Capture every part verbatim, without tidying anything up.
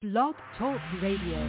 Blog Talk Radio.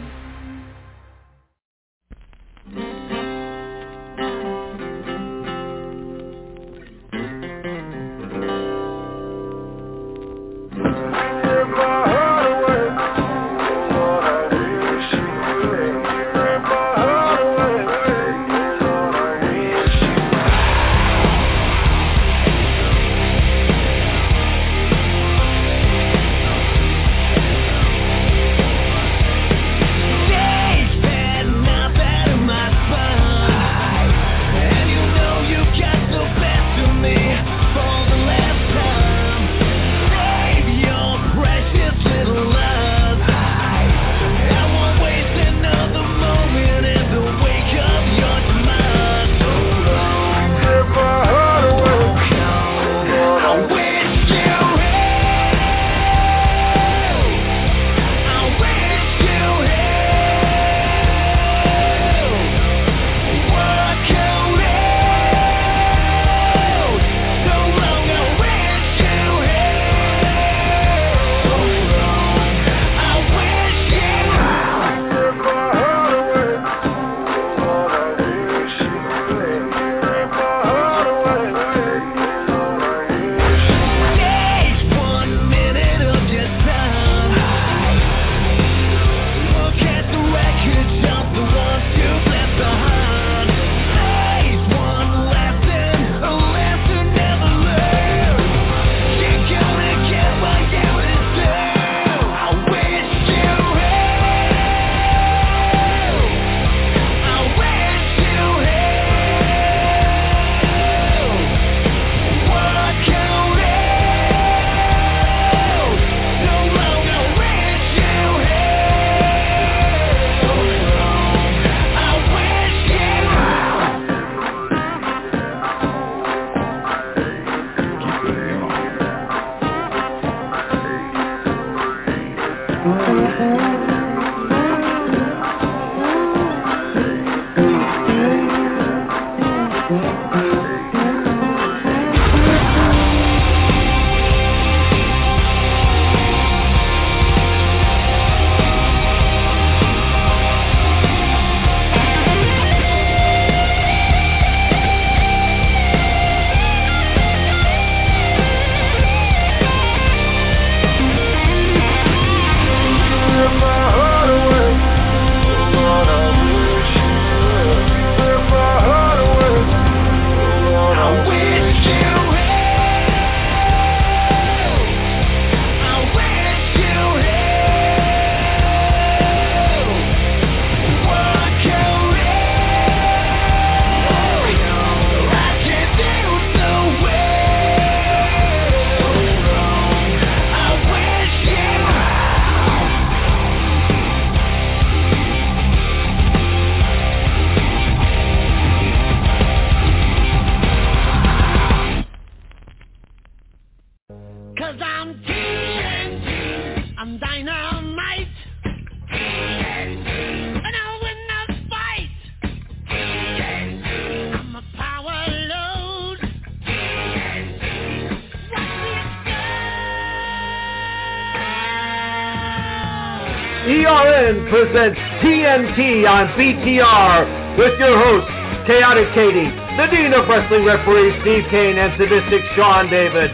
E R N presents T N T on B T R with your hosts, Chaotic Katie, the Dean of Wrestling Referees, Steve Kane, and Sadistic Sean David.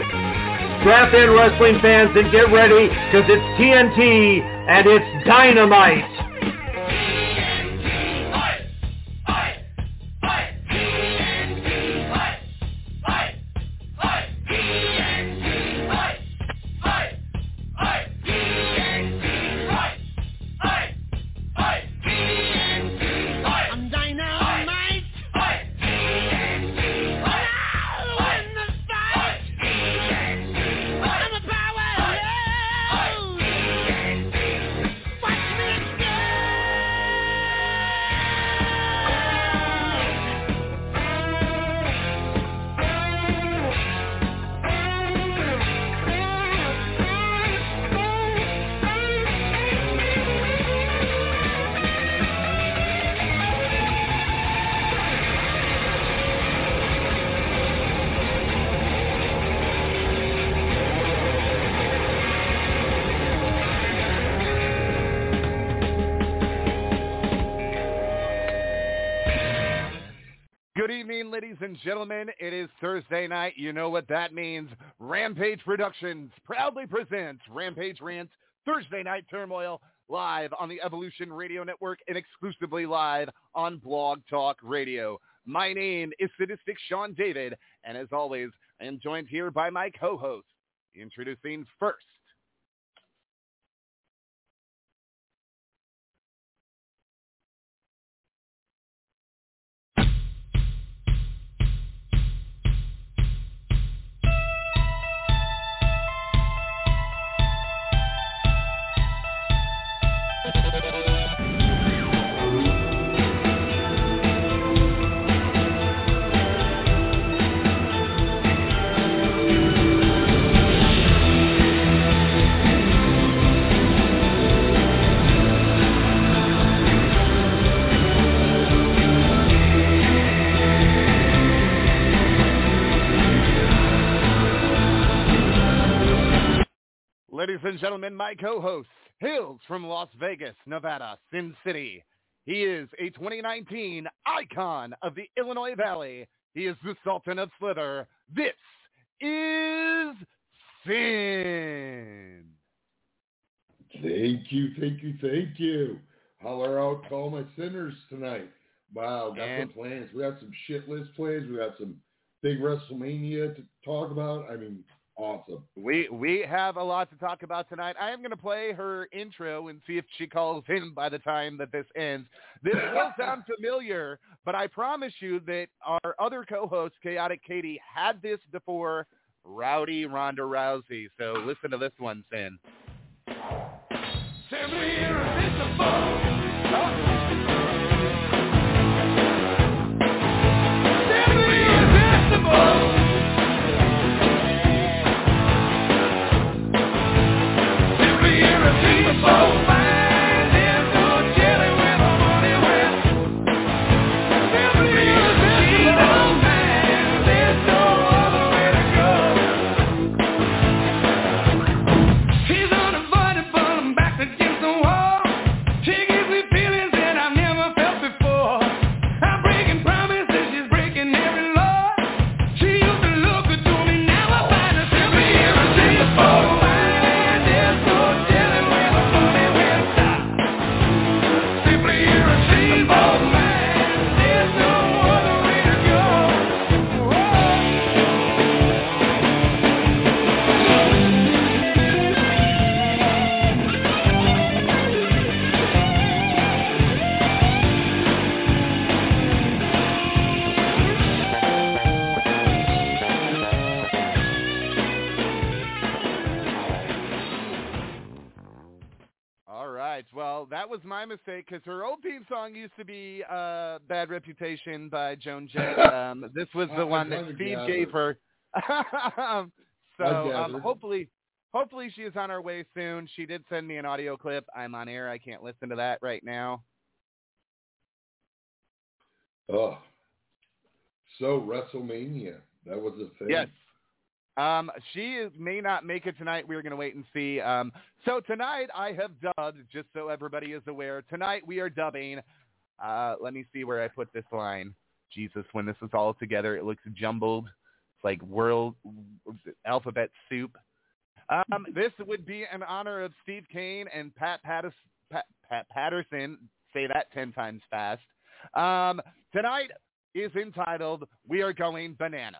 Strap in, wrestling fans, and get ready, because it's T N T, and it's Dynamite. Watch me go! ladies and gentlemen. It is Thursday night. You know what that means. Rampage Productions proudly presents Rampage Rants Thursday Night Turmoil live on the Evolution Radio Network and exclusively live on Blog Talk Radio. My name is Sadistic Sean David, and as always, I am joined here by my co-host. Introducing first, ladies and gentlemen, my co-host, hails from Las Vegas, Nevada, Sin City. He is a twenty nineteen icon of the Illinois Valley. He is the Sultan of Slither. This is Sin. Thank you, thank you, thank you. Holler out to all my sinners tonight. Wow, got And- some plans. We got some shit list plans. We got some big WrestleMania to talk about. I mean, awesome. We we have a lot to talk about tonight. I am going to play her intro and see if she calls in by the time that this ends. This will sound familiar, but I promise you that our other co-host, Chaotic Katie, had this before Rowdy Ronda Rousey. So listen to this one, Sin. Simply irresistible. Simply irresistible. Irresistible. There's no telling where the money went. Simply irresistible, man. There's no other way to go. She's unavoidable, I'm back against the wall. She gives me feelings that I've never felt before. I'm breaking promises, she's breaking every law. She used to look good to me, now I find her simply irresistible. Well, that was my mistake because her old theme song used to be uh, Bad Reputation by Joan Jett. Um, this was the one that Steve gave her. so um, hopefully hopefully she is on her way soon. She did send me an audio clip. I'm on air. I can't listen to that right now. Oh, so WrestleMania. That was a thing. Yes. Um, she is, may not make it tonight. We're going to wait and see. Um, so tonight I have dubbed, just so everybody is aware, tonight we are dubbing. Uh, let me see where I put this line. Jesus, when this is all together, it looks jumbled. It's like world alphabet soup. Um, this would be in honor of Steve Kane and Pat, Pattis, Pat, Pat Patterson. Say that ten times fast. Um, tonight is entitled, We Are Going Banana.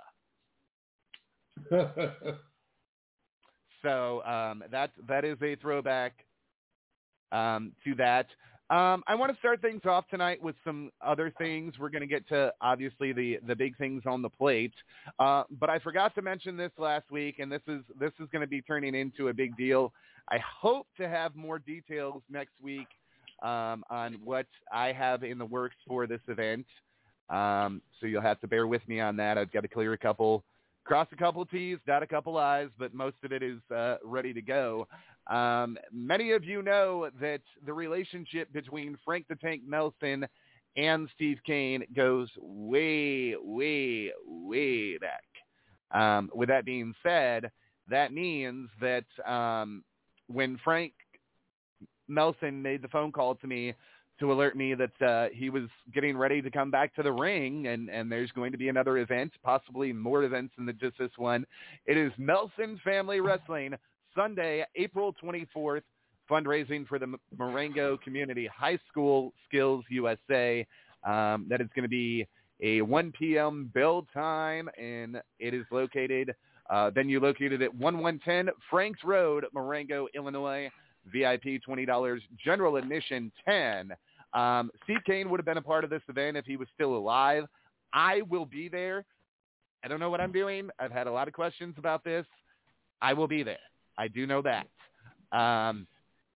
So um, that that is a throwback um, to that. Um, I want to start things off tonight with some other things. We're going to get to, obviously, the, the big things on the plate. Uh, but I forgot to mention this last week, and this is this is going to be turning into a big deal. I hope to have more details next week um, on what I have in the works for this event. Um, so you'll have to bear with me on that. I've got to clear a couple Cross a couple T's, dot a couple I's, but most of it is uh, ready to go. Um, many of you know that the relationship between Frank the Tank Nelson and Steve Kane goes way, way, way back. Um, with that being said, that means that um, when Frank Nelson made the phone call to me to alert me that uh, he was getting ready to come back to the ring, and, and there's going to be another event, possibly more events than the, just this one. It is Melson Family Wrestling, Sunday, April twenty-fourth, fundraising for the Marengo Community High School Skills U S A. Um, that is going to be a one p.m. bell time, and it is located, uh, venue located at eleven ten Franks Road, Marengo, Illinois. V I P twenty dollars, general admission ten dollars. Um, Steve Kane would have been a part of this event if he was still alive. I will be there. I don't know what I'm doing. I've had a lot of questions about this. I will be there. I do know that. Um,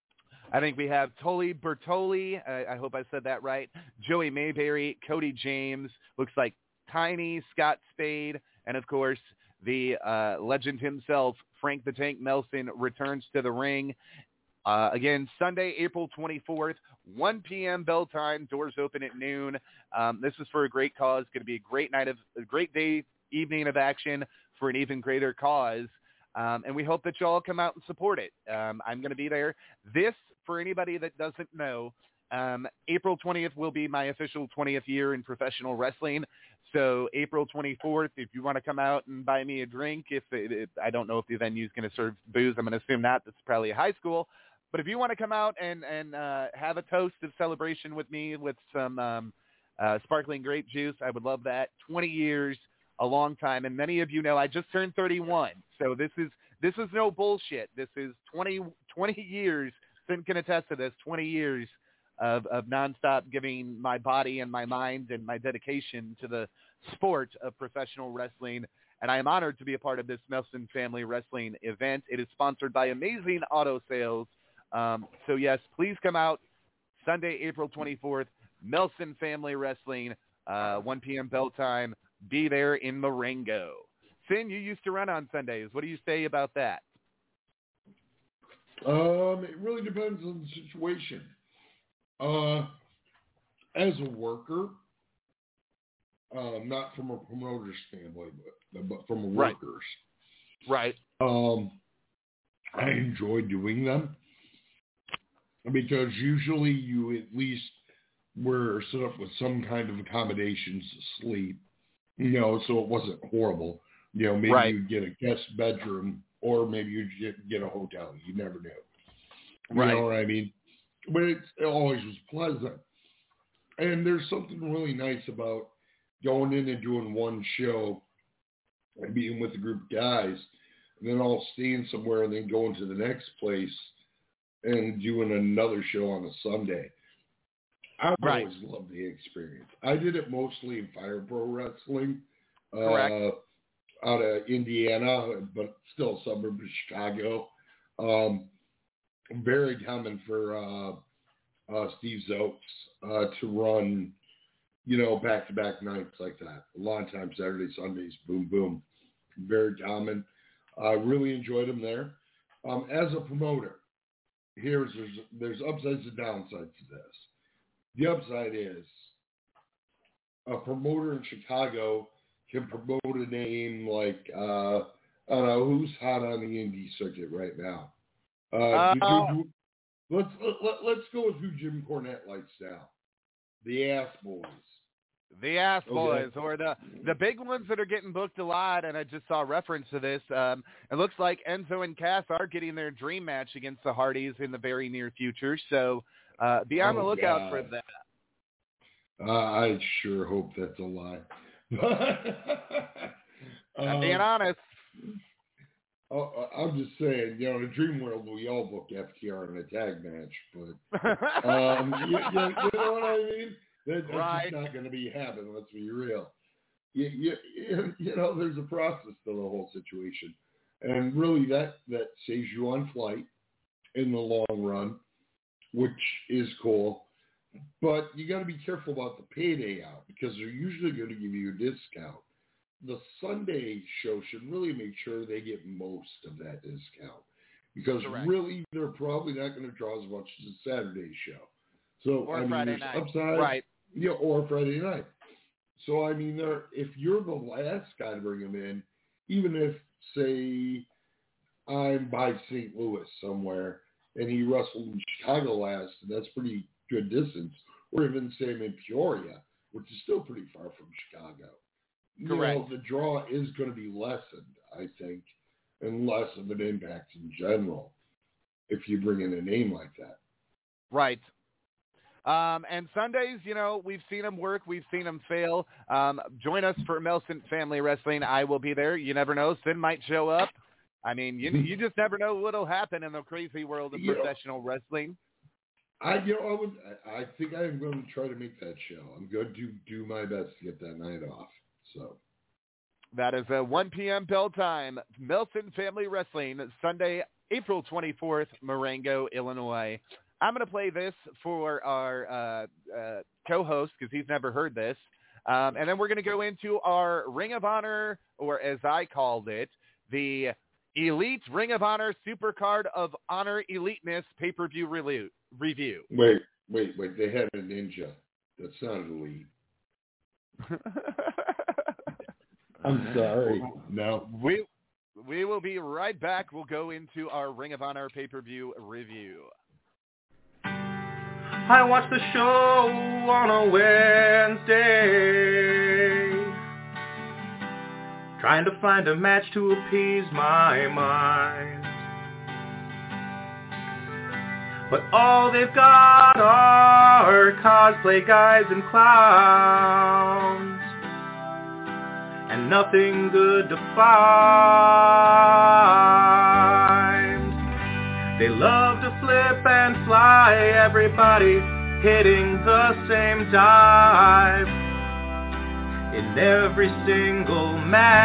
I think we have Toli Bertoli. I, I hope I said that right. Joey Mayberry, Cody James. Looks like Tiny, Scott Spade, and, of course, the uh, legend himself, Frank the Tank Melson, returns to the ring. Uh, again, Sunday, April twenty-fourth, one p.m. bell time. Doors open at noon. Um, this is for a great cause. Going to be a great night of a great day, evening of action for an even greater cause. Um, and we hope that you all come out and support it. Um, I'm going to be there. This, for anybody that doesn't know, um, April twentieth will be my official twentieth year in professional wrestling. So April twenty-fourth, if you want to come out and buy me a drink, if it, it, I don't know if the venue is going to serve booze, I'm going to assume not. That's probably a high school. But if you want to come out and, and uh, have a toast of celebration with me with some um, uh, sparkling grape juice, I would love that. twenty years, a long time. And many of you know I just turned thirty-one. So this is this is no bullshit. This is twenty, twenty years. Finn can attest to this, twenty years of, of nonstop giving my body and my mind and my dedication to the sport of professional wrestling. And I am honored to be a part of this Melson Family Wrestling event. It is sponsored by Amazing Auto Sales. Um, so, yes, please come out Sunday, April twenty-fourth, Melson Family Wrestling, uh, one p.m. bell time. Be there in Marengo. Finn, you used to run on Sundays. What do you say about that? Um, it really depends on the situation. Uh, as a worker, um, not from a promoter standpoint, but, but from a worker's. Right. Um, I enjoy doing them because usually you at least were set up with some kind of accommodations to sleep, you know, so it wasn't horrible. You know, maybe right. you'd get a guest bedroom or maybe you'd get, get a hotel. You never knew. You right. know what I mean? But it, it always was pleasant. And there's something really nice about going in and doing one show and being with a group of guys and then all staying somewhere and then going to the next place and doing another show on a Sunday. I've right. always loved the experience. I did it mostly in Fire Pro Wrestling. Correct. Uh, out of Indiana, but still a suburb of Chicago. Um, very common for uh, uh, Steve Zotes uh, to run, you know, back-to-back nights like that. A lot of times, Saturday, Sundays, boom, boom. Very common. I really enjoyed them there. Um, as a promoter, here's there's, there's upsides and downsides to this. The upside is a promoter in Chicago can promote a name like, uh, I don't know, who's hot on the indie circuit right now? Uh, uh, do, do, do, let's, let, let's go with who Jim Cornette likes now. The Ass Boys. The Ass okay. Boys, or the, the big ones that are getting booked a lot, and I just saw a reference to this. Um, it looks like Enzo and Cass are getting their dream match against the Hardys in the very near future, so uh, be on oh, the lookout God. for that. Uh, I sure hope that's a lie. I'm being honest. Uh, I'm just saying, you know, in the dream world, we all book F T R in a tag match, but um, you, you, you know what I mean? That, that's right. just not going to be happening. Let's be real. You, you, you know, there's a process to the whole situation, and really, that that saves you on flight in the long run, which is cool. But you got to be careful about the payday out because they're usually going to give you a discount. The Sunday show should really make sure they get most of that discount because Correct. really they're probably not going to draw as much as the Saturday show. So or I mean, Friday there's night. upside, right? Yeah, or Friday night. So I mean, there if you're the last guy to bring them in, even if say I'm by Saint Louis somewhere and he wrestled in Chicago last, and that's pretty good distance, or even same in Peoria, which is still pretty far from Chicago. Correct. You know, the draw is going to be lessened, I think, and less of an impact in general if you bring in a name like that. Right. Um, and Sundays, you know, we've seen them work. We've seen them fail. Um, join us for Melson Family Wrestling. I will be there. You never know. Sin might show up. I mean, you you just never know what'll happen in the crazy world of you professional know, wrestling. I, you know, I would. I think I am going to try to make that show. I'm going to do my best to get that night off. So that is a one p.m. bell time. Melson Family Wrestling, Sunday, April twenty-fourth, Marengo, Illinois. I'm going to play this for our uh, uh, co-host because he's never heard this. Um, and then we're going to go into our Ring of Honor, or as I called it, the Elite Ring of Honor Supercard of Honor Eliteness pay-per-view review. review. Wait, wait, wait. They had a ninja. That's not elite. I'm sorry. No. We, we will be right back. We'll go into our Ring of Honor pay-per-view review. I watched the show on a Wednesday, trying to find a match to appease my mind. But all they've got are cosplay guys and clowns, and nothing good to find. They love to flip and fly, everybody hitting the same dive in every single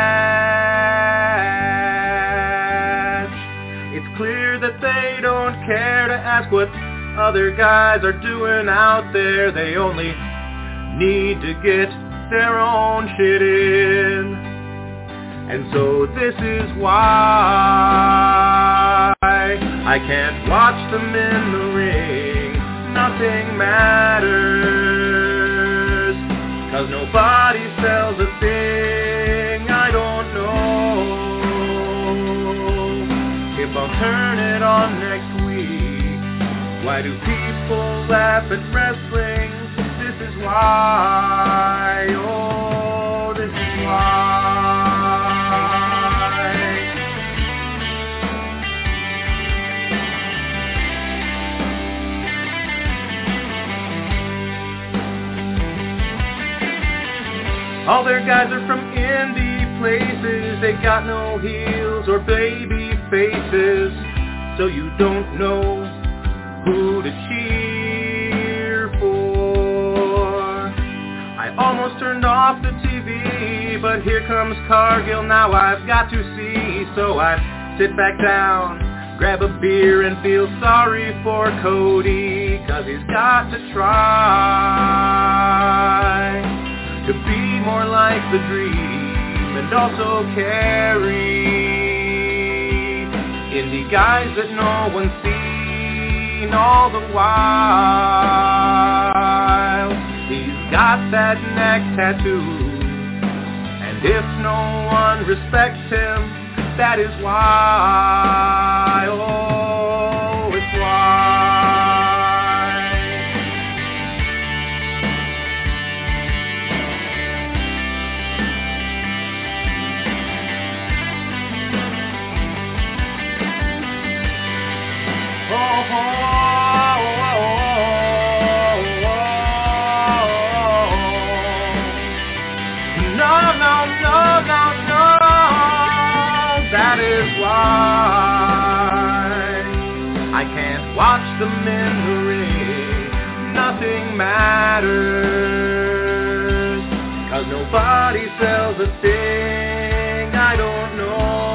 match. It's clear that they don't care to ask what other guys are doing out there. They only need to get their own shit in. And so this is why I can't watch them in the ring. Nothing matters, 'cause nobody sells a thing. I don't know if I'll turn it on next week. Why do people laugh at wrestling? This is why, oh, this is why. All their guys are from indie places. They got no heels or baby faces, so you don't know who to cheer for. I almost turned off the T V, but here comes Cargill, now I've got to see. So I sit back down, grab a beer, and feel sorry for Cody, 'cause he's got to try to be more like the Dream, and also carry indie guys that no one's seen all the while. He's got that neck tattoo, and if no one respects him, that is why, oh, it's why. Oh, oh, oh, oh, oh. No, no, no, no, no. That is why I can't watch them in the ring. Nothing matters, 'cause nobody sells a thing. I don't know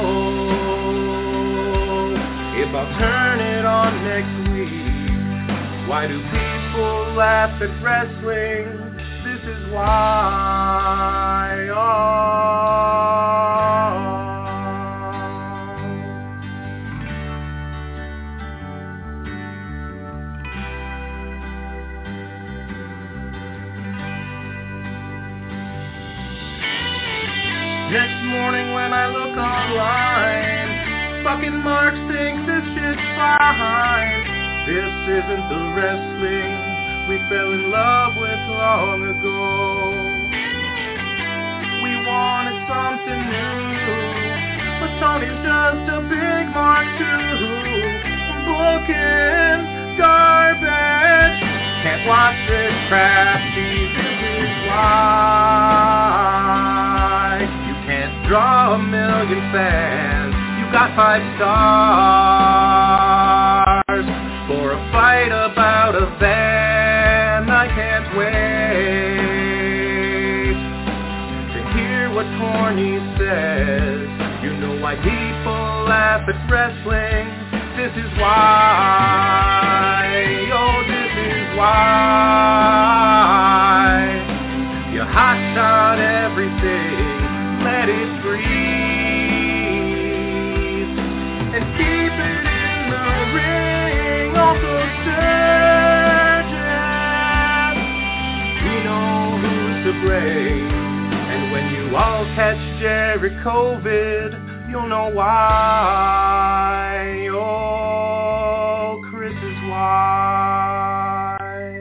if I'll turn it on next week. Why do people laugh at wrestling? This is why, oh. Next morning when I look online, fucking Mark thinks this shit's fine. This isn't the wrestling crowd is just a big mark two. Booking garbage. Can't watch this crap, see, this is why. You can't draw a million fans. You got five stars for a fight about a van. I can't wait to hear what Corny says. You know why people laugh at wrestling. This is why. Oh, this is why. You hot shot everything. Let it breathe and keep it in the ring. Also surgeon, we know who's to blame. And when you all catch Jerry COVID, you'll know why. Oh, Chris is why.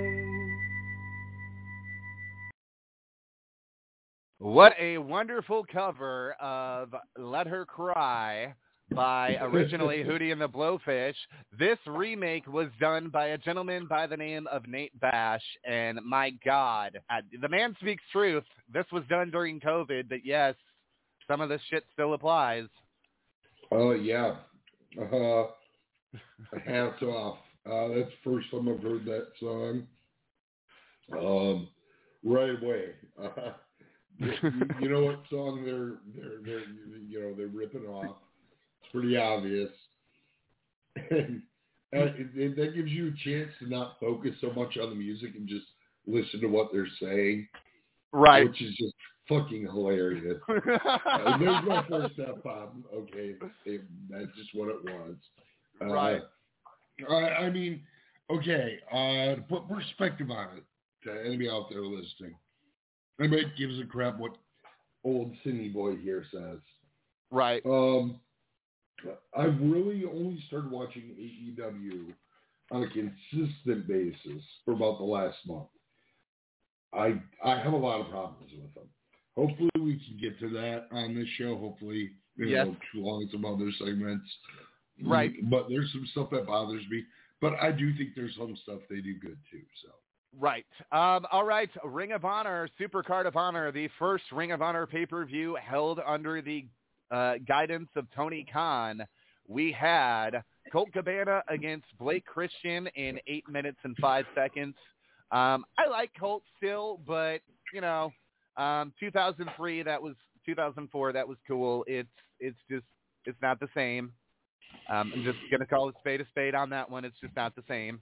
What a wonderful cover of Let Her Cry by originally Hootie and the Blowfish. This remake was done by a gentleman by the name of Nate Bash, and my God, uh, the man speaks truth. This was done during COVID, but yes, some of this shit still applies. Oh, uh, yeah. Uh, hats off. Uh, that's the first time I've heard that song. Um, right away. Uh, you, you know what song they're, they're, they're, you know, they're ripping off. It's pretty obvious. And uh, it, it, that gives you a chance to not focus so much on the music and just listen to what they're saying. Right. Which is just fucking hilarious. uh, there's my first F-bomb. Okay, it, that's just what it was. Uh, right. I, I mean, okay, uh, to put perspective on it, to anybody out there listening, anybody gives a crap what old Cindy Boy here says. Right. Um, I've really only started watching A E W on a consistent basis for about the last month. I I have a lot of problems with them. Hopefully we can get to that on this show. Hopefully, you yes. know, along with some other segments. Right. But there's some stuff that bothers me. But I do think there's some stuff they do good too. So. Right. Um, all right. Ring of Honor, Supercard of Honor, the first Ring of Honor pay-per-view held under the uh, guidance of Tony Khan. We had Colt Cabana against Blake Christian in eight minutes and five seconds. Um, I like Colt still, but, you know, um, two thousand three, that was two thousand four, that was cool. It's it's just, it's not the same. Um, I'm just going to call a spade a spade on that one. It's just not the same.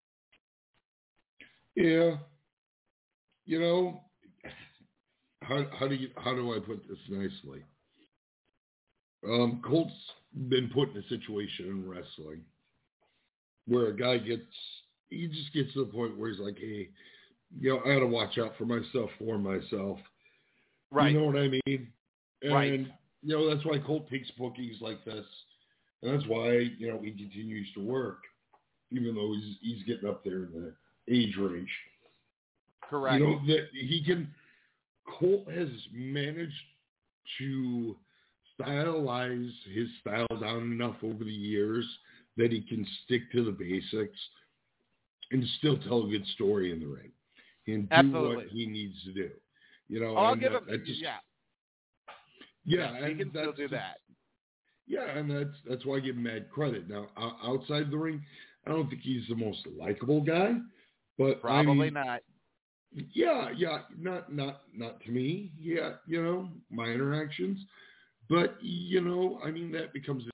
Yeah. You know, how how do you how do I put this nicely? Um, Colt's been put in a situation in wrestling where a guy gets he just gets to the point where he's like, hey, you know, I got to watch out for myself for myself. Right. You know what I mean? And, right. you know, that's why Colt takes bookings like this. And that's why, you know, he continues to work, even though he's he's getting up there in the age range. Correct. You know, that he can, Colt has managed to stylize his style down enough over the years that he can stick to the basics and still tell a good story in the ring and do Absolutely. what he needs to do. You know, I'll and give that, him, that just, yeah. Yeah, yeah, he and can still that's do just, that. Yeah, and that's that's why I give him mad credit. Now, outside the ring, I don't think he's the most likable guy, but probably I mean, not. Yeah, yeah, not not not to me. Yeah, you know, my interactions, but you know, I mean, that becomes.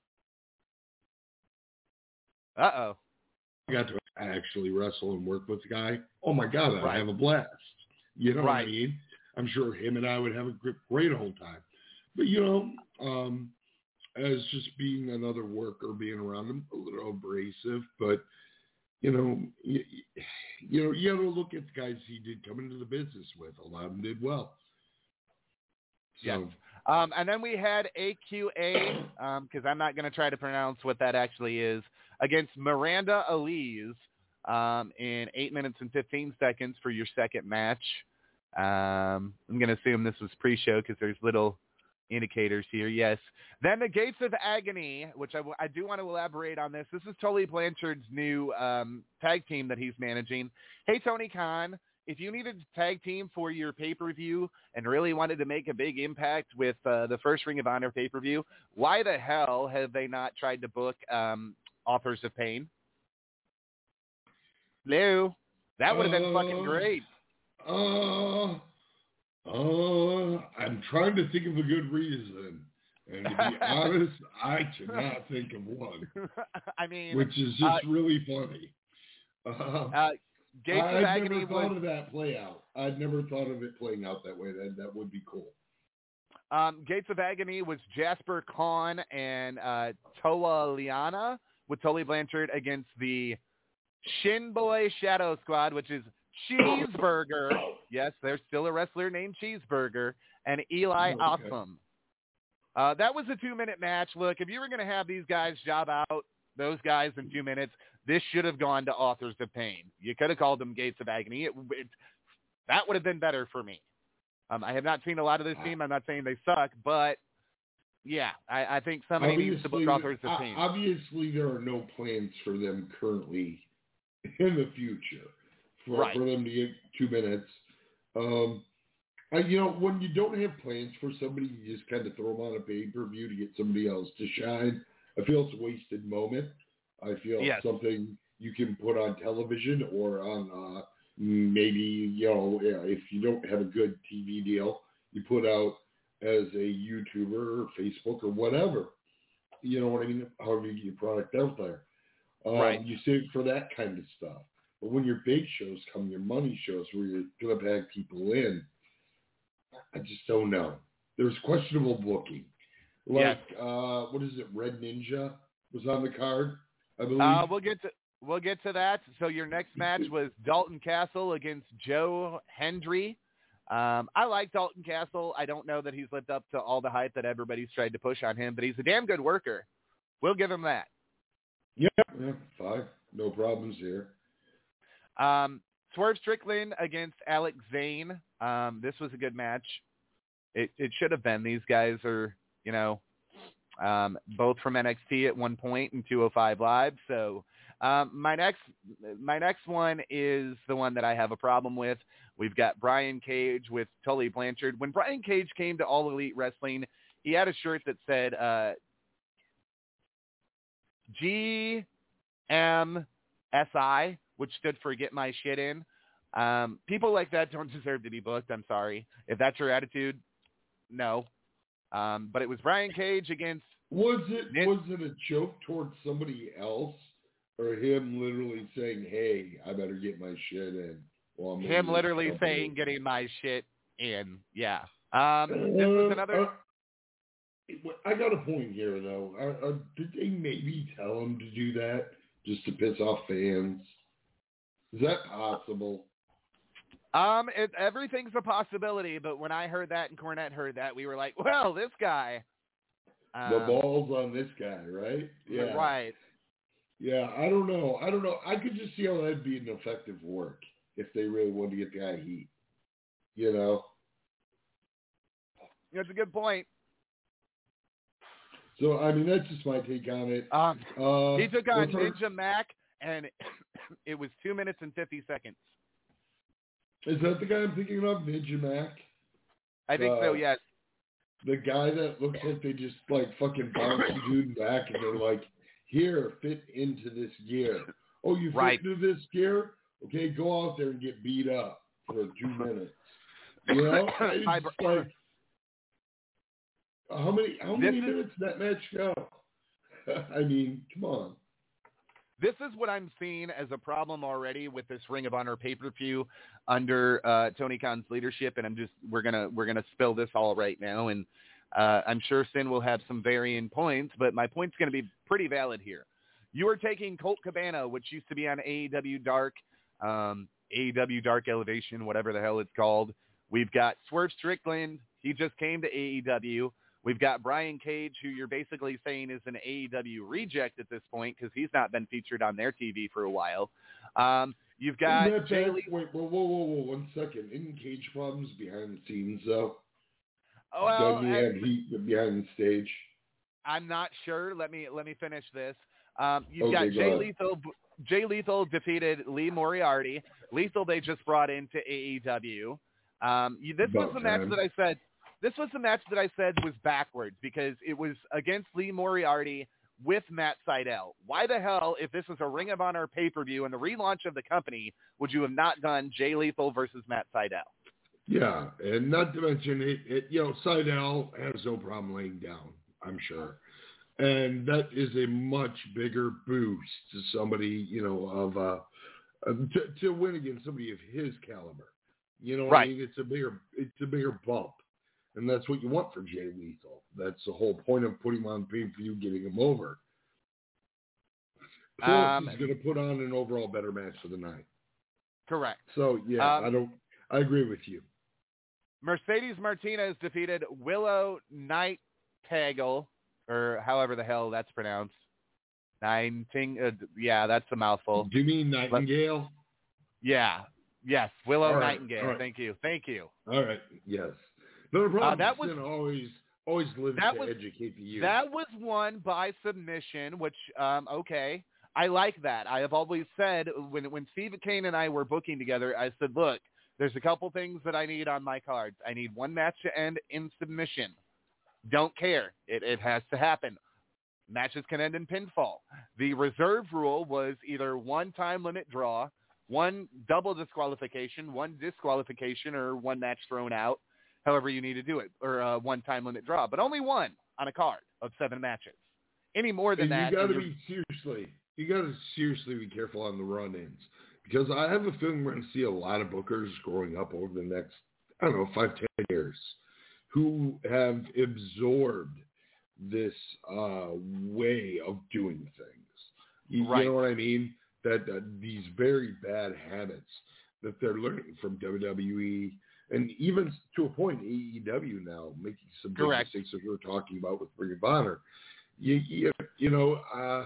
Uh oh. I got to actually wrestle and work with the guy. Oh my God, I right. have a blast. You know right. what I mean? I'm sure him and I would have a great, great old time. But you know, um, as just being another worker, being around him, a little abrasive, but you know, you, you know, you got to look at the guys he did come into the business with. A lot of them did well. So. Yes. Um, and then we had A Q A, because um, I'm not going to try to pronounce what that actually is, against Miranda Elise um, in eight minutes and fifteen seconds for your second match. Um, I'm going to assume this was pre-show because there's little indicators here. Yes. Then the Gates of Agony, which I, w- I do want to elaborate on this. This is Tully Blanchard's new um, tag team that he's managing. Hey, Tony Khan, if you needed a tag team for your pay-per-view and really wanted to make a big impact with uh, the first Ring of Honor pay-per-view, why the hell have they not tried to book um, Authors of Pain? Hello? That would have been uh, fucking great. Uh, uh, I'm trying to think of a good reason. And to be honest, I cannot think of one. I mean, which is just uh, really funny. Uh, uh, Gates I'd of never Agony thought was, of that play out. I'd never thought of it playing out that way. That that would be cool. um, Gates of Agony was Jasper Kahn and uh, Toa Liana with Tully Blanchard against the Shin Boy Shadow Squad, which is Cheeseburger. Yes, there's still a wrestler named Cheeseburger, and Eli Okay. Awesome. Uh, that was a two-minute match. Look, if you were going to have these guys job out those guys in two minutes, this should have gone to Authors of Pain. You could have called them Gates of Agony. It, it, that would have been better for me. Um, I have not seen a lot of this team. I'm not saying they suck, but, yeah, I, I think somebody obviously, needs to book Authors of Pain. Obviously, there are no plans for them currently in the future for, right. for them to get two minutes. Um, I, you know, when you don't have plans for somebody, you just kind of throw them on a pay-per-view to get somebody else to shine. I feel it's a wasted moment. I feel yes. something you can put on television or on uh, maybe, you know, if you don't have a good T V deal, you put out as a YouTuber or Facebook or whatever. You know what I mean? However you get your product out there. Um, right. You save it for that kind of stuff. But when your big shows come, your money shows where you're going to bag people in, I just don't know. There's questionable booking. Like, yes. uh, what is it? Red Ninja was on the card, I believe. Uh, we'll get to we'll get to that. So your next match was Dalton Castle against Joe Hendry. Um, I like Dalton Castle. I don't know that he's lived up to all the hype that everybody's tried to push on him, but he's a damn good worker. We'll give him that. Yeah, yeah, fine. No problems here. Um, Swerve Strickland against Alex Zane. Um, this was a good match. It, it should have been. These guys are, you know, um, both from N X T at one point and two oh five Live. So um, my next my next one is the one that I have a problem with. We've got Brian Cage with Tully Blanchard. When Brian Cage came to All Elite Wrestling, he had a shirt that said uh, G M S I, which stood for Get My Shit In. Um, people like that don't deserve to be booked. I'm sorry. If that's your attitude, no. Um, but it was Brian Cage against... Was it Nick. was it a joke towards somebody else or him literally saying, hey, I better get my shit in? Well, I'm him literally saying getting my shit in. Yeah. Um, this was another... Uh, uh, I got a point here, though. Uh, uh, did they maybe tell him to do that just to piss off fans? Is that possible? Um, it, everything's a possibility, but when I heard that and Cornette heard that, we were like, well, this guy. Um, The ball's on this guy, right? Yeah. Right. Yeah, I don't know. I don't know. I could just see how that'd be an effective work if they really wanted to get the guy heat. You know? That's a good point. So, I mean, that's just my take on it. Um, Uh, he took on what's our- Ninja Mac, and it was two minutes and fifty seconds. Is that the guy I'm thinking of, Ninja Mac? I think Uh, so, yes. The guy that looks like they just, like, fucking bounce the dude back and they're like, here, fit into this gear. Oh, you fit Right. into this gear? Okay, go out there and get beat up for two minutes. You know? It's My- like, how many, how many This is- minutes did that match go? I mean, come on. This is what I'm seeing as a problem already with this Ring of Honor pay-per-view under uh, Tony Khan's leadership, and I'm just we're gonna we're gonna spill this all right now, and uh, I'm sure Sin will have some varying points, but my point's going to be pretty valid here. You are taking Colt Cabana, which used to be on A E W Dark, um, A E W Dark Elevation, whatever the hell it's called. We've got Swerve Strickland. He just came to A E W. We've got Brian Cage, who you're basically saying is an A E W reject at this point because he's not been featured on their T V for a while. Um, you've got Isn't that Jay bad? Lee. Wait, whoa, whoa, whoa, whoa, one second. Isn't Cage problems behind the scenes, though? well, Doesn't he have heat behind the stage? I'm not sure. Let me let me finish this. Um, you've Okay, got go Jay ahead. Lethal. Jay Lethal defeated Lee Moriarty. Lethal they just brought into A E W. Um, you, this About was the match time. that I said. This was the match that I said was backwards because it was against Lee Moriarty with Matt Sydal. Why the hell, if this was a Ring of Honor pay-per-view and the relaunch of the company, would you have not done Jay Lethal versus Matt Sydal? Yeah, and not to mention it, it you know, Sydal has no problem laying down, I'm sure. And that is a much bigger boost to somebody, you know, of uh, uh to, to win against somebody of his caliber. You know what Right. I mean? It's a bigger it's a bigger bump. And that's what you want for Jay Lethal. That's the whole point of putting him on pay-per-view, getting him over. Plus, Um, he's going to put on an overall better match for the night. Correct. So, yeah, Um, I don't. I agree with you. Mercedes Martinez defeated Willow Nightingale, or however the hell that's pronounced. Nighting, uh, yeah, that's a mouthful. Do you mean Nightingale? Yeah, yes, Willow All right, Nightingale. all right. Thank you, thank you. All right. Yes. No problem. Uh, that was- always always lives that to was- educate the youth. That was won by submission, which, um, okay, I like that. I have always said, when when Steve Kane and I were booking together, I said, look, there's a couple things that I need on my cards. I need one match to end in submission. Don't care. It, it has to happen. Matches can end in pinfall. The reserve rule was either one time limit draw, one double disqualification, one disqualification, or one match thrown out. However you need to do it, or a one-time limit draw, but only one on a card of seven matches. Any more than and that, you got to and be seriously. You got to seriously be careful on the run-ins because I have a feeling we're going to see a lot of bookers growing up over the next, I don't know, five, ten years, who have absorbed this uh, way of doing things. You, Right. you know what I mean? That uh, these very bad habits that they're learning from W W E. And even to a point, A E W now making some big Correct. mistakes that we were talking about with Ring of Honor. You, you, you know, uh,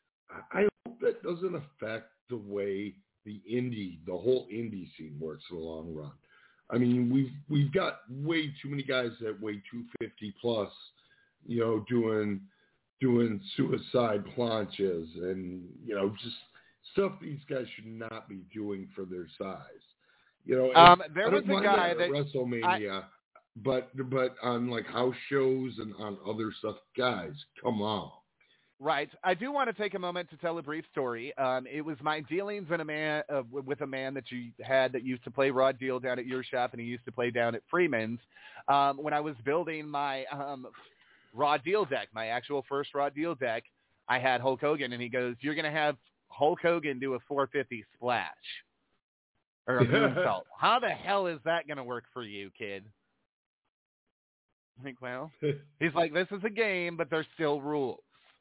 I hope that doesn't affect the way the indie, the whole indie scene works in the long run. I mean, we've we've got way too many guys that weigh two fifty plus, you know, doing doing suicide planches and you know just stuff these guys should not be doing for their size. You know, Um, there I was don't a mind guy that that at WrestleMania, but but on like house shows and on other stuff, guys, come on. Right. I do want to take a moment to tell a brief story. Um, it was my dealings in a man uh, with a man that you had that used to play Raw Deal down at your shop, and he used to play down at Freeman's. Um, when I was building my um, Raw Deal deck, my actual first Raw Deal deck, I had Hulk Hogan, and he goes, "You're going to have Hulk Hogan do a four fifty splash or a moonsault. How the hell is that going to work for you, kid?" I think, well, he's like, "This is a game, but there's still rules."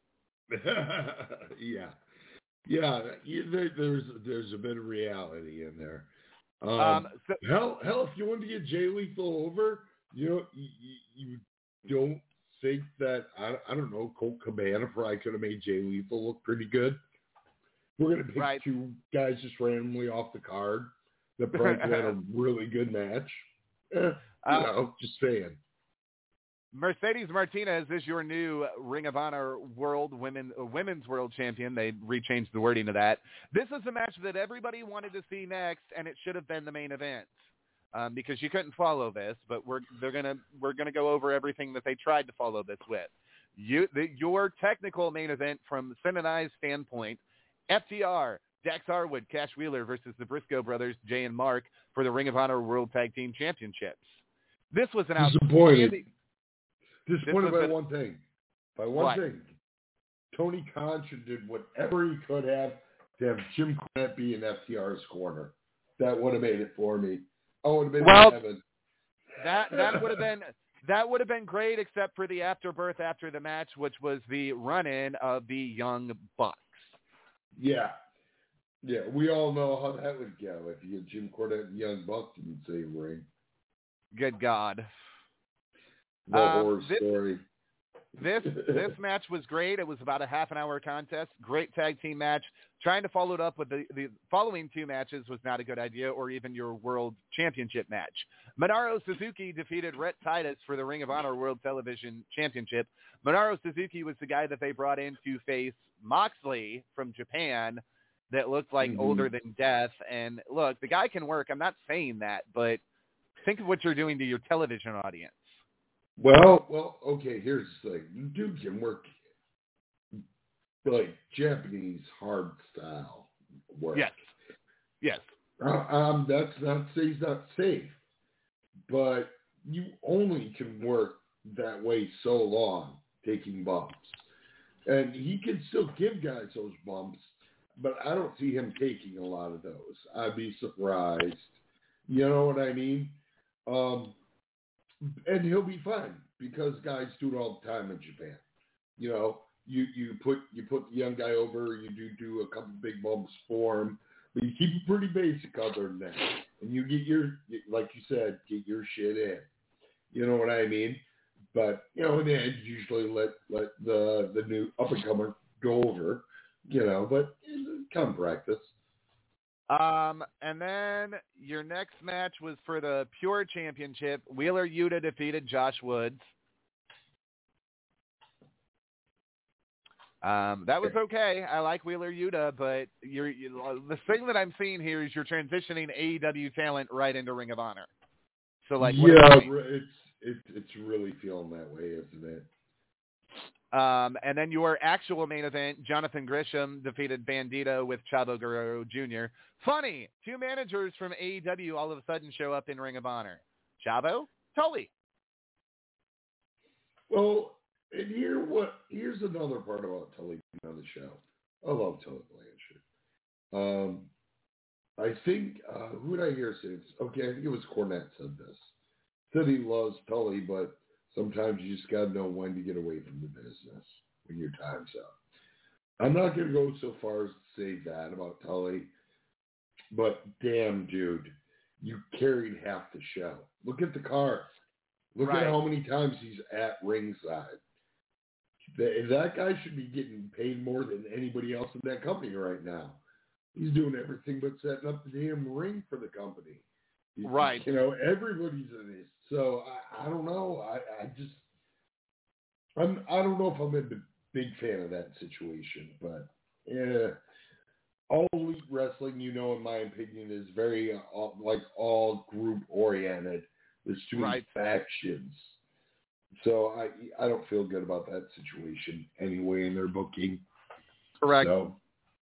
yeah, yeah. You, there, there's there's a bit of reality in there. Um, Um, so, hell, hell, if you want to get Jay Lethal over, you know, you, you don't think that I, I don't know, Colt Cabana probably could have made Jay Lethal look pretty good. We're gonna pick Right. two guys just randomly off the card that probably could have had a really good match. Eh, you Uh, know, just saying. Mercedes Martinez is your new Ring of Honor World Women uh, Women's World Champion. They rechanged the wording of that. This is a match that everybody wanted to see next, and it should have been the main event um, because you couldn't follow this. But we're they're gonna we're gonna go over everything that they tried to follow this with. You the, your technical main event from Sin and I's standpoint, F T R, Dax Harwood, Cash Wheeler versus the Briscoe brothers, Jay and Mark, for the Ring of Honor World Tag Team Championships. This was an Disappointed. outstanding. Disappointed This by was a- one thing. By one What? thing. Tony Khan should did whatever he could have to have Jim Cornette be in F T R's corner. That would have made it for me. I would have been Well, in heaven. That that would have been that would have been great, except for the afterbirth after the match, which was the run-in of the Young Bucks. Yeah. Yeah, we all know how that would go if you had Jim Cornette and Young Bucks in the same ring. Good God. The Um, horror this- story. this this match was great. It was about a half an hour contest. Great tag team match. Trying to follow it up with the, the following two matches was not a good idea, or even your World Championship match. Minoru Suzuki defeated Rhett Titus for the Ring of Honor World Television Championship. Minoru Suzuki was the guy that they brought in to face Moxley from Japan that looked like mm-hmm. older than death. And look, the guy can work. I'm not saying that, but think of what you're doing to your television audience. Well, well, okay, here's the thing. Dude can work like Japanese hard style work. Yes. Yes. Uh, um, that's not say he's not safe, but you only can work that way so long, taking bumps. And he can still give guys those bumps, but I don't see him taking a lot of those. I'd be surprised. You know what I mean? Um, and he'll be fine because guys do it all the time in Japan. You know, you, you put you put the young guy over, you do do a couple big bumps for him, but you keep it pretty basic other than that. And you get your, like you said, get your shit in. You know what I mean? But, you know, in the end, usually let, let the the new up-and-comer go over, you know, but come practice. Um, and then your next match was for the Pure Championship. Wheeler Yuta defeated Josh Woods. Um, that was okay. I like Wheeler Yuta, but you're, you, the thing that I'm seeing here is you're transitioning A E W talent right into Ring of Honor. So, like, what yeah, it's it, it's really feeling that way, isn't it? Um, and then your actual main event, Jonathan Grisham defeated Bandito with Chavo Guerrero Junior Funny, two managers from A E W all of a sudden show up in Ring of Honor. Chavo, Tully. Well, and here what here's another part about Tully on the show. I love Tully Blanchard. Um, I think uh, who did I hear say this? Okay, I think it was Cornette said this. Said he loves Tully, but sometimes you just gotta know when to get away from the business when your time's up. I'm not gonna go so far as to say that about Tully, but damn, dude, you carried half the show. Look at the card. Look right. at how many times he's at ringside. That, that guy should be getting paid more than anybody else in that company right now. He's doing everything but setting up the damn ring for the company. Right. You know, everybody's in this. So I, I don't know. I, I just I'm I don't know if I'm a big fan of that situation, but yeah, all elite wrestling, you know, in my opinion, is very uh, like all group oriented. There's too many right. factions. So I I don't feel good about that situation anyway in their booking. Correct. So,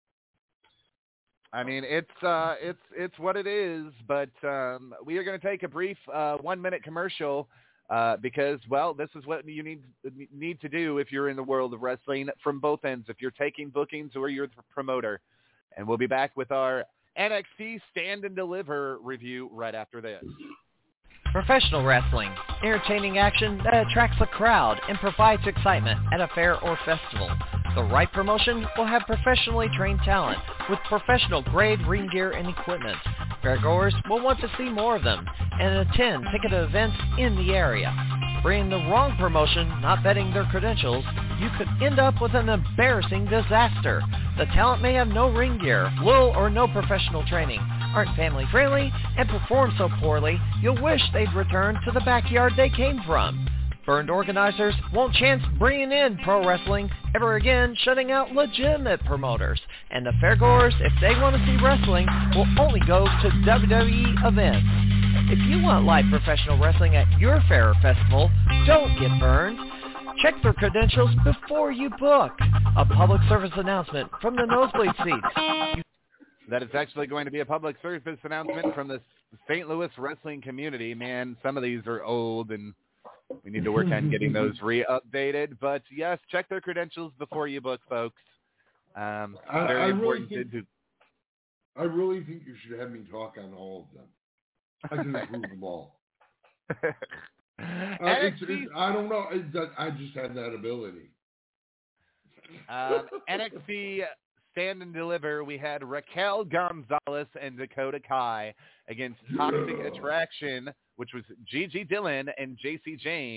I mean, it's uh, it's it's what it is. But um, we are going to take a brief uh, one-minute commercial uh, because, well, this is what you need need to do if you're in the world of wrestling from both ends. If you're taking bookings or you're the promoter, and we'll be back with our N X T Stand and Deliver review right after this. Professional wrestling, entertaining action that attracts a crowd and provides excitement at a fair or festival. The right promotion will have professionally trained talent with professional grade ring gear and equipment. Fairgoers will want to see more of them and attend ticketed events in the area. Bringing the wrong promotion, not vetting their credentials, you could end up with an embarrassing disaster. The talent may have no ring gear, little or no professional training, aren't family friendly, and perform so poorly you'll wish they'd return to the backyard they came from. Burned organizers won't chance bringing in pro wrestling ever again, shutting out legitimate promoters. And the fairgoers, if they want to see wrestling, will only go to W W E events. If you want live professional wrestling at your fair or festival, don't get burned. Check their credentials before you book. A public service announcement from the nosebleed seats. That is actually going to be a public service announcement from the Saint Louis wrestling community. Man, some of these are old, and we need to work on getting those re-updated. But, yes, check their credentials before you book, folks. Um, I, very I important really think, to do. I really think you should have me talk on all of them. I can approve them all. uh, it's, it's, I don't know. It's that I just have that ability. Um, N X T Stand and Deliver, we had Raquel Gonzalez and Dakota Kai against Toxic Yeah. Attraction, which was Gigi Dillon and J C Jane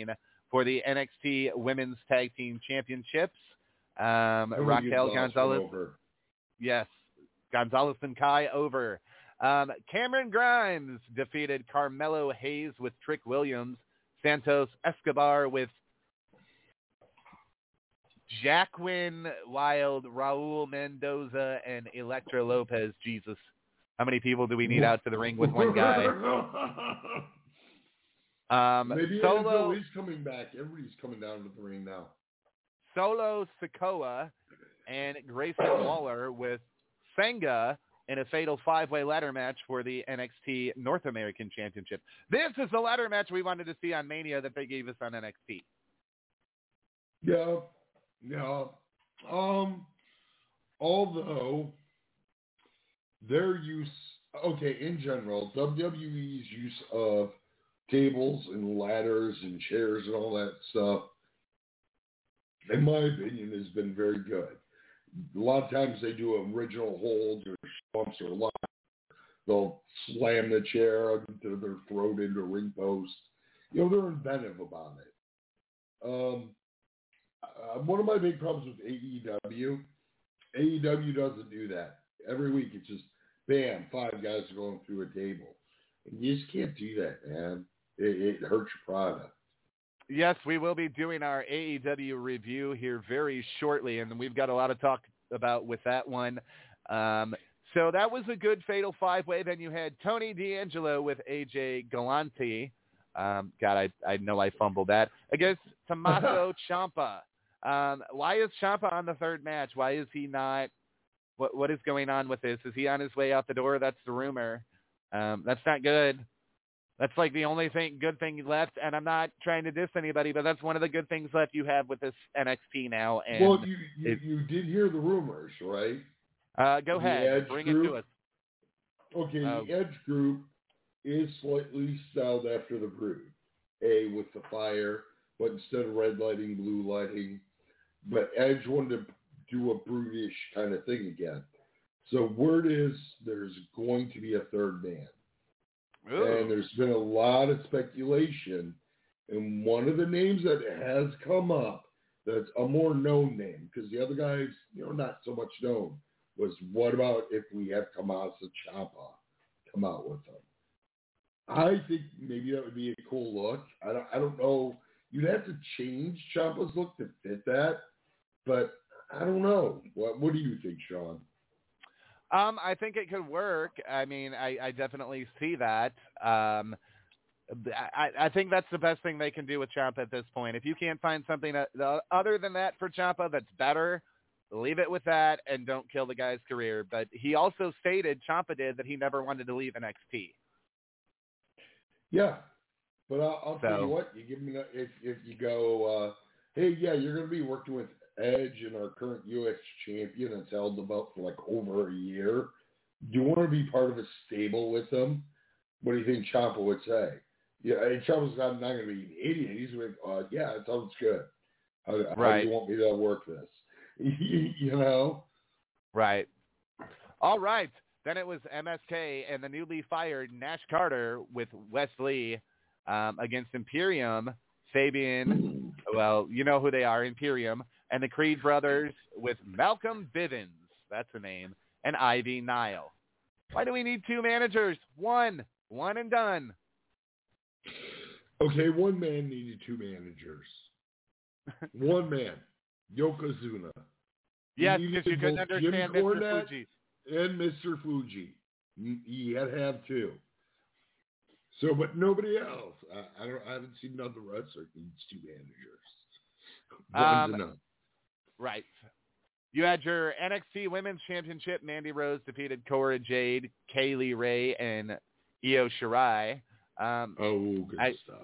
for the N X T Women's Tag Team Championships. Um, Who Raquel you lost Gonzalez. over? Yes, Gonzalez and Kai over. Um, Cameron Grimes defeated Carmelo Hayes with Trick Williams. Santos Escobar with Jacqueline Wild, Raul Mendoza, and Elektra Lopez. Jesus. How many people do we need out to the ring with one guy? Um, Maybe Solo, he's coming back. Everybody's coming down to the ring now. Solo Sikoa and Grayson Waller with Senga in a fatal five-way ladder match for the N X T North American Championship. This is the ladder match we wanted to see on Mania that they gave us on N X T. Yeah, yeah. Um, although their use, okay, in general, W W E's use of tables and ladders and chairs and all that stuff, in my opinion, has been very good. A lot of times they do original holds or stomps or locks. They'll slam the chair into their throat into a ring post. You know, they're inventive about it. Um, uh, one of my big problems with A E W, A E W doesn't do that. Every week it's just, bam, five guys are going through a table. And you just can't do that, man. It, it hurts your product. Yes, we will be doing our A E W review here very shortly, and we've got a lot to talk about with that one. Um, so that was a good fatal five-way. Then you had Tony D'Angelo with A J Galante. Um, God, I, I know I fumbled that. Against Tommaso Ciampa. Um, why is Ciampa on the third match? Why is he not? What What is going on with this? Is he on his way out the door? That's the rumor. Um, that's not good. That's like the only thing, good thing left, and I'm not trying to diss anybody, but that's one of the good things left you have with this N X T now. And well, you you, it, you did hear the rumors, right? Uh, go the ahead, Edge bring group, it to us. Okay, uh, the Edge group is slightly styled after the Brood. A, with the fire, but instead of red lighting, blue lighting. But Edge wanted to do a brutish kind of thing again. So word is there's going to be a third man. Ooh. And there's been a lot of speculation, and one of the names that has come up that's a more known name, because the other guys, you know, not so much known, was what about if we have Tommaso Ciampa come out with them? I think maybe that would be a cool look. I don't, I don't know. You'd have to change Ciampa's look to fit that, but I don't know. What What do you think, Sean? Um, I think it could work. I mean, I, I definitely see that. Um, I, I think that's the best thing they can do with Ciampa at this point. If you can't find something that, uh, other than that for Ciampa that's better, leave it with that and don't kill the guy's career. But he also stated, Ciampa did, that he never wanted to leave N X T. Yeah, but I'll, I'll so. tell you what. You give me if if you go, uh, hey, yeah, you're going to be working with Edge and our current U S champion that's held the belt for like over a year. Do you want to be part of a stable with them? What do you think Ciampa would say? Yeah, Ciampa's not, not going to be an idiot. He's like, uh, yeah, it sounds good. How, right. how do you want me to work this? You know? Right. All right. Then it was M S K and the newly fired Nash Carter with Wes Lee um, against Imperium, Fabian, well, you know who they are, Imperium, and the Creed brothers with Malcolm Bivens, that's the name, and Ivy Nile. Why do we need two managers? One. One and done. Okay, one man needed two managers. One man. Yokozuna. Yes, because you couldn't understand Mister Cornette Fuji. And Mister Fuji. He had to have two. So, but nobody else. I, I don't. I haven't seen another wrestler needs two managers. One's Um, enough. Right. You had your N X T Women's Championship. Mandy Rose defeated Cora Jade, Kaylee Ray, and Io Shirai. Um, oh, good I, stuff.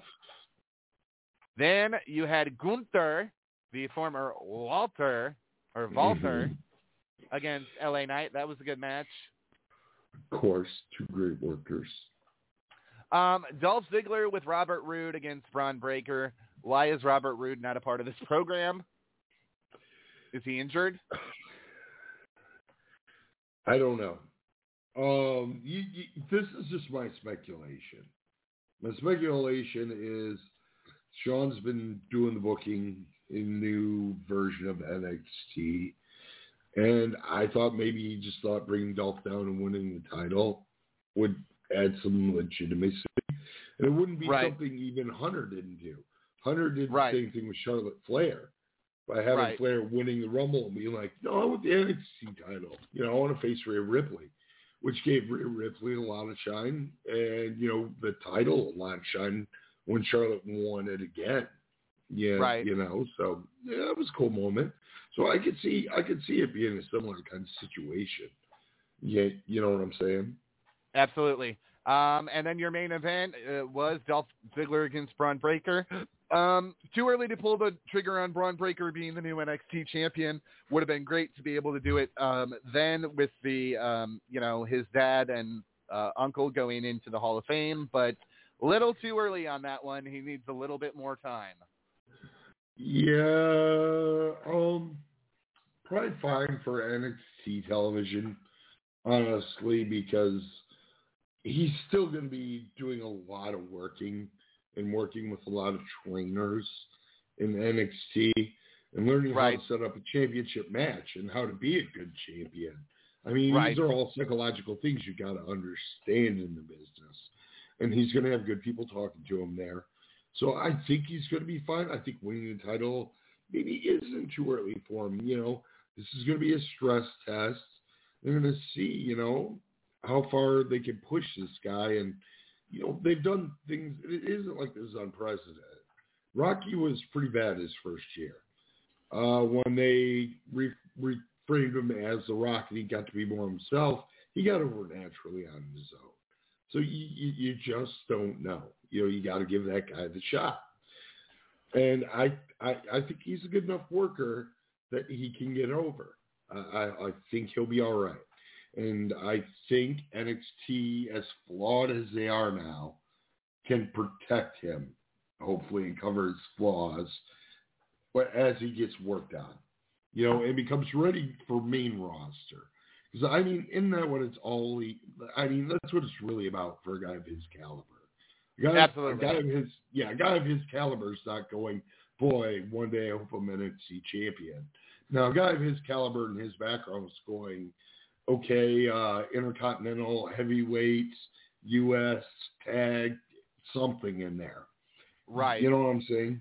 Then you had Gunther, the former Walter, or Walter, mm-hmm. against L A Knight. That was a good match. Of course, two great workers. Um, Dolph Ziggler with Robert Roode against Braun Breaker. Why is Robert Roode not a part of this program? Is he injured? I don't know. Um, you, you, this is just my speculation. My speculation is Sean's been doing the booking in new version of N X T, and I thought maybe he just thought bringing Dolph down and winning the title would add some legitimacy, and it wouldn't be right. something even Hunter didn't do. Hunter did right. the same thing with Charlotte Flair by having right. Flair winning the Rumble and being like, no, I want the N X T title. You know, I want to face Rhea Ripley, which gave Rhea Ripley a lot of shine, and, you know, the title a lot of shine when Charlotte won it again. Yeah, right. you know, so yeah, it was a cool moment. So I could see, I could see it being a similar kind of situation. Yeah, you know what I'm saying? Absolutely. Um, and then your main event uh, was Dolph Ziggler against Braun Breaker. Um, too early to pull the trigger on Braun Breaker being the new N X T champion. Would have been great to be able to do it um, then with the, um, you know, his dad and uh, uncle going into the Hall of Fame, but little too early on that one. He needs a little bit more time. Yeah, um, probably fine for N X T television, honestly, because he's still going to be doing a lot of working and working with a lot of trainers in N X T and learning right. how to set up a championship match and how to be a good champion. I mean, right. these are all psychological things you got to understand in the business. And he's going to have good people talking to him there. So I think he's going to be fine. I think winning the title maybe isn't too early for him. You know, this is going to be a stress test. They're going to see, you know, how far they can push this guy. And, you know, they've done things. It isn't like this is unprecedented. Rocky was pretty bad his first year. Uh, when they re- reframed him as The Rock and he got to be more himself, he got over naturally on his own. So you, you, you just don't know. You know, you got to give that guy the shot. And I, I I think he's a good enough worker that he can get over. I, I, I think he'll be all right. And I think N X T, as flawed as they are now, can protect him, hopefully, and cover his flaws, but as he gets worked on, you know, and becomes ready for main roster. Because, I mean, isn't that what it's all, I mean, that's what it's really about for a guy of his caliber. A guy, Absolutely. A guy of his, yeah, a guy of his caliber is not going, boy, one day I hope I'm an N X T champion. Now, a guy of his caliber and his background is going, okay, uh, Intercontinental, Heavyweight, U S, Tag, something in there. Right. You know what I'm saying?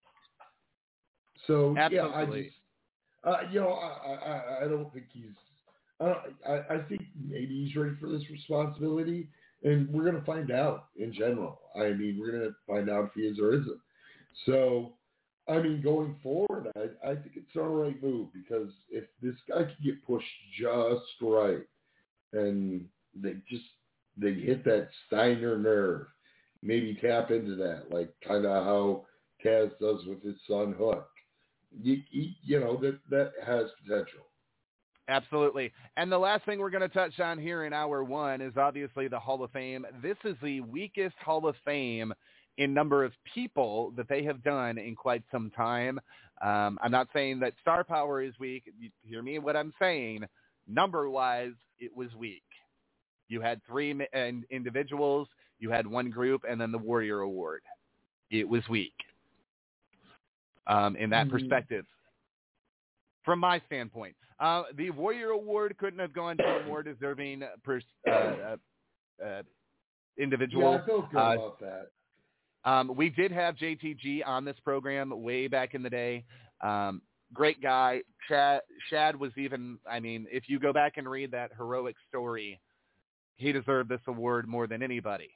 So, Absolutely. yeah, I just, uh, you know, I, I, I don't think he's, uh, I, I think maybe he's ready for this responsibility, and we're going to find out in general. I mean, we're going to find out if he is or isn't. So, I mean, going forward, I, I think it's the right move, because if this guy can get pushed just right and they just, they hit that Steiner nerve, maybe tap into that, like kind of how Taz does with his son Hook. You, you, you know, that, that has potential. Absolutely. And the last thing we're going to touch on here in hour one is obviously the Hall of Fame. This is the weakest Hall of Fame in number of people that they have done in quite some time. Um, I'm not saying that star power is weak. You hear me what I'm saying. Number-wise, it was weak. You had three individuals, you had one group, and then the Warrior Award. It was weak um, in that mm-hmm. perspective. From my standpoint, uh, the Warrior Award couldn't have gone to a more deserving pers- uh, uh, uh, individual. Yeah, I feel good uh, about that. Um, we did have J T G on this program way back in the day. Um, great guy. Chad, Shad was even, I mean, if you go back and read that heroic story, he deserved this award more than anybody.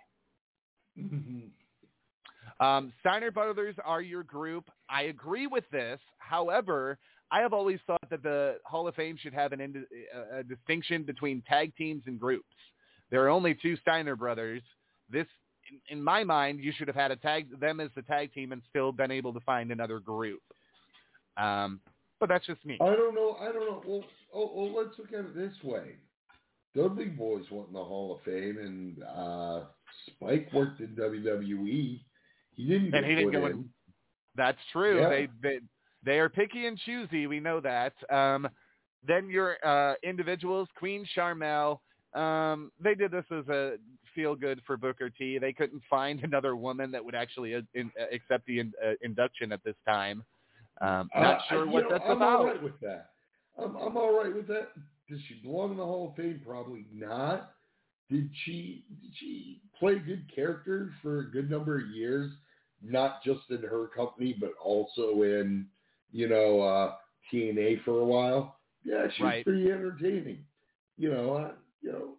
Mm-hmm. Um, Steiner Brothers are your group. I agree with this. However, I have always thought that the Hall of Fame should have an ind- a distinction between tag teams and groups. There are only two Steiner Brothers. This, in, in my mind, you should have had a tag them as the tag team and still been able to find another group. Um, but that's just me. I don't know. I don't know. Well, oh, well, let's look at it this way. Dudley Boys went in the Hall of Fame, and uh, Spike worked in W W E. He didn't get and he didn't put go in. in. That's true. Yeah. They, they they are picky and choosy. We know that. Um, then your uh, individuals, Queen Sharmell, um, they did this as a feel good for Booker T. They couldn't find another woman that would actually uh, in, uh, accept the in, uh, induction at this time. Um, not uh, sure I, what know, that's I'm about. all right with that. I'm, I'm all right with that. Does she belong in the Hall of Fame? Probably not. Did she did she play good characters for a good number of years? Not just in her company, but also in, you know, uh, T N A for a while. Yeah, she's Right. pretty entertaining. You know, I, you know,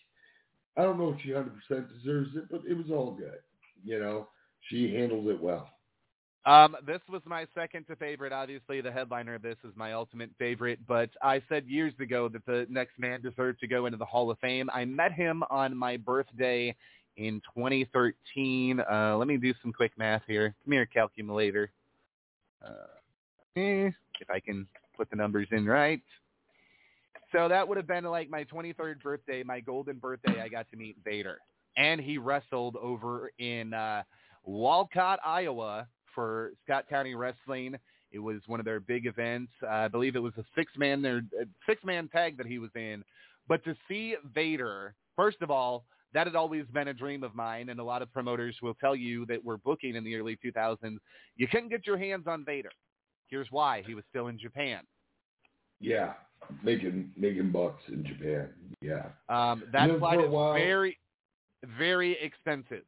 I don't know if she one hundred percent deserves it, but it was all good. You know, she handles it well. Um, this was my second to favorite. Obviously, the headliner of this is my ultimate favorite, but I said years ago that the next man deserved to go into the Hall of Fame. I met him on my birthday in twenty thirteen. Uh, let me do some quick math here. Come here, calculator. Uh, eh, if I can put the numbers in right. So that would have been like my twenty-third birthday, my golden birthday. I got to meet Vader, and he wrestled over in uh, Walcott, Iowa, for Scott County Wrestling. It was one of their big events. Uh, I believe it was a six-man there, six-man tag that he was in. But to see Vader, first of all, that had always been a dream of mine, and a lot of promoters will tell you that were booking in the early two thousands. You couldn't get your hands on Vader. Here's why. He was still in Japan. Yeah, making making bucks in Japan. Yeah. Um, that flight is while, very, very expensive.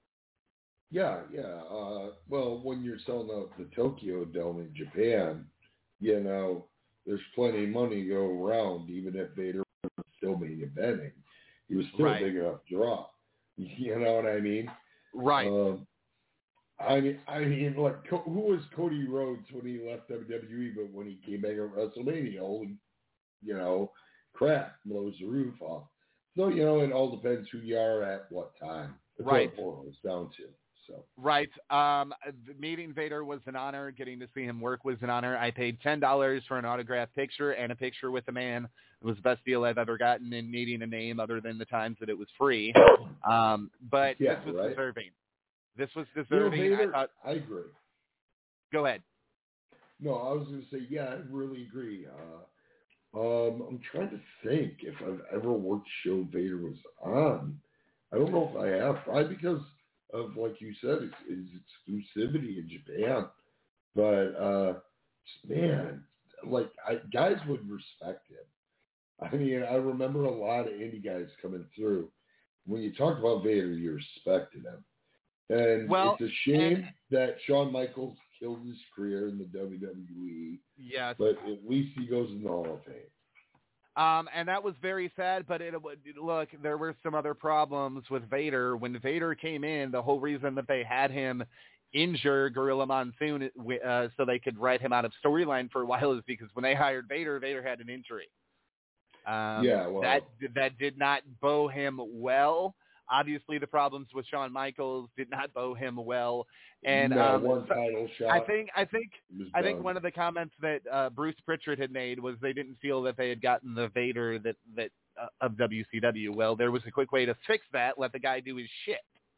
Yeah, yeah. Uh, well, when you're selling out the Tokyo Dome in Japan, you know, there's plenty of money to go around, even if Vader was still main eventing. He was still Right. big enough to draw. You know what I mean? Right. Um, I mean, I mean, like, who was Cody Rhodes when he left W W E, but when he came back at WrestleMania, holy, you know, crap, blows the roof off. So, you know, it all depends who you are at what time. That's Right. what it boils down to. So. Right. Um, meeting Vader was an honor. Getting to see him work was an honor. I paid ten dollars for an autographed picture and a picture with the man. It was the best deal I've ever gotten in meeting a name other than the times that it was free. Um, but Yeah, this was right. deserving. This was You know, deserving. Vader, I thought. I agree. Go ahead. No, I was going to say, yeah, I really agree. Uh, um, I'm trying to think if I've ever worked a show Vader was on. I don't know if I have, probably because of, like you said, his, his exclusivity in Japan. But, uh, man, like, I, guys would respect him. I mean, I remember a lot of indie guys coming through. When you talked about Vader, you respected him. And Well, it's a shame and, that Shawn Michaels killed his career in the W W E. yes. But at least he goes in the Hall of Fame. Um, and that was very sad, but it, look, there were some other problems with Vader. When Vader came in, the whole reason that they had him injure Gorilla Monsoon uh, so they could write him out of storyline for a while is because when they hired Vader, Vader had an injury. Um, yeah, well, that that did not bow him well. Obviously, the problems with Shawn Michaels did not bow him well. And no, um, one title shot. I think I think I think done. one of the comments that uh, Bruce Pritchard had made was they didn't feel that they had gotten the Vader that that uh, of W C W. Well, there was a quick way to fix that. Let the guy do his shit.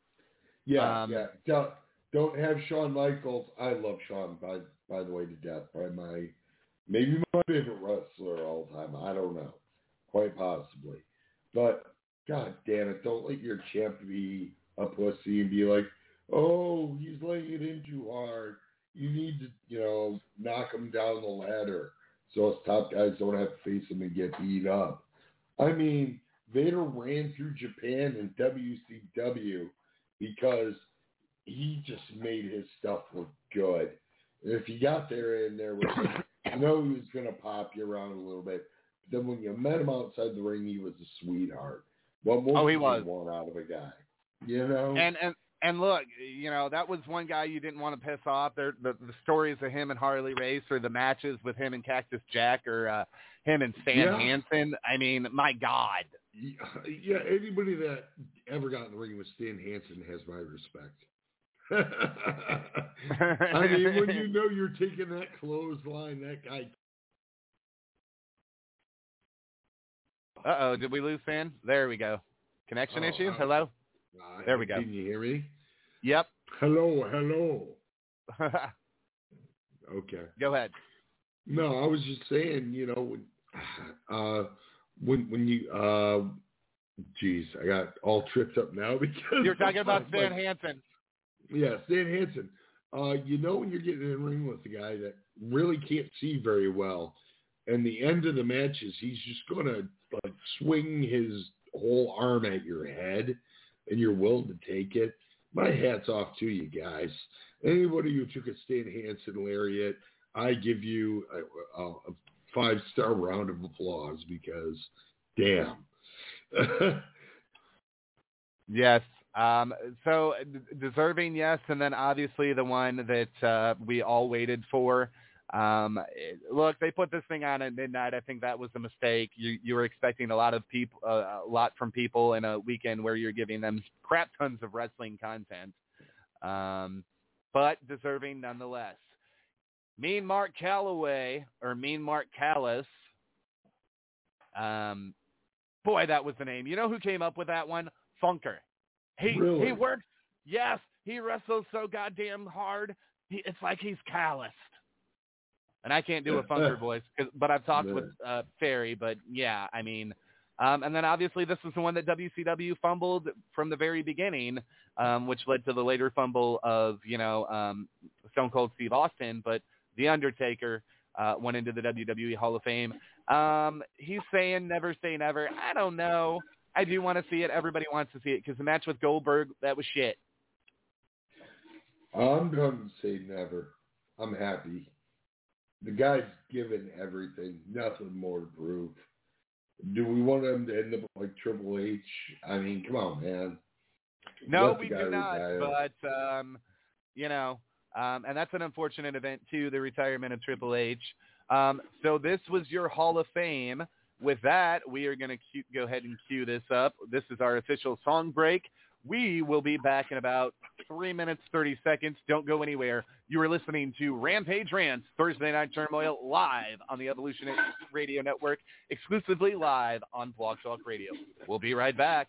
Yeah, um, yeah. Don't, don't have Shawn Michaels. I love Shawn, by by the way, to death. Probably my maybe my favorite wrestler of all time. I don't know, quite possibly. But God damn it! Don't let your champ be a pussy and be like, oh, he's laying it in too hard. You need to, you know, knock him down the ladder so us top guys don't have to face him and get beat up. I mean, Vader ran through Japan and W C W because he just made his stuff look good. And if you got there and there was, you know, he was going to pop you around a little bit. But then when you met him outside the ring, he was a sweetheart. What more Oh, he could was. you want out of a guy? You know? And and and look, you know, that was one guy you didn't want to piss off. There, the the stories of him and Harley Race, or the matches with him and Cactus Jack, or uh, him and Stan Yeah. Hansen. I mean, my God. Yeah, anybody that ever got in the ring with Stan Hansen has my respect. I mean, when you know you're taking that clothesline, that guy. Uh-oh, did we lose Stan? There we go. Connection Oh, issue? uh, Hello? Uh, There we go. Can you hear me? Yep. Hello, hello. Okay. Go ahead. No, I was just saying, you know, when uh, when when you uh, Jeez, I got all tripped up now because you're talking about Stan like, Hansen. Yeah, Stan Hansen. Uh, you know when you're getting in the ring with a guy that really can't see very well, and the end of the match is he's just going to like swing his whole arm at your head, and you're willing to take it. My hat's off to you guys. Anybody who took a Stan Hansen lariat, I give you a, a, a five-star round of applause because, damn. Yes. Um, so d- deserving, yes, and then obviously the one that uh, we all waited for. Um, it, look, they put this thing on at midnight. I think that was a mistake. You you were expecting a lot of people, uh, a lot from people in a weekend where you're giving them crap tons of wrestling content, um, but deserving nonetheless. Mean Mark Calloway or Mean Mark Callis. Um, boy, that was the name. You know who came up with that one? Funker. He really? he works. Yes, he wrestles so goddamn hard. He, it's like he's calloused. And I can't do a Funker voice, but I've talked with uh, Ferry. But yeah, I mean, um, and then obviously this was the one that W C W fumbled from the very beginning, um, which led to the later fumble of you know um, Stone Cold Steve Austin. But The Undertaker uh, went into the W W E Hall of Fame. Um, he's saying never say never. I don't know. I do want to see it. Everybody wants to see it because the match with Goldberg, that was shit. I'm going to say never. I'm happy. The guy's given everything. Nothing more to prove. Do we want him to end up like Triple H? I mean, come on, man. No, Let we the guy do not. retire. But, um, you know, um, and that's an unfortunate event, too, the retirement of Triple H. Um, so this was your Hall of Fame. With that, we are going to go ahead and cue this up. This is our official song break. We will be back in about three minutes, thirty seconds. Don't go anywhere. You are listening to Rampage Rants, Thursday Night Turmoil, live on the Evolution Radio Network, exclusively live on Blog Talk Radio. We'll be right back.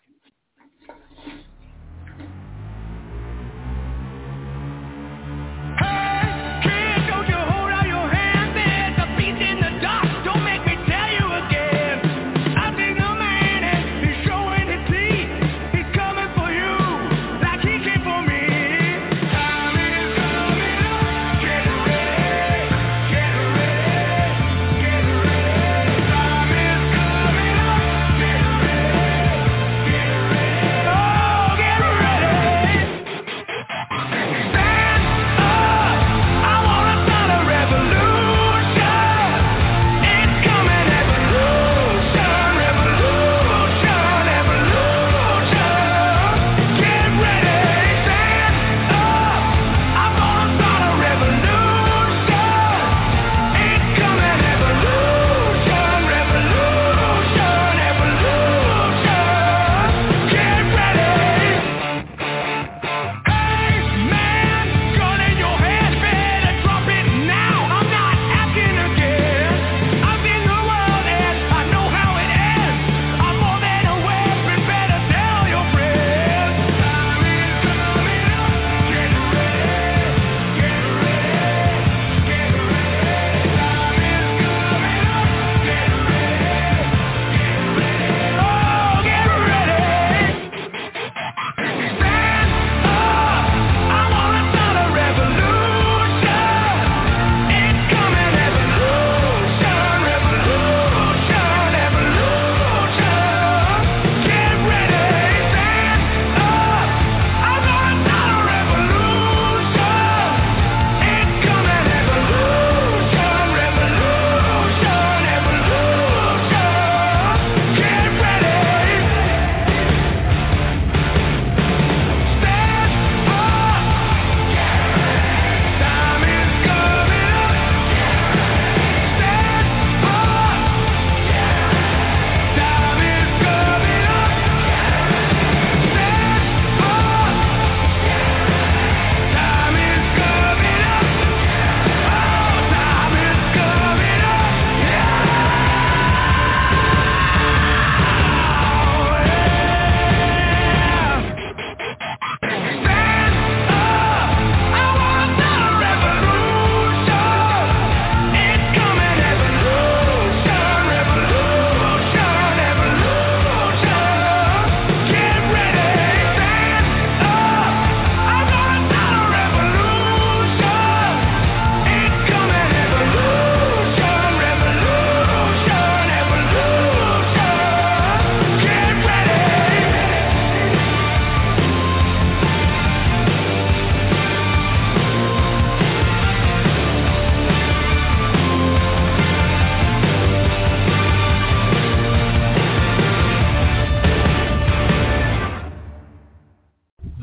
Oh!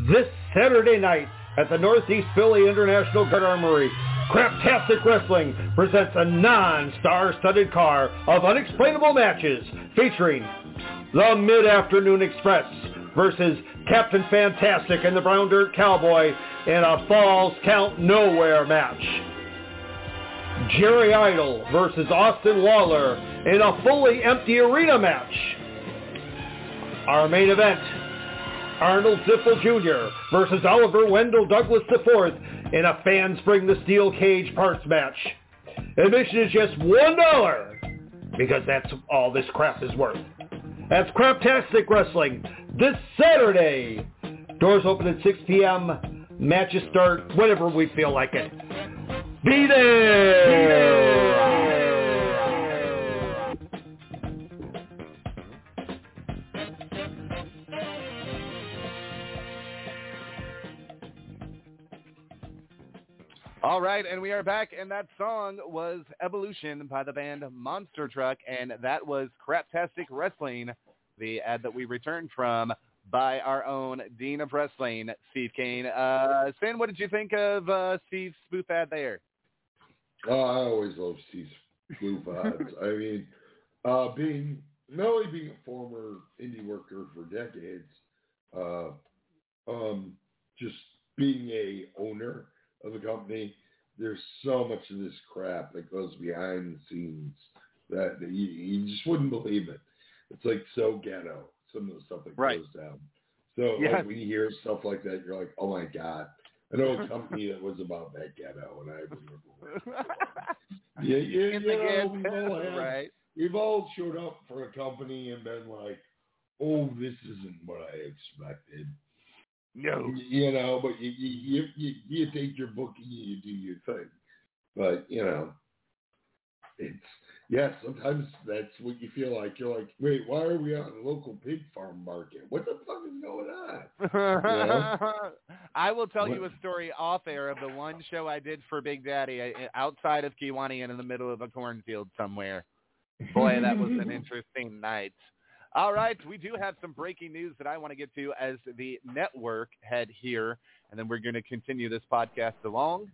This Saturday night at the Northeast Philly International Guard Armory, Craptastic Wrestling presents a non-star-studded car of unexplainable matches featuring the Mid-Afternoon Express versus Captain Fantastic and the Brown Dirt Cowboy in a Falls Count Nowhere match. Jerry Idol versus Austin Lawler in a fully empty arena match. Our main event, Arnold Ziffel Junior versus Oliver Wendell Douglas the fourth in a Fans Bring the Steel Cage Parts match. Admission is just one dollar because that's all this crap is worth. That's Craptastic Wrestling this Saturday. Doors open at six p.m. Matches start whenever we feel like it. Be there! Be there! All right, and we are back, and that song was Evolution by the band Monster Truck, and that was Craptastic Wrestling, the ad that we returned from by our own Dean of Wrestling, Steve Kane. Uh, Sin, what did you think of uh, Steve's spoof ad there? Oh, I always love Steve's spoof ads. I mean, uh, being not only being a former indie worker for decades, uh, um, just being a owner of a company, there's so much of this crap that goes behind the scenes that, that you, you just wouldn't believe it. It's like so ghetto, some of the stuff that right. goes down. So yes. like, when you hear stuff like that, you're like, oh my God. I know a company that was about that ghetto, and I remember. yeah, yeah, you know, we've all had, right. We've all showed up for a company and been like, oh, this isn't what I expected. No, you know, but you you you, you take your booking and you do your thing. But you know, it's yeah. Sometimes that's what you feel like. You're like, wait, why are we on a local pig farm market? What the fuck is going on? You know? I will tell what? you a story off air of the one show I did for Big Daddy outside of Kewanee and in the middle of a cornfield somewhere. Boy, that was an interesting night. All right, we do have some breaking news that I want to get to as the network head here, and then we're going to continue this podcast along.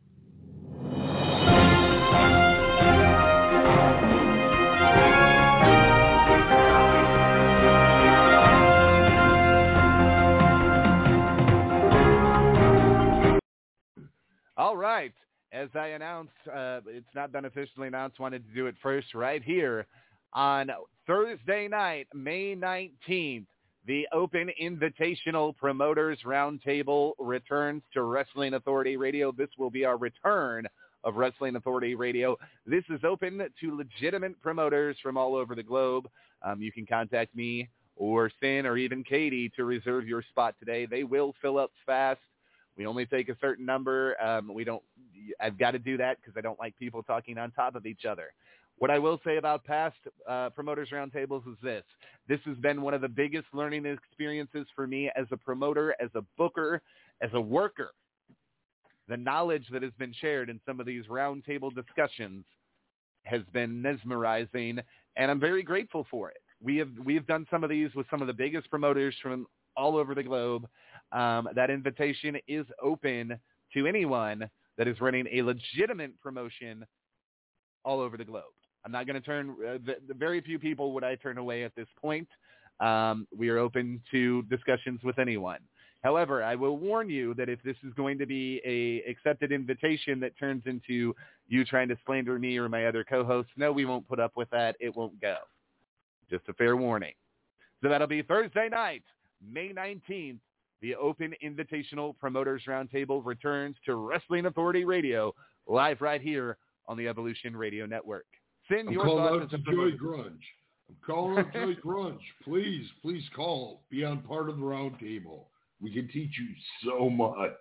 All right, as I announced, uh, it's not been officially announced, wanted to do it first right here. On Thursday night, May nineteenth, the Open Invitational Promoters Roundtable returns to Wrestling Authority Radio. This will be our return of Wrestling Authority Radio. This is open to legitimate promoters from all over the globe. Um, you can contact me or Sin or even Katie to reserve your spot today. They will fill up fast. We only take a certain number. Um, we don't. I've got to do that because I don't like people talking on top of each other. What I will say about past uh, Promoters Roundtables is this. This has been one of the biggest learning experiences for me as a promoter, as a booker, as a worker. The knowledge that has been shared in some of these roundtable discussions has been mesmerizing, and I'm very grateful for it. We have we have done some of these with some of the biggest promoters from all over the globe. Um, that invitation is open to anyone that is running a legitimate promotion all over the globe. I'm not going to turn uh, – the, the very few people would I turn away at this point. Um, we are open to discussions with anyone. However, I will warn you that if this is going to be a accepted invitation that turns into you trying to slander me or my other co-hosts, no, we won't put up with that. It won't go. Just a fair warning. So that'll be Thursday night, May nineteenth. The Open Invitational Promoters Roundtable returns to Wrestling Authority Radio live right here on the Evolution Radio Network. Sin, I'm your calling thoughts out to Joey Grunge. I'm calling out Joey Grunge. Please, please call. Be on part of the roundtable. We can teach you so much.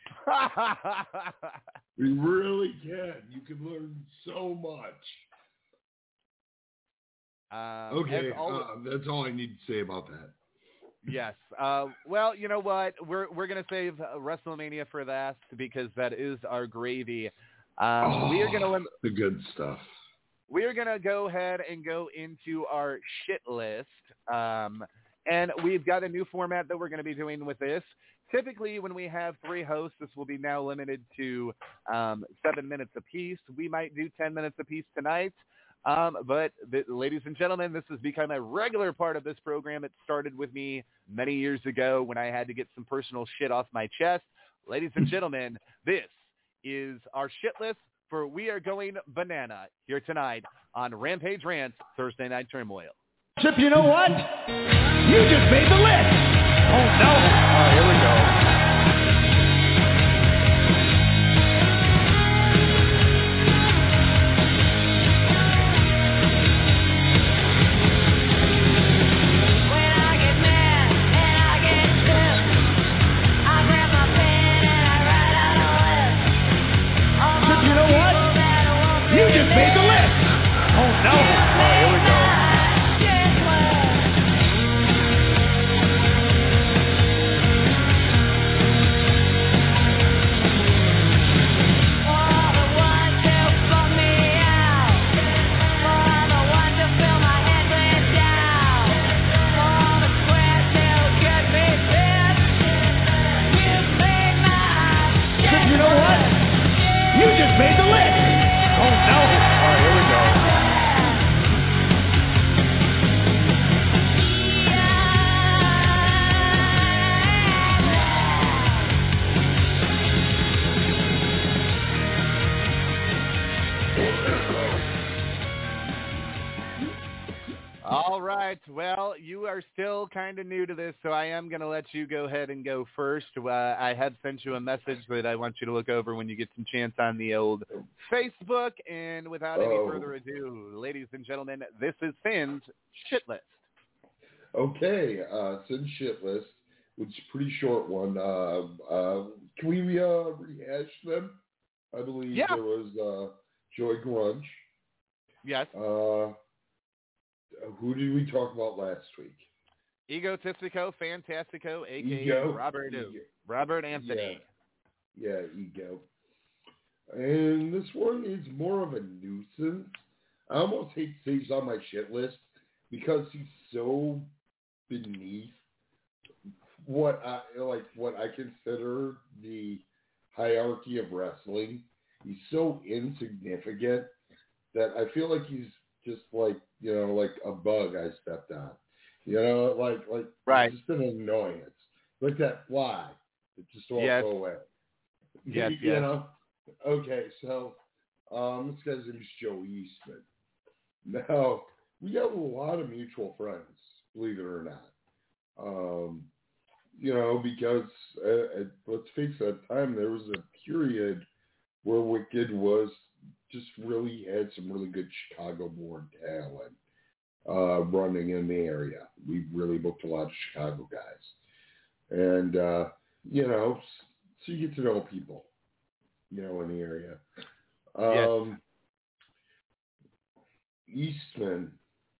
We really can. You can learn so much. Um, okay, all, uh, that's all I need to say about that. Yes. Uh, well, you know what? We're we're gonna save WrestleMania for last because that is our gravy. Um, oh, we are gonna lim- the good stuff. We are gonna go ahead and go into our shit list, um, and we've got a new format that we're gonna be doing with this. typically when we have three hosts, this will be now limited to um, seven minutes apiece. We might do ten minutes apiece tonight. Um, but, the, ladies and gentlemen, this has become a regular part of this program. It started with me many years ago when I had to get some personal shit off my chest. Ladies and gentlemen, this is our shit list for We Are Going Banana here tonight on Rampage Rants Thursday Night Turmoil. Chip, you know what? You just made the list. Oh, no. Oh, here we go. Made the list. Oh, no. Oh, here we go. You know what? You just made the list. Oh, no. Oh, here we go. All right. Well, you are still kind of new to this, so I am going to let you go ahead and go first. Uh, I have sent you a message that I want you to look over when you get some chance on the old Facebook. And without any oh. further ado, ladies and gentlemen, this is Finn's Shit List. Okay, uh, Finn's Shit List, which is a pretty short one. Uh, uh, can we uh, rehash them? I believe yeah. there was uh, Joy Grunge. Yes. Uh, who did we talk about last week? Egotistico Fantastico, a k a. Ego. Robert, Ego. Robert Anthony. Yeah. yeah, Ego. And this one is more of a nuisance. I almost hate to say he's on my shit list because he's so beneath what I like what I consider the hierarchy of wrestling. He's so insignificant that I feel like he's just like, you know, like a bug I stepped on. You know, like like right. It's just an annoyance. Like that fly. It just won't yes. go away. Yes, you yes. know? Okay, so um this guy's name is Joe Eastman. Now, we have a lot of mutual friends, believe it or not. Um, you know, because uh, at, let's face it, at the time there was a period where Wicked was just really had some really good Chicago-born talent uh, running in the area. We really booked a lot of Chicago guys. And, uh, you know, so you get to know people, you know, in the area. Um, yes. Eastman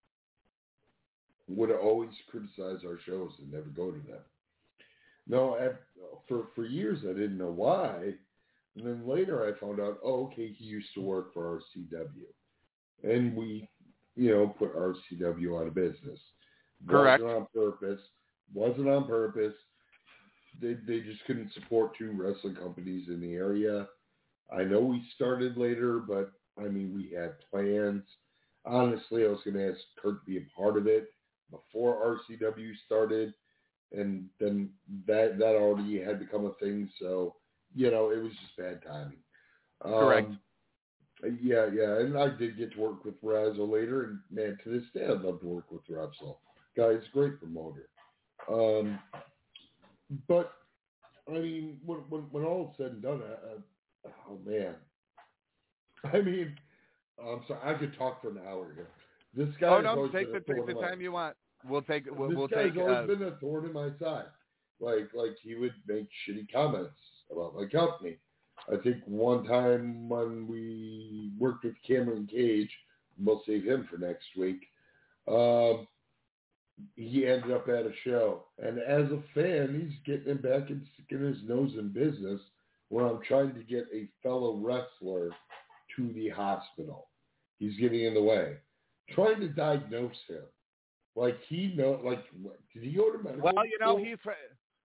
would always criticize our shows and never go to them. No, at, for, for years I didn't know why. And then later I found out, oh, okay, he used to work for R C W. And we, you know, put R C W out of business. Correct. Wasn't on purpose. Wasn't on purpose. They they just couldn't support two wrestling companies in the area. I know we started later, but, I mean, we had plans. Honestly, I was going to ask Kurt to be a part of it before R C W started. And then that, that already had become a thing, so... You know, it was just bad timing. Um, Correct. Yeah, yeah. And I did get to work with Razzo later. And, man, to this day, I'd love to work with Razzo. Guy's a great promoter. Um, but, I mean, when, when, when all is said and done, I, I, oh, man. I mean, I'm sorry. I could talk for an hour here. This guy Oh, no, take the, take the time you want. We'll take, we'll, this we'll guy's take, always uh, been a thorn in my side. Like, like he would make shitty comments about my company. I think one time when we worked with Cameron Cage, we'll save him for next week, um, he ended up at a show. And as a fan, he's getting him back and sticking his nose in business when I'm trying to get a fellow wrestler to the hospital. He's getting in the way. Trying to diagnose him. Like, he know, like, did he go to medical Well, you know, school? he's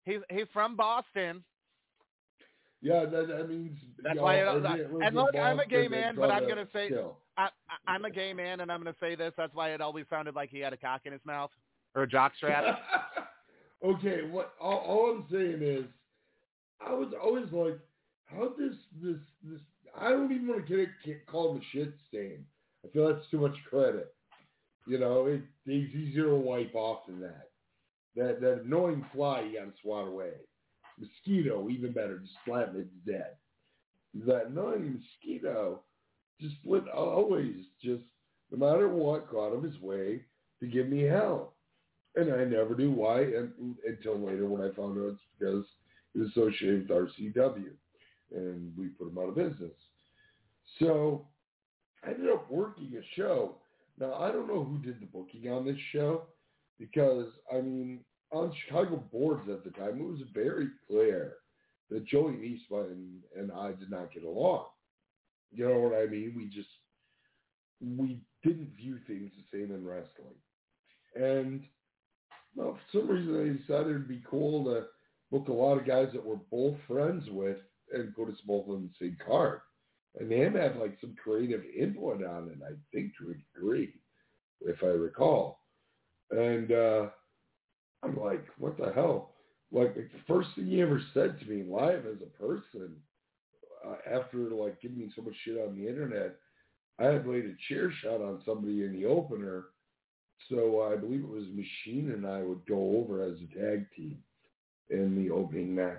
he's he's from Boston. Yeah, that, that means. That's you know, why. It, and that, it and look, I'm a gay Boston, man, it's but on I'm a gonna say skill. I, I, I'm a gay man, and I'm gonna say this. That's why it always sounded like he had a cock in his mouth or a jockstrap. Okay, what all, all I'm saying is, I was always like, how this this this. I don't even want to get it, call him a shit stain. I feel that's too much credit. You know, it, it's easier to wipe off than that. That that annoying fly you got to swat away. Mosquito, even better, just slap it dead. That annoying mosquito just would always just, no matter what, got him his way to give me hell. And I never knew why and, until later when I found out it's because it was associated with R C W. And we put him out of business. So I ended up working a show. Now, I don't know who did the booking on this show because, I mean, on Chicago boards at the time, it was very clear that Joey Eastman and I did not get along. You know what I mean? We just, we didn't view things the same in wrestling. And well, for some reason, I decided it'd be cool to book a lot of guys that we're both friends with and put us both on the same card. And him had like some creative input on it, I think, to a degree, if I recall. And uh, I'm like, what the hell? Like, the first thing he ever said to me live as a person, uh, after like giving me so much shit on the internet, I had laid a chair shot on somebody in the opener. So uh, I believe it was Machine and I would go over as a tag team in the opening match.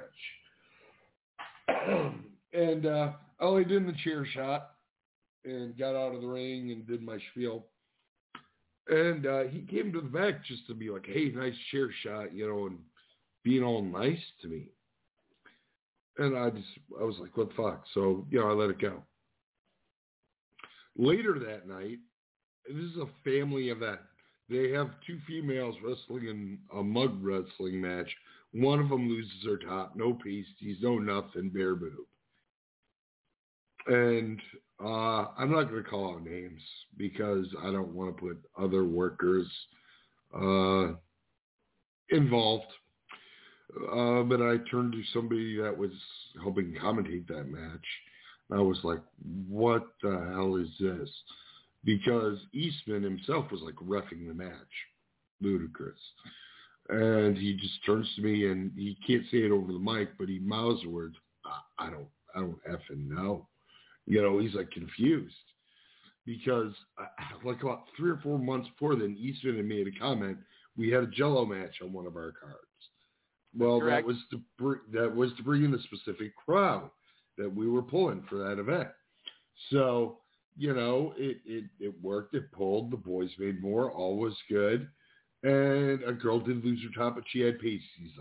and uh, I only did the chair shot and got out of the ring and did my spiel. And uh, he came to the back just to be like, hey, nice chair shot, you know, and being all nice to me. And I just, I was like, what the fuck? So, you know, I let it go. Later that night, this is a family event. They have two females wrestling in a mug wrestling match. One of them loses her top, no pasties, no nothing, bare boob. And uh, I'm not going to call out names because I don't want to put other workers uh, involved. Uh, but I turned to somebody that was helping commentate that match. I was like, what the hell is this? Because Eastman himself was like reffing the match. Ludicrous. And he just turns to me and he can't say it over the mic, but he mouths the words, I, I don't, I don't effing know. You know, he's like confused because uh, like about three or four months before then, Eastman had made a comment. We had a Jello match on one of our cards. Well, that was to bring, that was to bring in the specific crowd that we were pulling for that event. So, you know, it, it, it worked. It pulled. The boys made more. All was good. And a girl did lose her top, but she had pasties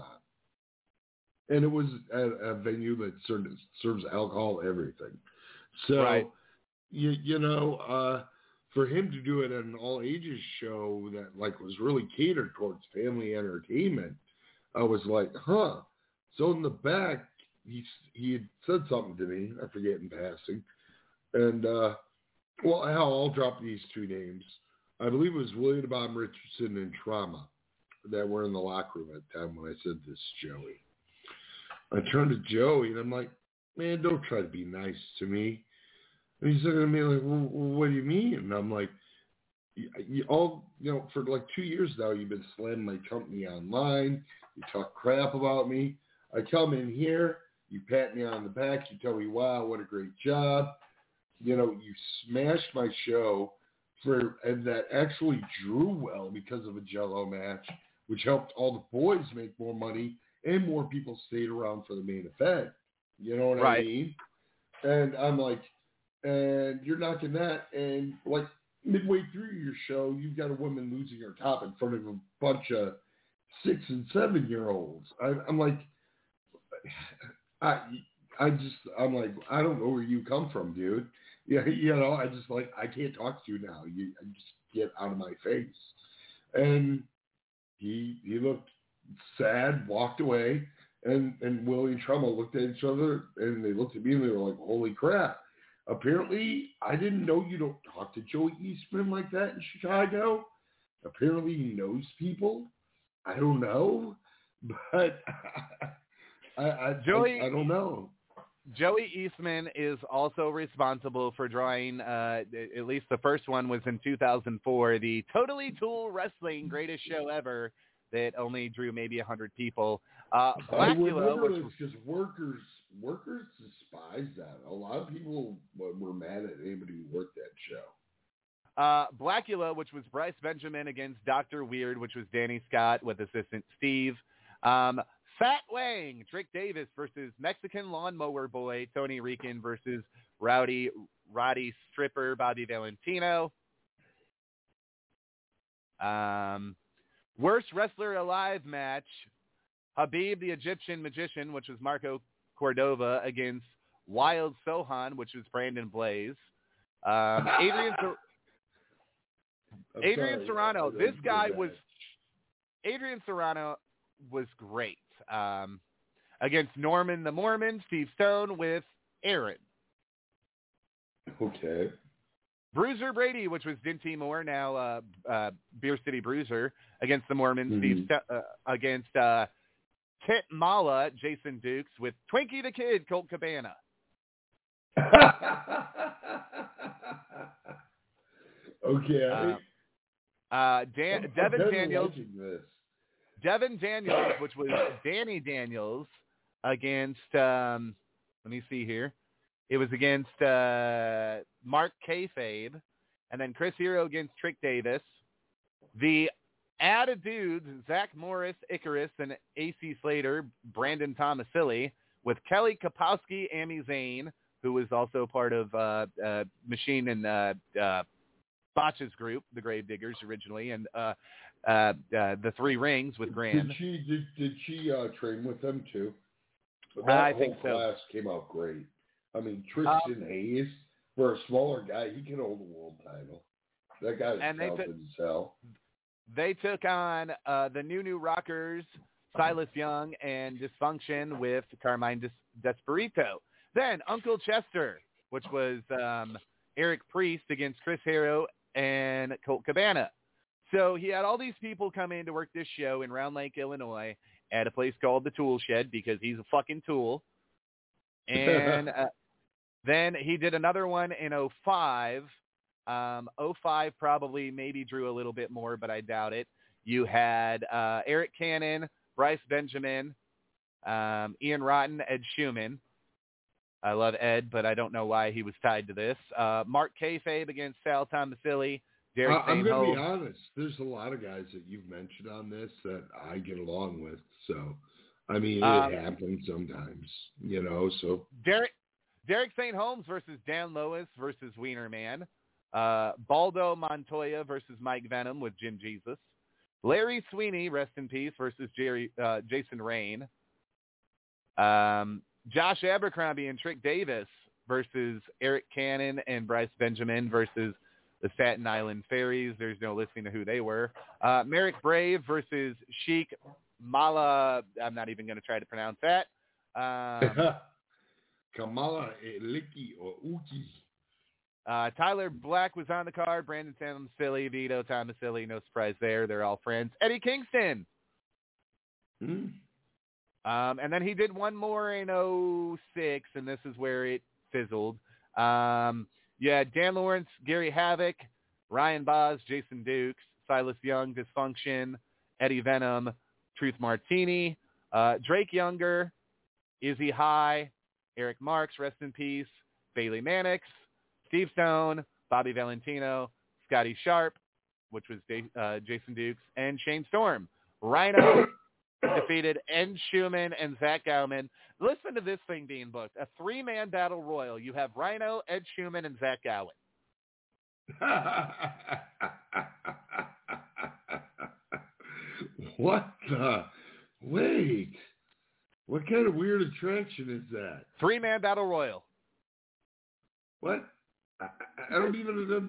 on. And it was at a venue that serves, serves alcohol, everything. So, right. you, you know, uh, for him to do it at an all-ages show that, like, was really catered towards family entertainment, I was like, huh. So in the back, he, he had said something to me. I forget in passing. And, uh, well, hell, I'll drop these two names. I believe it was William Bob Richardson and Trauma that were in the locker room at the time when I said this to Joey. I turned to Joey, and I'm like, man, don't try to be nice to me. And he's looking at me like, well, what do you mean? And I'm like, you all, you know, for like two years now, you've been slamming my company online. You talk crap about me. I come in here, you pat me on the back, you tell me, wow, what a great job. You know, you smashed my show for, and that actually drew well because of a Jello match, which helped all the boys make more money and more people stayed around for the main event. You know what right. I mean? And I'm like, and you're knocking that, and like midway through your show, you've got a woman losing her top in front of a bunch of six and seven year olds. I, I'm like, I, I just, I'm like, I don't know where you come from, dude. Yeah, you know, I just like, I can't talk to you now. You I just get out of my face. And he he looked sad, walked away, and, and Willie and Trumbull looked at each other, and they looked at me, and they were like, holy crap. Apparently, I didn't know you don't talk to Joey Eastman like that in Chicago. Apparently, he knows people. I don't know. but I, I, Joey, I, I don't know. Joey Eastman is also responsible for drawing, uh, at least the first one was in two thousand four, the Totally Tool Wrestling Greatest Show Ever that only drew maybe one hundred people. Uh, I Blackula, remember which this because workers, workers despise that. A lot of people were mad at anybody who worked that show. Uh, Blackula, which was Bryce Benjamin against Doctor Weird, which was Danny Scott with assistant Steve. Um, Fat Wang, Trick Davis versus Mexican Lawnmower Boy, Tony Rican versus Rowdy Roddy Stripper, Bobby Valentino. Um, worst wrestler alive match, Habib the Egyptian Magician, which was Marco Cordova, against Wild Sohan, which was Brandon Blaze. Um, Adrian Ser- Adrian sorry, Serrano, I- I this guy that. was Adrian Serrano was great. Um, against Norman the Mormon, Steve Stone with Aaron. Okay. Bruiser Brady, which was Dinty Moore, now uh, uh, Beer City Bruiser, against the Mormons. Mm-hmm. Steve St- uh, against uh, Tit Mala, Jason Dukes, with Twinkie the Kid, Colt Cabana. Okay. Uh, uh, Dan- I'm, Devin I'm Daniels. This. Devin Daniels, which was Danny Daniels, against, um, let me see here. It was against uh, Mark Kayfabe, and then Chris Hero against Trick Davis. The added dudes, Zach Morris, Icarus, and A C Slater, Brandon Tomasilli, with Kelly Kapowski, Amy Zane, who was also part of uh, uh, Machine and uh, uh, Botch's group, the Gravediggers originally, and uh, uh, uh, the Three Rings with Grand. Did she did, did she uh, train with them too? That I whole think so. class came out great. I mean, Tristan um, Hayes, for a smaller guy, he can hold a world title. That guy's talented as hell. They took on uh, the New New Rockers, Silas Young, and Dysfunction with Carmine Des- Desperito. Then Uncle Chester, which was um, Eric Priest against Chris Hero and Colt Cabana. So he had all these people come in to work this show in Round Lake, Illinois, at a place called the Tool Shed because he's a fucking tool. And uh, then he did another one in oh five. Um, oh five probably maybe drew a little bit more, but I doubt it. You had uh, Eric Cannon, Bryce Benjamin, um, Ian Rotten, Ed Schumann. I love Ed, but I don't know why he was tied to this. Uh, Mark Kayfabe against Sal Tomasilli. Derek uh, I'm going to be Holmes. honest. There's a lot of guys that you've mentioned on this that I get along with. So, I mean, it um, happens sometimes, you know. So Derek Derek Saint Holmes versus Dan Lois versus Wiener Man. Uh, Baldo Montoya versus Mike Venom with Jim Jesus. Larry Sweeney, rest in peace, versus Jerry uh, Jason Rain. Um, Josh Abercrombie and Trick Davis versus Eric Cannon and Bryce Benjamin versus the Staten Island Fairies. There's no listing of who they were. Uh, Merrick Brave versus Sheik Mala. I'm not even going to try to pronounce that. Um, Kamala Eliki or Uki. Uh, Tyler Black was on the card. Brandon Tomasilli, Vito Tomasilli, no surprise there. They're all friends. Eddie Kingston. Mm. Um, and then he did one more in oh six, and this is where it fizzled. Um, yeah, Dan Lawrence, Gary Havoc, Ryan Boz, Jason Dukes, Silas Young, Dysfunction, Eddie Venom, Truth Martini, uh, Drake Younger, Izzy High, Eric Marks, rest in peace, Bailey Mannix, Steve Stone, Bobby Valentino, Scotty Sharp, which was uh, Jason Dukes, and Shane Storm. Rhino defeated Ed Schumann and Zach Gauman. Listen to this thing being booked. A three-man battle royal. You have Rhino, Ed Schumann, and Zach Gowen. What the? Wait. What kind of weird attraction is that? Three-man battle royal. What? I, I don't even...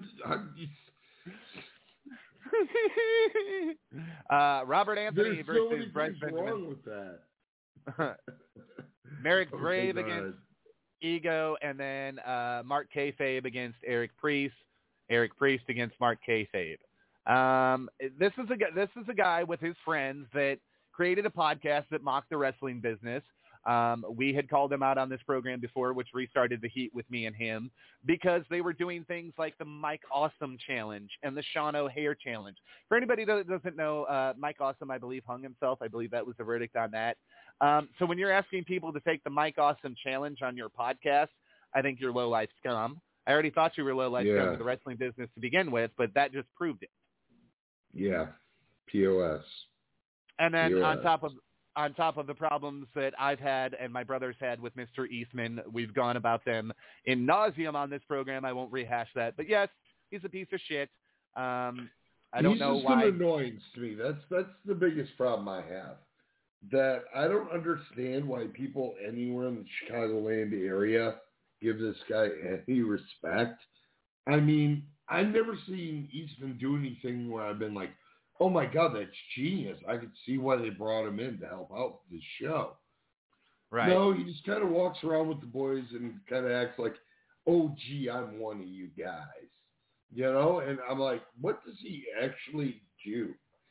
uh, Robert Anthony There's versus so many Bryce things Benjamin. wrong with that. Merrick Oh, Brave God. against Ego, and then uh, Mark Kayfabe against Eric Priest. Eric Priest against Mark Kayfabe. Um, this is a this is a guy with his friends that created a podcast that mocked the wrestling business. Um, we had called them out on this program before, which restarted the heat with me and him, because they were doing things like the Mike Awesome Challenge and the Sean O'Haire Challenge. For anybody that doesn't know, uh, Mike Awesome, I believe, hung himself. I believe that was the verdict on that. Um, so when you're asking people to take the Mike Awesome Challenge on your podcast, I think you're low-life scum. I already thought you were low-life yeah. scum in the wrestling business to begin with, but that just proved it. Yeah, P O S. And then P O S. on top of on top of the problems that I've had and my brother's had with Mister Eastman, we've gone about them in nauseum on this program. I won't rehash that. But, yes, he's a piece of shit. Um, I don't he's know just why. an annoyance to me. That's, that's the biggest problem I have. That I don't understand why people anywhere in the Chicagoland area give this guy any respect. I mean, I've never seen Eastman do anything where I've been like, oh, my God, that's genius. I could see why they brought him in to help out with this show. Right. No, he just kind of walks around with the boys and kind of acts like, oh, gee, I'm one of you guys. You know? And I'm like, what does he actually do?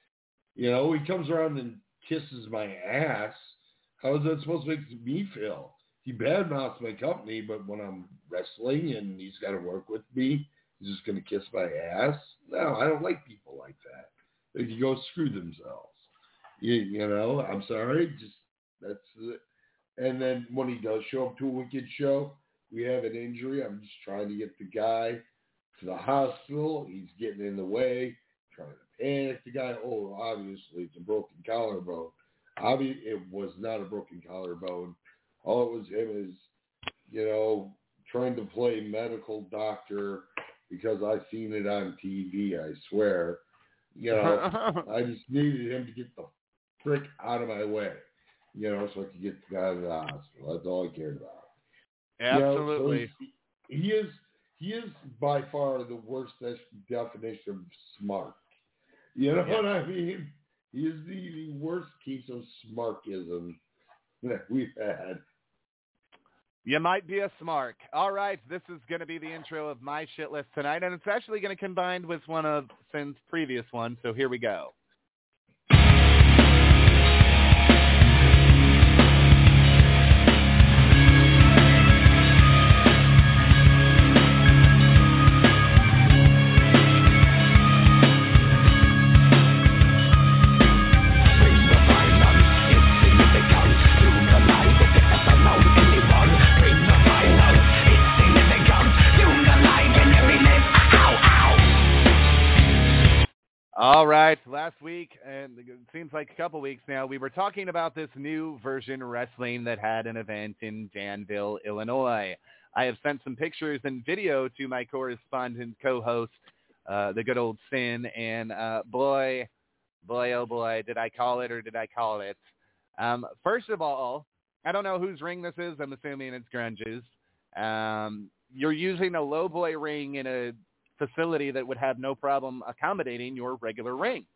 You know, he comes around and kisses my ass. How is that supposed to make me feel? He badmouths my company, but when I'm wrestling and he's got to work with me, he's just going to kiss my ass? No, I don't like people like that. They can go screw themselves. You, you know, I'm sorry. Just that's it. And then when he does show up to a Wicked show, we have an injury. I'm just trying to get the guy to the hospital. He's getting in the way, trying to panic the guy. Oh, obviously it's a broken collarbone. Obviously, it was not a broken collarbone. All it was him is, you know, trying to play medical doctor because I've seen it on T V, I swear. You know, I just needed him to get the frick out of my way, you know, so I could get the guy to the hospital. That's all I cared about. Absolutely. You know, so he is he is by far the worst definition of smart. You know yeah. what I mean? He is the worst case of smarkism that we've had. You might be a smart. All right, this is going to be the intro of my shit list tonight, and it's actually going to combine with one of Sin's previous ones, so here we go. All right, last week, and it seems like a couple weeks now, we were talking about this new version of wrestling that had an event in Danville, Illinois. I have sent some pictures and video to my correspondent co-host, uh, the good old Sin, and uh, boy, boy, oh boy, did I call it or did I call it? Um, first of all, I don't know whose ring this is. I'm assuming it's Grunge's. Um, you're using a low boy ring in a facility that would have no problem accommodating your regular ring,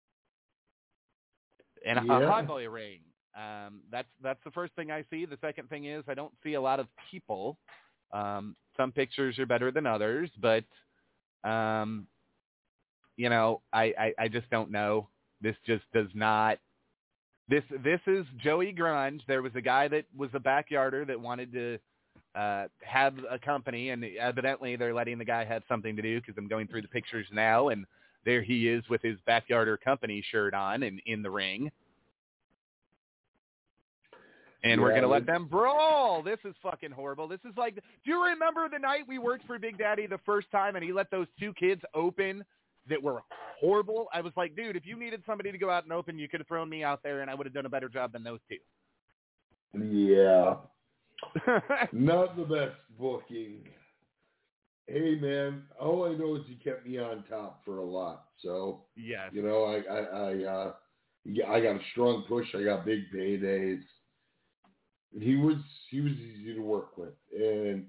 and yeah. a high boy ring. Um, that's that's the first thing I see. The second thing is I don't see a lot of people. Um, some pictures are better than others, but um, you know, I, I, I just don't know. This just does not. This this is Joey Grunge. There was a guy that was a backyarder that wanted to Uh, have a company, and evidently they're letting the guy have something to do because I'm going through the pictures now, and there he is with his backyarder company shirt on and in the ring. And yeah, we're going to let them brawl. This is fucking horrible. This is like, do you remember the night we worked for Big Daddy the first time and he let those two kids open that were horrible? I was like, dude, if you needed somebody to go out and open, you could have thrown me out there and I would have done a better job than those two. Yeah. Not the best booking. Hey man, all I know is he kept me on top for a lot. So yes. you know, I I I, uh, I got a strong push. I got big paydays. He was he was easy to work with, and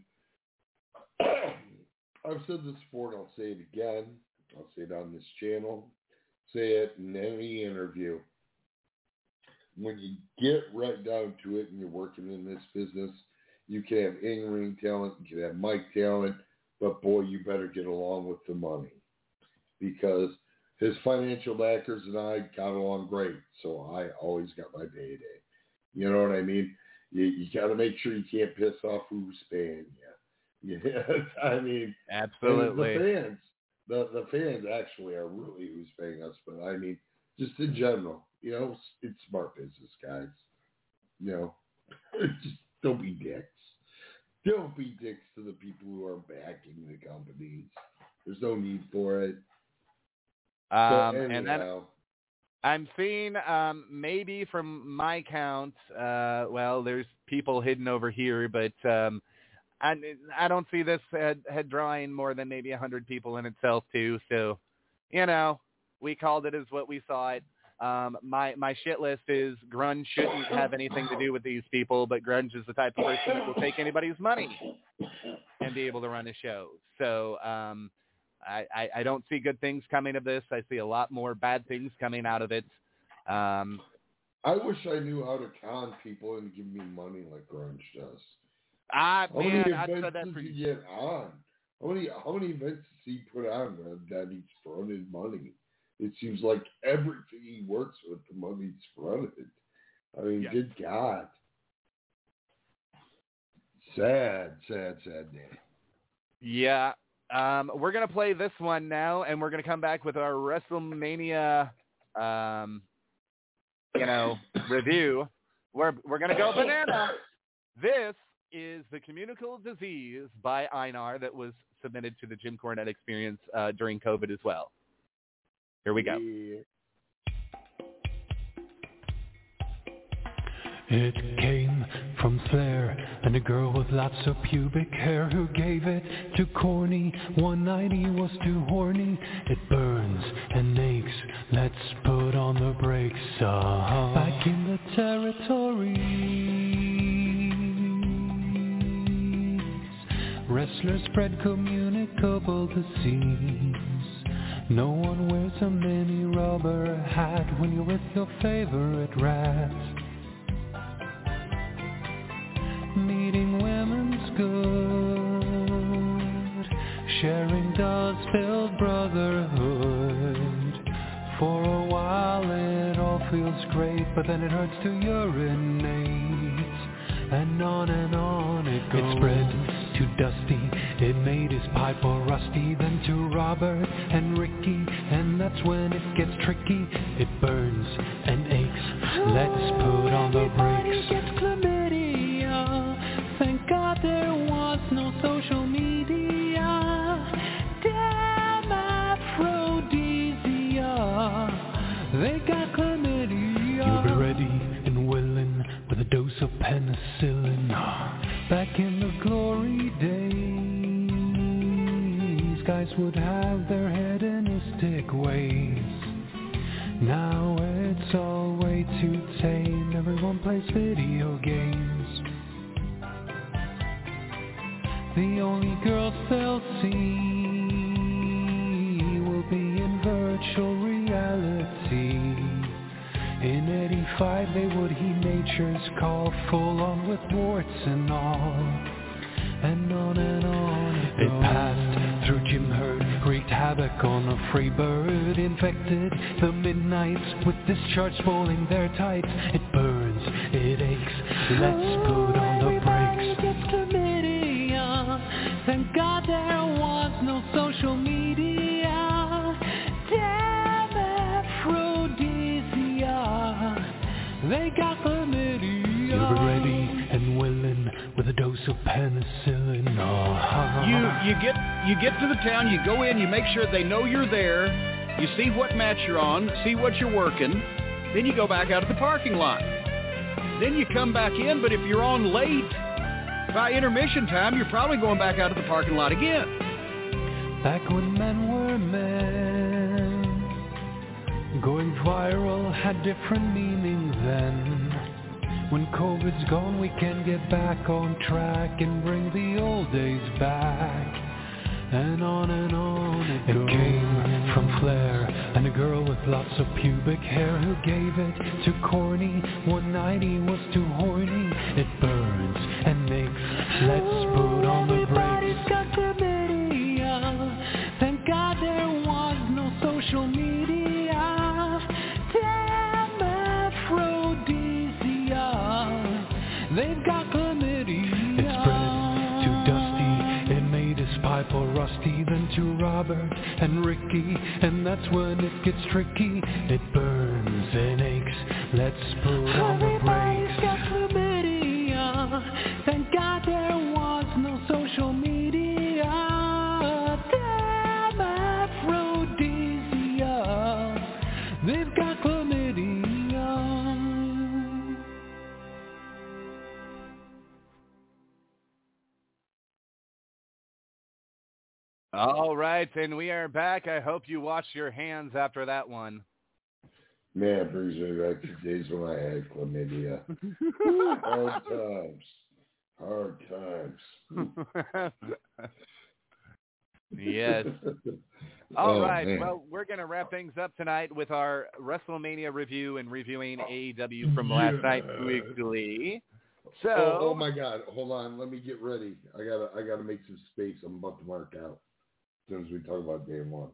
I've said this before, and I'll say it again. I'll say it on this channel. Say it in any interview. When you get right down to it and you're working in this business, you can have in-ring talent, you can have mic talent, but boy, you better get along with the money. Because his financial backers and I got along great, so I always got my payday. You know what I mean? You, you got to make sure you can't piss off who's paying you. Yeah, I mean, absolutely. The fans, the the fans actually are really who's paying us, but I mean, just in general, you know, it's smart business, guys. You know, just don't be dicks. Don't be dicks to the people who are backing the companies. There's no need for it. Um, so and then I'm seeing um, maybe from my count, uh, well, there's people hidden over here, but um, I, I don't see this head, head drawing more than maybe one hundred people in itself, too. So, you know, we called it as what we saw it. Um, my, my shit list is Grunge shouldn't have anything to do with these people, but Grunge is the type of person that will take anybody's money and be able to run a show. So um, I, I, I don't see good things coming of this. I see a lot more bad things coming out of it. Um, I wish I knew how to con people and give me money like Grunge does. Ah, how man, many I events said that does for he get on? How many how many events does he put on that he's fronted money? It seems like everything he works with, the money's fronted. I mean, yeah. Good God. Sad, sad, sad day. Yeah. Um, we're going to play this one now, and we're going to come back with our WrestleMania, um, you know, review. We're, we're going to go banana. This is The Communicable Disease by Einar that was submitted to the Jim Cornette Experience uh, during COVID as well. Here we go. It came from Flair and a girl with lots of pubic hair who gave it to Corny. One night he was too horny. It burns and aches. Let's put on the brakes. Uh-huh. Back in the territories, wrestlers spread communicable disease. No one wears a mini rubber hat when you're with your favorite rat. Meeting women's good. Sharing does build brotherhood. For a while it all feels great, but then it hurts to urinate. And on and on it goes. It spread to Dusty, it made his pipe all rusty. Then to Robert and Ricky, and that's when it gets tricky. It burns and aches. Let's put on the brakes. Gets chlamydia. Thank God there was no social media. Damn aphrodisia. They got chlamydia. You'll be ready and willing with a dose of penicillin. Back in the glory days, guys would have their head in a stick ways. Now it's all way too tame. Everyone plays video games. The only girls they'll see will be in virtual reality. In eighty-five they would heed nature's call, full on with warts and all. And on and on it goes. It passed through Jim Herd, wreaked havoc on a free bird. Infected the midnights with discharge spoiling their tights. It burns, it aches, let's put on the brakes. Gets chlamydia. Thank God there was no social media. Damn aphrodisia. They got chlamydia. You'll be ready and willing with a dose of penicillin. Uh-huh. You you get you get to the town, you go in, you make sure they know you're there, you see what match you're on, see what you're working, then you go back out of the parking lot. Then you come back in, but if you're on late, by intermission time, you're probably going back out of the parking lot again. Back when men were men, going viral had different meaning then. When COVID's gone, we can get back on track and bring the old days back. And on and on it goes. It came from Flair and a girl with lots of pubic hair who gave it to Corny. One night he was too horny. It burns and makes. Let's put on the brakes. Got chlamydia. Thank God there was no social media. It spread to Dusty, it made his pipe all rusty. Then to Robert and Ricky, and that's when it gets tricky. It burns and aches, let's put on the brakes. Everybody's got chlamydia, thank God there was no social media. Damn aphrodisia, they've got chlamydia. All right, and we are back. I hope you washed your hands after that one. Man, it brings me back to days when I had chlamydia. Hard times. Hard times. Yes. All Oh, right. man. Well, we're going to wrap things up tonight with our WrestleMania review and reviewing A E W from last Yeah. night weekly. So, oh, oh my God! Hold on, let me get ready. I gotta, I gotta make some space. I'm about to mark out as soon as we talk about day one.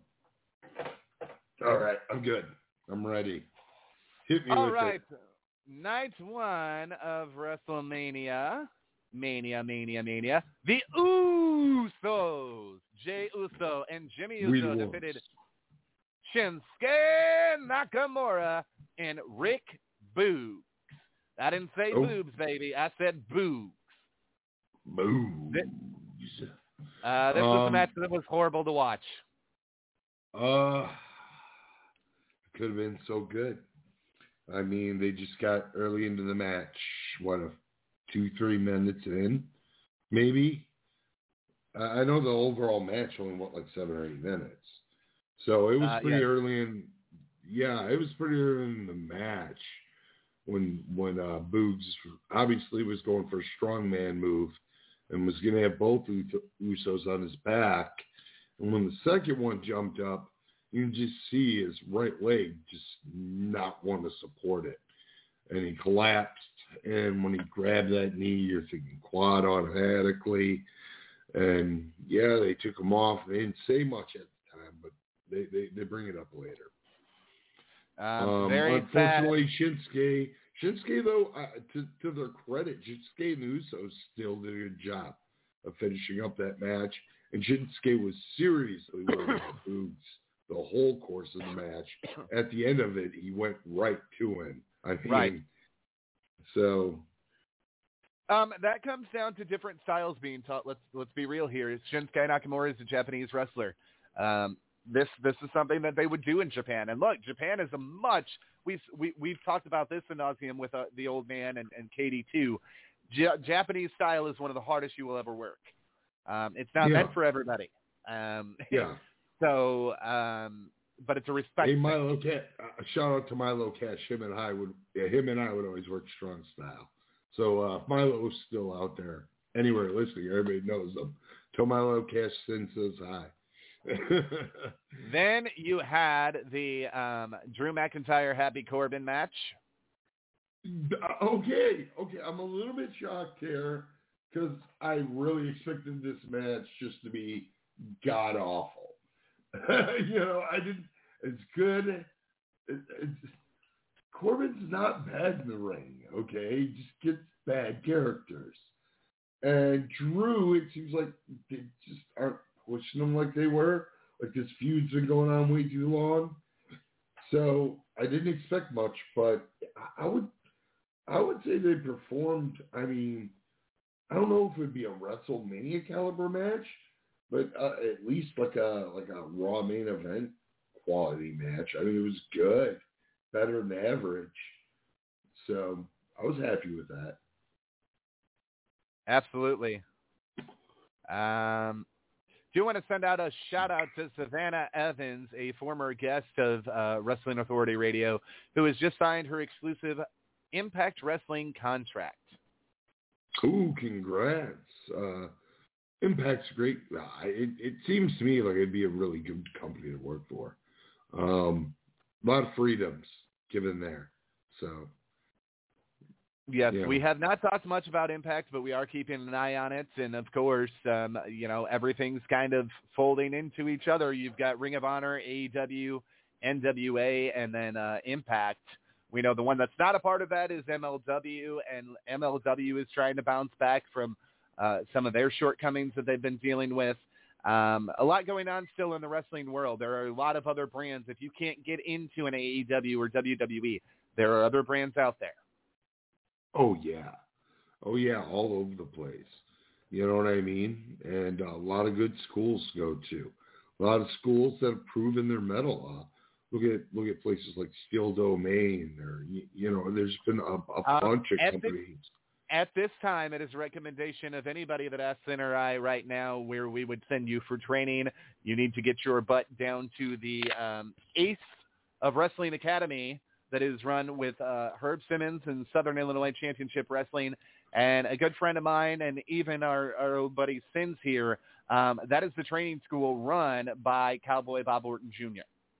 All right, I'm good. I'm ready. Hit me all with right. it. Night one of WrestleMania. Mania, Mania, Mania. The Usos, Jey Uso and Jimmy We Uso the defeated Shinsuke Nakamura and Rick Boogs. I didn't say Oh. boobs, baby. I said Boogs. Boom. Uh, this was a Um, match that was horrible to watch. Uh, it could have been so good. I mean, they just got early into the match. What, a two, three minutes in, maybe? I I know the overall match only went like seven or eight minutes. So it was Uh, pretty yeah. early in, yeah, it was pretty early in the match when when uh, Boogs obviously was going for a strongman move and was going to have both Usos on his back. And when the second one jumped up, you can just see his right leg just not want to support it. And he collapsed. And when he grabbed that knee, you're thinking quad automatically. And, yeah, they took him off. They didn't say much at the time, but they, they, they bring it up later. Um, Um, very unfortunately, Shinsuke, Shinsuke though, uh, to, to their credit, Shinsuke and the Usos still did a good job of finishing up that match. And Shinsuke was seriously worried about Boogs the whole course of the match. At the end of it, he went right to him. I mean, Right. So, Um, that comes down to different styles being taught. Let's let's be real here. Shinsuke Nakamura is a Japanese wrestler. Um, this this is something that they would do in Japan. And look, Japan is a much we've we, we've talked about this in nauseam with uh, the old man and, and Katie too. J- Japanese style is one of the hardest you will ever work. Um, it's not Yeah. meant for everybody. Um, yeah. So, um, but it's a respect. Hey, thing. Milo Cat, uh, shout out to Milo Cash. Him and I would, yeah, him and I would always work strong style. So uh, if Milo's still out there anywhere listening, everybody knows him. Tell Milo Cash sends us hi. Then you had the um, Drew McIntyre Happy Corbin match. okay, okay, I'm a little bit shocked here because I really expected this match just to be god awful. you know, I didn't. It's good. It, it's, Corbin's not bad in the ring. Okay, he just gets bad characters. And Drew, it seems like they just aren't pushing him like they were. Like this feud's been going on way too long. So I didn't expect much, but I would, I would say they performed. I mean, I don't know if it'd be a WrestleMania caliber match, but uh, at least like a like a Raw main event quality match. I mean, it was good, better than average. So I was happy with that. Absolutely. Um, do want to send out a shout out to Savannah Evans, a former guest of uh, Wrestling Authority Radio, who has just signed her exclusive Impact Wrestling contract. Ooh, congrats. Uh, Impact's great. Uh, it, it seems to me like it'd be a really good company to work for. Um, a lot of freedoms given there. So, yes, yeah. we have not talked much about Impact, but we are keeping an eye on it. And, of course, um, you know, everything's kind of folding into each other. You've got Ring of Honor, A E W, N W A, and then uh, Impact. We know the one that's not a part of that is M L W, and M L W is trying to bounce back from uh, some of their shortcomings that they've been dealing with. Um, a lot going on still in the wrestling world. There are a lot of other brands. If you can't get into an A E W or W W E, there are other brands out there. Oh, yeah. Oh, yeah, all over the place. You know what I mean? And a lot of good schools to go to. A lot of schools that have proven their mettle. Uh, look at look at places like Steel Domain, or you, you know, there's been a, a uh, bunch of at companies. This, at this time, it is a recommendation of anybody that asks N R I right now where we would send you for training. You need to get your butt down to the um, Ace of Wrestling Academy that is run with uh, Herb Simmons and Southern Illinois Championship Wrestling, and a good friend of mine, and even our, our old buddy Sins here. Um, that is the training school run by Cowboy Bob Orton Junior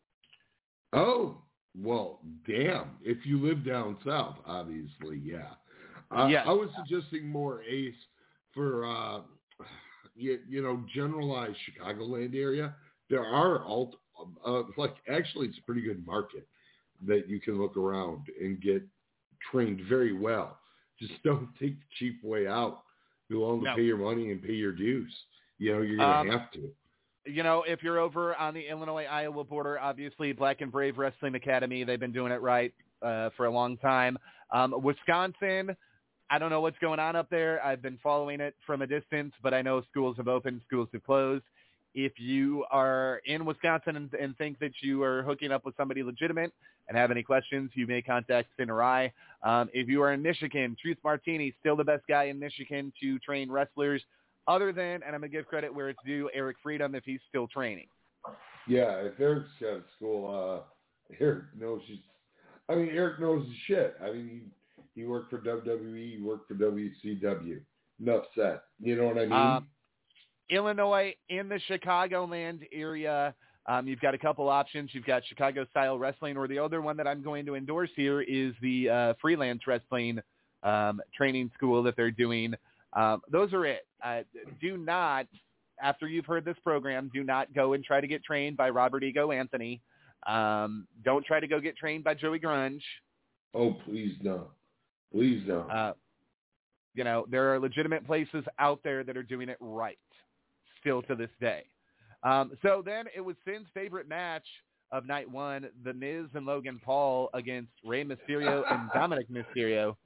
Oh, well, damn. If you live down south, obviously, yeah. Uh, yes. I was suggesting more Ace for, uh, you, you know, generalized Chicagoland area. There are, alt, uh, like, actually, it's a pretty good market that you can look around and get trained very well. Just don't take the cheap way out. Be willing to no. pay your money and pay your dues. You know, you're going to um, have to. You know, if you're over on the Illinois-Iowa border, obviously Black and Brave Wrestling Academy, they've been doing it right uh, for a long time. Um, Wisconsin, I don't know what's going on up there. I've been following it from a distance, but I know schools have opened, schools have closed. If you are in Wisconsin and, and think that you are hooking up with somebody legitimate and have any questions, you may contact N R I. Um, if you are in Michigan, Truth Martini, still the best guy in Michigan to train wrestlers, other than, and I'm going to give credit where it's due, Eric Freedom, if he's still training. Yeah, if Eric's got a school, uh, Eric knows he's, I mean, Eric knows his shit. I mean, he, he worked for W W E, he worked for W C W. Enough said. You know what I mean? Um, Illinois, in the Chicagoland area, um, you've got a couple options. You've got Chicago-style wrestling, or the other one that I'm going to endorse here is the uh, freelance wrestling um, training school that they're doing. Um, those are it. Uh, do not, after you've heard this program, do not go and try to get trained by Robert Ego Anthony. Um, don't try to go get trained by Joey Grunge. Oh, please no. Please no. Uh, you know, there are legitimate places out there that are doing it right still to this day. Um, so then it was Sin's favorite match of night one, The Miz and Logan Paul against Rey Mysterio and Dominic Mysterio.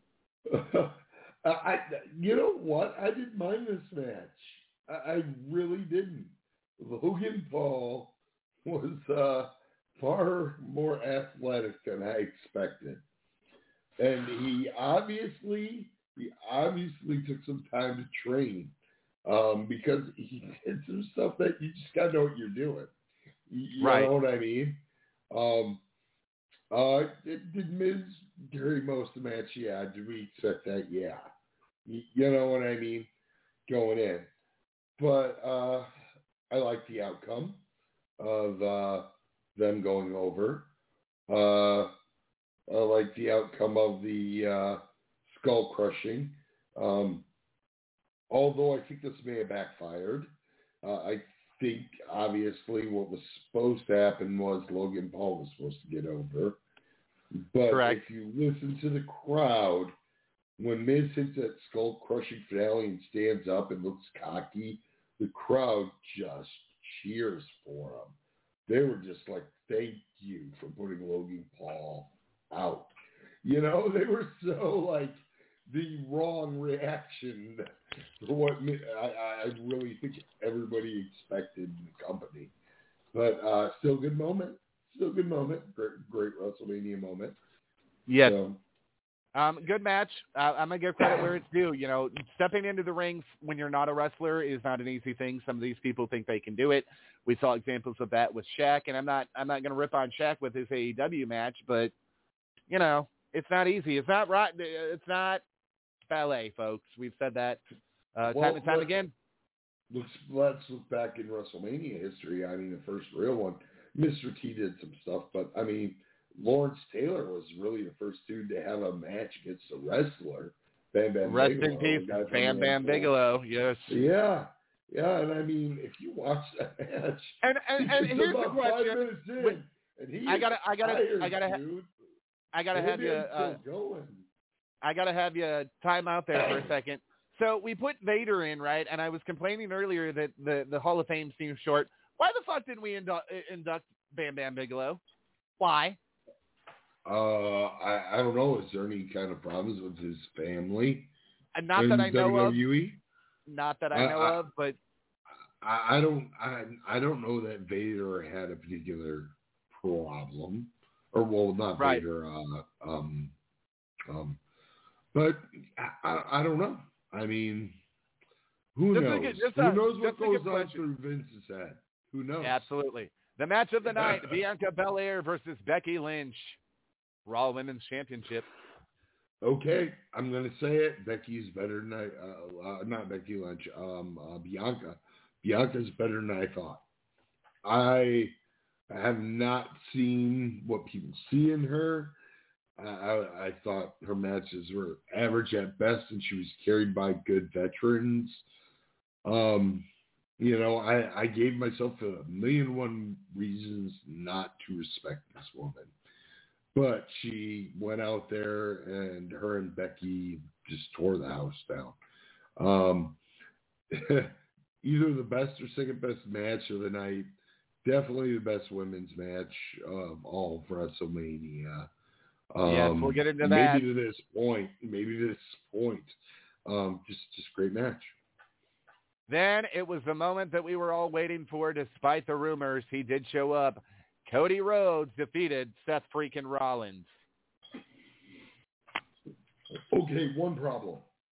I, you know what? I didn't mind this match. I, I really didn't. Logan Paul was uh, far more athletic than I expected, and he obviously, he obviously took some time to train um, because he did some stuff that you just gotta know what you're doing. You, you right. know what I mean? Um, uh, did, did Miz carry most of the match? Yeah. Did we accept that? Yeah. You, you know what I mean? Going in. But uh, I like the outcome of uh, them going over. Uh, I like the outcome of the uh, skull crushing. Um, although I think this may have backfired. Uh, I think, obviously, what was supposed to happen was Logan Paul was supposed to get over. But Correct. If you listen to the crowd, when Miz hits that skull-crushing finale and stands up and looks cocky, the crowd just cheers for him. They were just like, thank you for putting Logan Paul out. You know, they were so, like, the wrong reaction for what I, I really think everybody expected in the company. But uh, still good moment. Still good moment. Great, great WrestleMania moment. Yes. So, Um, good match. Uh, I'm going to give credit where it's due. You know, stepping into the ring when you're not a wrestler is not an easy thing. Some of these people think they can do it. We saw examples of that with Shaq, and I'm not I'm not going to rip on Shaq with his A E W match, but, you know, it's not easy. It's not right. It's not ballet, folks. We've said that uh, well, time and time let's, again. Let's, let's look back in WrestleMania history. I mean, the first real one, Mister T did some stuff, but, I mean, Lawrence Taylor was really the first dude to have a match against a wrestler. Bam Bam Rest Bigelow. in peace, Bam Bam Bigelow. Yes. Yeah. Yeah, and I mean, if you watch that match, and and, and here's the question: in, and he I gotta, I gotta, tired, I gotta, dude. I gotta have you. Uh, going. I gotta have you time out there for a second. So we put Vader in, right? And I was complaining earlier that the, the Hall of Fame seems short. Why the fuck didn't we indu- induct Bam Bam Bigelow? Why? Uh, I, I don't know. Is there any kind of problems with his family? And not that I know W W E? of. Not that I know I, of, but I, I don't. I I don't know that Vader had a particular problem, or well, not right. Vader. Uh, um, um, but I, I don't know. I mean, who just knows? A, just who a, knows what goes on question. through Vince's head? Who knows? Absolutely. The match of the night: Bianca Belair versus Becky Lynch, Raw Women's Championship. Okay, I'm going to say it. Becky's better than I, uh, uh, not Becky Lynch, um, uh, Bianca. Bianca's better than I thought. I have not seen what people see in her. Uh, I, I thought her matches were average at best, and she was carried by good veterans. Um, you know, I, I gave myself a million and one reasons not to respect this woman. But she went out there, and her and Becky just tore the house down. Um, either the best or second best match of the night. Definitely the best women's match of all of WrestleMania. Um, yes, we'll get into maybe that. Maybe to this point. Maybe to this point. Um, just, just great match. Then it was the moment that we were all waiting for, despite the rumors. He did show up. Cody Rhodes defeated Seth freaking Rollins. Okay, one problem.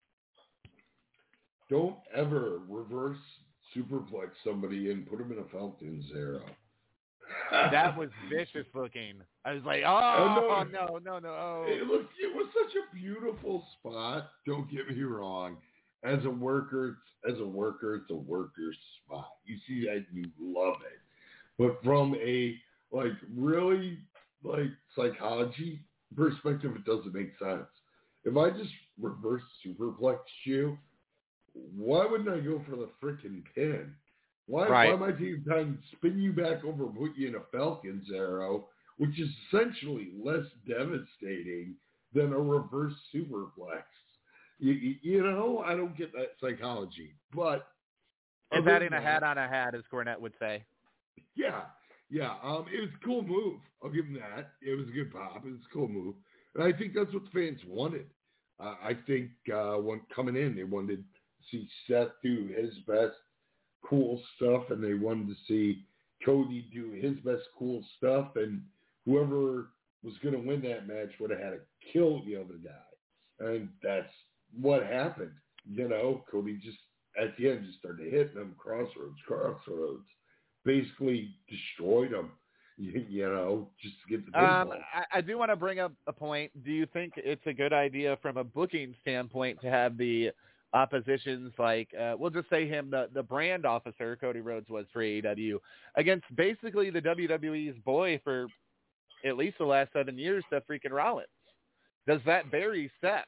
Don't ever reverse superplex somebody and put them in a Falcons arrow. That was vicious looking. I was like, oh, no, no, no. Oh. It, look, it was such a beautiful spot. Don't get me wrong. As a worker, as a worker, it's a worker spot. You see that, you love it. But from a like really like psychology perspective, it doesn't make sense. If I just reverse superplex you, why wouldn't I go for the freaking pin? Why, right. why am I taking time to spin you back over and put you in a Falcon's arrow, which is essentially less devastating than a reverse superplex? You, you, you know, I don't get that psychology. But it's adding a hat on a hat, as Cornette would say. Yeah. Yeah, um, it was a cool move. I'll give him that. It was a good pop. It was a cool move. And I think that's what the fans wanted. Uh, I think uh, when coming in, they wanted to see Seth do his best cool stuff, and they wanted to see Cody do his best cool stuff, and whoever was going to win that match would have had to kill the other guy. And that's what happened. You know, Cody just, at the end, just started hitting them crossroads, crossroads. Basically destroyed them, you, you know, just to get the um, I, I do want to bring up a point. Do you think it's a good idea from a booking standpoint to have the oppositions like, uh, we'll just say him, the, the brand officer, Cody Rhodes was for A E W, against basically the W W E's boy for at least the last seven years, Seth freaking Rollins? Does that bury Seth?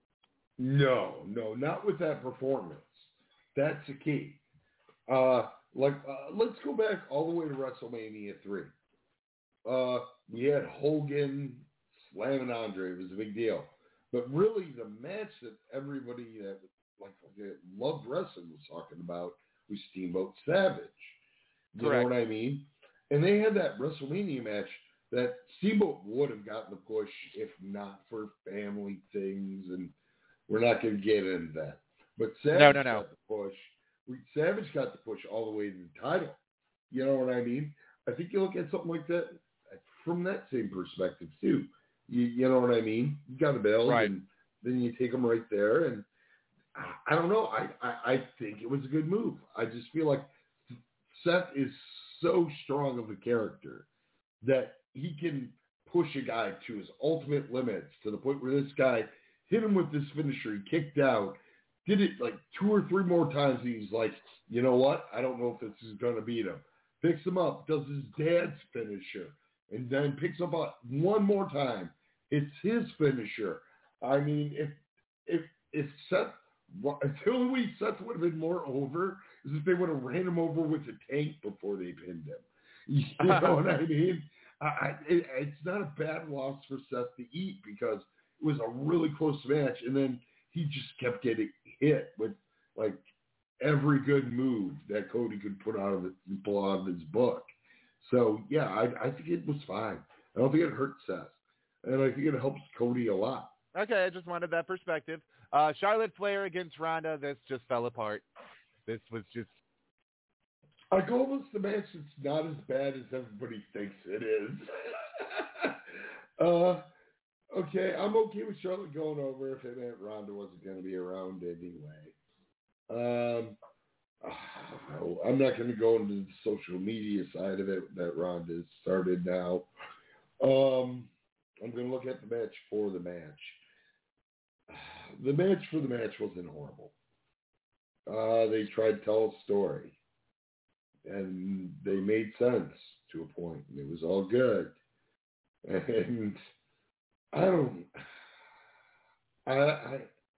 No, no, not with that performance. That's the key. Uh, Like, uh, let's go back all the way to WrestleMania three. Uh, we had Hogan slamming Andre. It was a big deal. But really, the match that everybody that like that loved wrestling was talking about was Steamboat Savage. You Correct. know what I mean? And they had that WrestleMania match that Steamboat would have gotten the push if not for family things, and we're not going to get into that. But Savage no, no, no. got the push. Savage got the push all the way to the title. You know what I mean? I think you look at something like that from that same perspective too. You, you know what I mean? You got a build, right. and then you take them right there. And I, I don't know. I, I, I think it was a good move. I just feel like Seth is so strong of a character that he can push a guy to his ultimate limits to the point where this guy hit him with this finisher. He kicked out. Did it like two or three more times. He's like, you know what? I don't know if this is going to beat him. Picks him up, does his dad's finisher, and then picks him up one more time. It's his finisher. I mean, if if if Seth, if the only way Seth would have been more over is if they would have ran him over with a tank before they pinned him. You know what I mean? I, I, it, it's not a bad loss for Seth to eat because it was a really close match, and then he just kept getting hit with like every good move that Cody could put out of it, pull out of his book. So yeah, I, I think it was fine. I don't think it hurt Seth, and I think it helps Cody a lot. Okay, I just wanted that perspective. Uh, Charlotte Flair against Ronda. This just fell apart. This was just. I call this the match that's not as bad as everybody thinks it is. uh, okay, I'm okay with Charlotte going over if it meant Ronda wasn't going to be around anyway. Um, oh, I'm not going to go into the social media side of it that Ronda started now. Um, I'm going to look at the match for the match. The match for the match wasn't horrible. Uh, they tried to tell a story. And they made sense to a point. And it was all good. And I don't, I, I,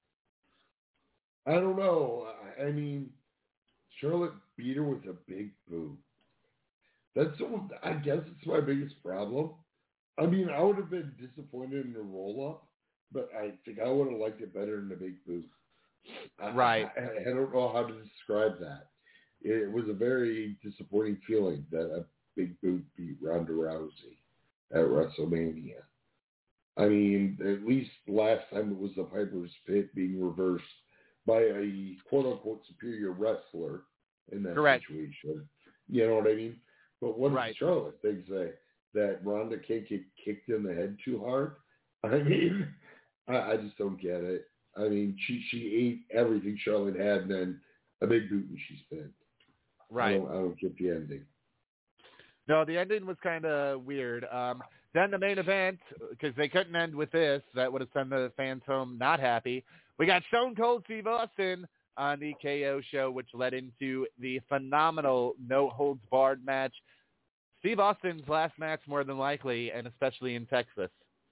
I don't know. I, I mean, Charlotte beat her with a big boot. That's, I guess it's my biggest problem. I mean, I would have been disappointed in the roll-up, but I think I would have liked it better than the big boot. Right. I, I, I don't know how to describe that. It was a very disappointing feeling that a big boot beat Ronda Rousey at WrestleMania. I mean, at least last time it was the Piper's Pit being reversed by a quote-unquote superior wrestler in that Correct. situation. You know what I mean? But what right. does Charlotte think say? That Ronda can't get kicked in the head too hard? I mean, I, I just don't get it. I mean, she she ate everything Charlotte had and then a big boot and she spent. Right. I don't, I don't get the ending. No, the ending was kind of weird. Um, then the main event, because they couldn't end with this, that would have sent the fans home not happy. We got Stone Cold Steve Austin on the K O show, which led into the phenomenal No Holds Barred match. Steve Austin's last match, more than likely, and especially in Texas.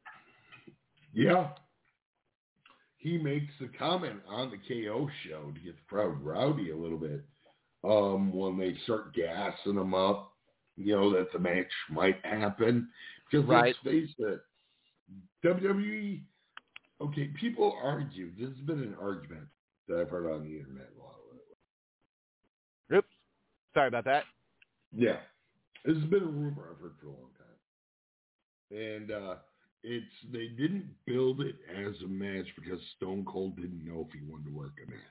Yeah. He makes a comment on the K O show to get the crowd rowdy a little bit. Um, when they start gassing him up, you know, that the match might happen. Because right. let's face it, W W E, okay, people argue. This has been an argument that I've heard on the internet a lot lately. Oops. Sorry about that. Yeah. This has been a rumor I've heard for a long time. And uh, it's they didn't build it as a match because Stone Cold didn't know if he wanted to work a match.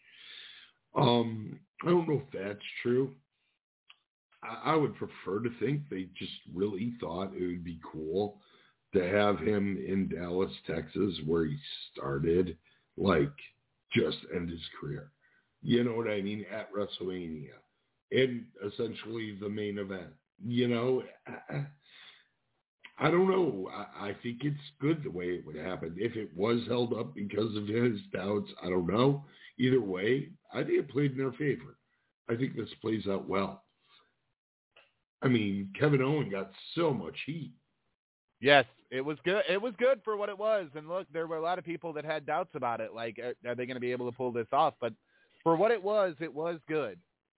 Um, I don't know if that's true. I, I would prefer to think they just really thought it would be cool to have him in Dallas, Texas, where he started, like, just end his career. You know what I mean? At WrestleMania. And essentially the main event. You know, I, I don't know. I, I think it's good the way it would happen. If it was held up because of his doubts, I don't know. Either way, I think it played in their favor. I think this plays out well. I mean, Kevin Owens got so much heat. Yes, it was good. It was good for what it was. And look, there were a lot of people that had doubts about it. Like, are, are they going to be able to pull this off? But for what it was, it was good.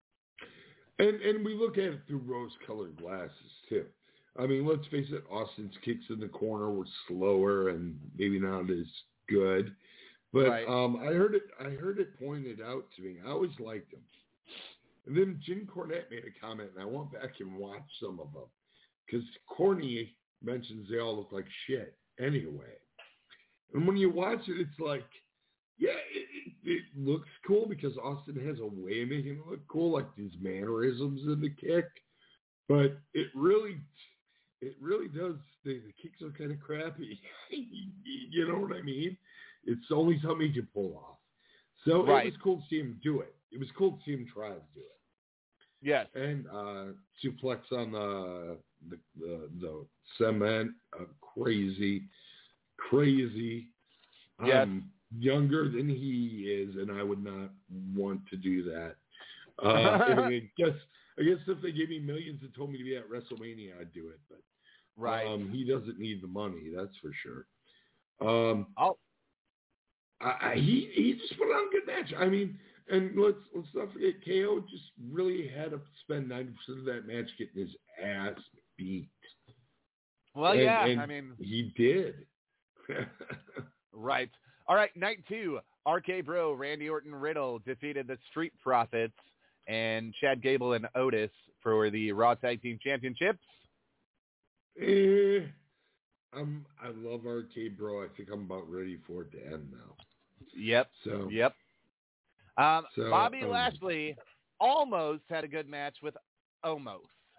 And and we look at it through rose-colored glasses, too. I mean, let's face it, Austin's kicks in the corner were slower and maybe not as good. But right. um, I heard it I heard it pointed out to me. I always liked him. And then Jim Cornette made a comment, and I went back and watched some of them. Because Corny mentions they all look like shit anyway. And when you watch it, it's like, yeah, it, it, it looks cool because Austin has a way of making it look cool, like these mannerisms in the kick. But it really, it really does, the, the kicks are kind of crappy. You know what I mean? It's only something he can pull off. So right. It was cool to see him do it. It was cool to see him try to do it. Yes. And uh, suplex on the the the, the cement, uh, crazy, crazy. Yes. I'm younger than he is, and I would not want to do that. Uh, I guess I guess if they gave me millions and told me to be at WrestleMania, I'd do it. But right, um, he doesn't need the money, that's for sure. Um, oh, I, I, he he just put on a good match. I mean. And let's let's not forget, K O just really had to spend ninety percent of that match getting his ass beat. Well, and, yeah, and I mean, he did. right. All right, night two, R K Bro, Randy Orton Riddle defeated the Street Profits and Chad Gable and Otis for the Raw Tag Team Championships. Eh, I'm, I love R K Bro. I think I'm about ready for it to end now. Yep. So, yep. Um, so, Bobby um, Lashley almost had a good match with Omos.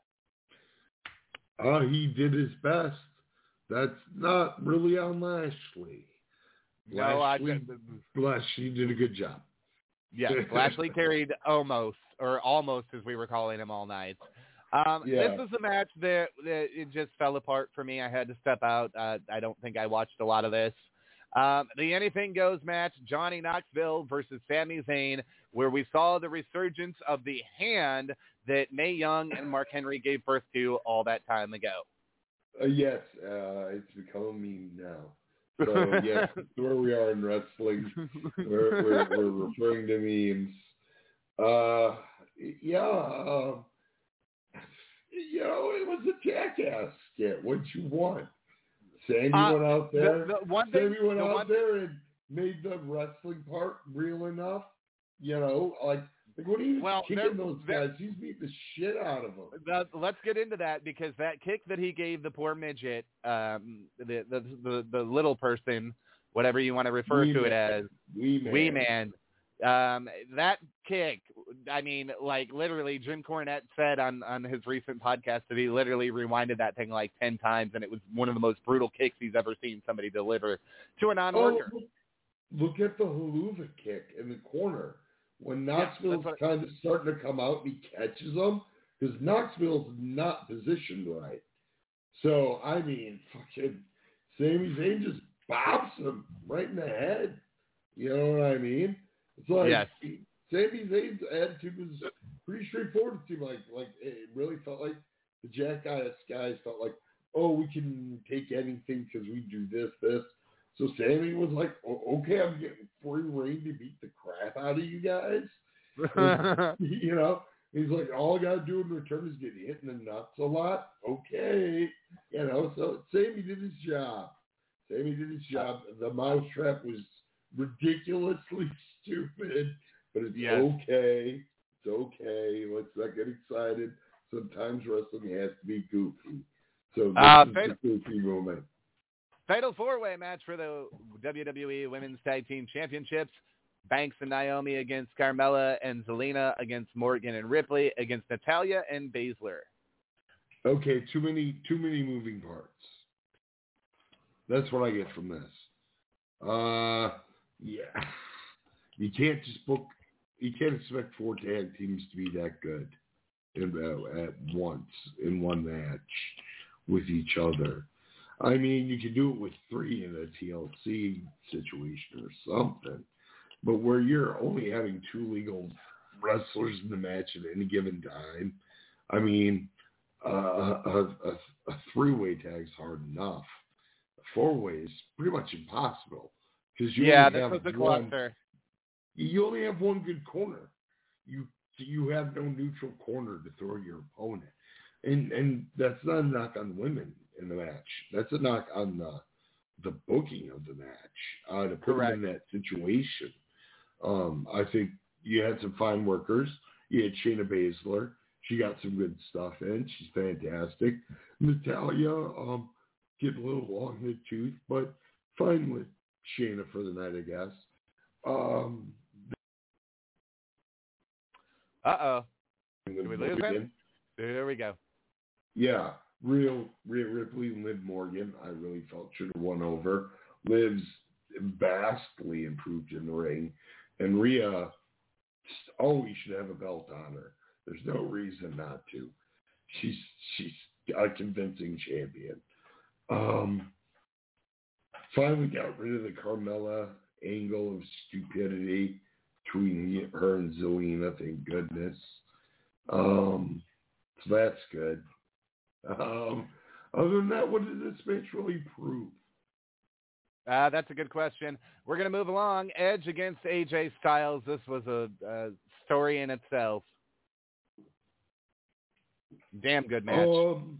Uh, he did his best. That's not really on Lashley. No, Lashley, I Lashley did a good job. Yeah, Lashley carried Omos, or almost as we were calling him all night. Um, Yeah. This was a match that, that it just fell apart for me. I had to step out. Uh, I don't think I watched a lot of this. Um, the Anything Goes match, Johnny Knoxville versus Sami Zayn, where we saw the resurgence of the hand that Mae Young and Mark Henry gave birth to all that time ago. Uh, yes, uh, it's become a meme now. So, yes, that's where we are in wrestling. We're, we're, we're referring to memes. Uh, yeah, uh, you know, it was a jackass skit. What'd you want? Sammy Uh, went out there. The, the one thing, Sammy went the out one, there and made the wrestling part real enough. You know, like, like when he was Well, kicking there- those there- guys, he's beating the shit out of them. the, let's get into that, because that kick that he gave the poor midget, um, the, the the the little person, whatever you want to refer Wee to man. it as, Wee man. wee man. Um, that kick, I mean, like literally, Jim Cornette said on, on his recent podcast that he literally rewinded that thing like ten times, and it was one of the most brutal kicks he's ever seen somebody deliver to a non-worker. Oh, look, look at the Helluva kick in the corner. When Knoxville's Yeah, what, kind of starting to come out and he catches them, because Knoxville's not positioned right. So, I mean, fucking Sami Zayn just bops him right in the head. You know what I mean? It's like Yes. Sami Zayn's attitude was pretty straightforward. It seemed like, like it really felt like the Jackass guys felt like, oh, we can take anything because we do this, this. So Sammy was like, oh, okay, I'm getting free reign to beat the crap out of you guys. And, you know, he's like, all I got to do in return is get hit in the nuts a lot. Okay. You know, so Sammy did his job. Sammy did his job. The mousetrap was ridiculously stupid, but it's Yes. okay. It's okay. Let's not get excited. Sometimes wrestling has to be goofy. So this Uh, is fatal- the goofy moment. Fatal four-way match for the W W E Women's Tag Team Championships. Banks and Naomi against Carmella, and Zelina against Morgan and Ripley, against Natalya and Baszler. Okay, too many too many moving parts. That's what I get from this. Uh, yeah. You can't just book, you can't expect four tag teams to be that good in, uh, at once in one match with each other. I mean, you could do it with three in a T L C situation or something, but where you're only having two legal wrestlers in the match at any given time, I mean, uh, a, a, a three-way tag's hard enough. A four-way is pretty much impossible because you Yeah, only this have was a one. cluster. You only have one good corner. You you have no neutral corner to throw your opponent, and and that's not a knock on women in the match. That's a knock on the the booking of the match. Uh, to put them in that situation, um, I think you had some fine workers. You had Shayna Baszler. She got some good stuff in. She's fantastic. Natalya, um, getting a little long in the tooth, but fine with Shayna for the night, I guess. Um, Uh-oh. Did we lose him? There we go. Yeah, real, real Ripley and Liv Morgan, I really felt should have won over. Liv's vastly improved in the ring, and Rhea always should have a belt on her. There's no reason not to. She's she's a convincing champion. Um, finally got rid of the Carmella angle of stupidity between her and Zelina, thank goodness. Um, so that's good. Um, other than that, what did this match really prove? Uh, that's a good question. We're going to move along. Edge against A J Styles. This was a, a story in itself. Damn good match. Um,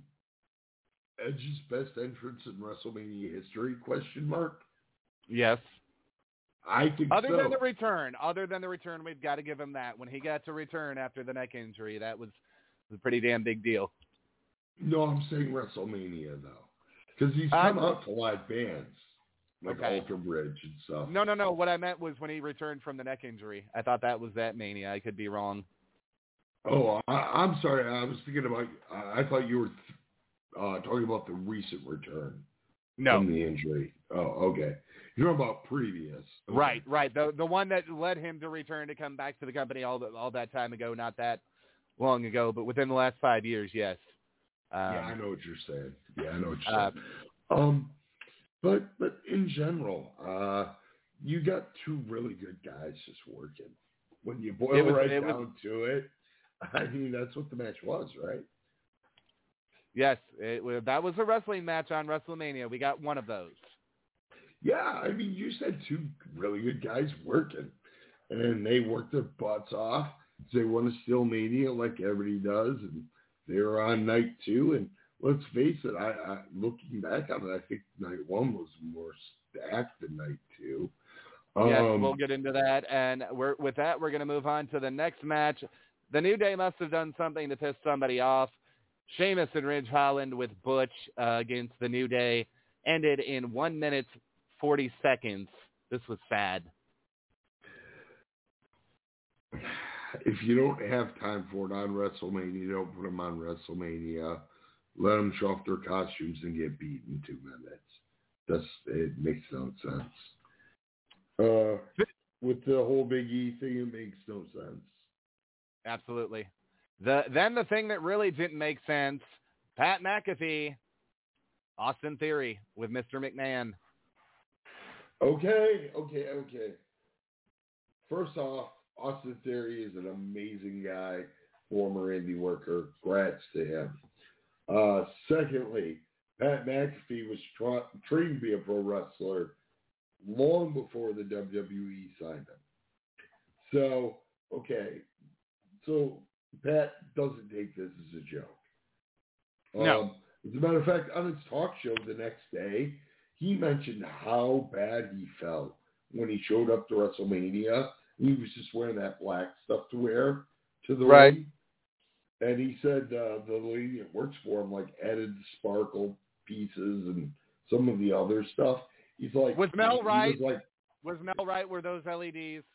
Edge's best entrance in WrestleMania history? Question mark. Yes. I think other so. than the return, other than the return, we've got to give him that. When he got to return after the neck injury, that was, was a pretty damn big deal. No, I'm saying WrestleMania, though. Because he's come uh, out to live bands, like okay. Alter Bridge and stuff. No, no, no. What I meant was when he returned from the neck injury. I thought that was that Mania. I could be wrong. Oh, I, I'm sorry. I was thinking about, I thought you were uh, talking about the recent return no. from the injury. Oh, okay. You're talking about previous. Okay. Right, right. The the one that led him to return to come back to the company all the, all that time ago, not that long ago, but within the last five years, yes. Um, yeah, I know what you're saying. Yeah, I know what you're uh, saying. Um, but but in general, uh, you got two really good guys just working. When you boil it was, right it down was, to it, I mean that's what the match was, right? Yes, it, that was a wrestling match on WrestleMania. We got one of those. Yeah, I mean you said two really good guys working, and they worked their butts off. They won a Steel Mania like everybody does, and they were on night two, and let's face it, I, I looking back on it, I think night one was more stacked than night two. Um, yes, we'll get into that, and we're, with that, we're going to move on to the next match. The New Day must have done something to piss somebody off. Sheamus and Ridge Holland with Butch uh, against the New Day ended in one minute forty seconds. This was sad. If you don't have time for it on WrestleMania, don't put them on WrestleMania. Let them show off their costumes and get beat in two minutes. That's it makes no sense. Uh, with the whole Big E thing, it makes no sense. Absolutely. The then the thing that really didn't make sense, Pat McAfee, Austin Theory with Mister McMahon. Okay, okay, okay. First off, Austin Theory is an amazing guy, former indie worker. Congrats to him. Uh, secondly, Pat McAfee was tra- trained to be a pro wrestler long before the W W E signed him. So, okay. So, Pat doesn't take this as a joke. No. Um, as a matter of fact, on his talk show the next day, he mentioned how bad he felt when he showed up to WrestleMania. He was just wearing that black stuff to wear to the right. ring. And he said uh, the lady that works for him, like, added sparkle pieces and some of the other stuff. He's like... Was Mel he, right? He was, like, was Mel right? Were those L E Ds?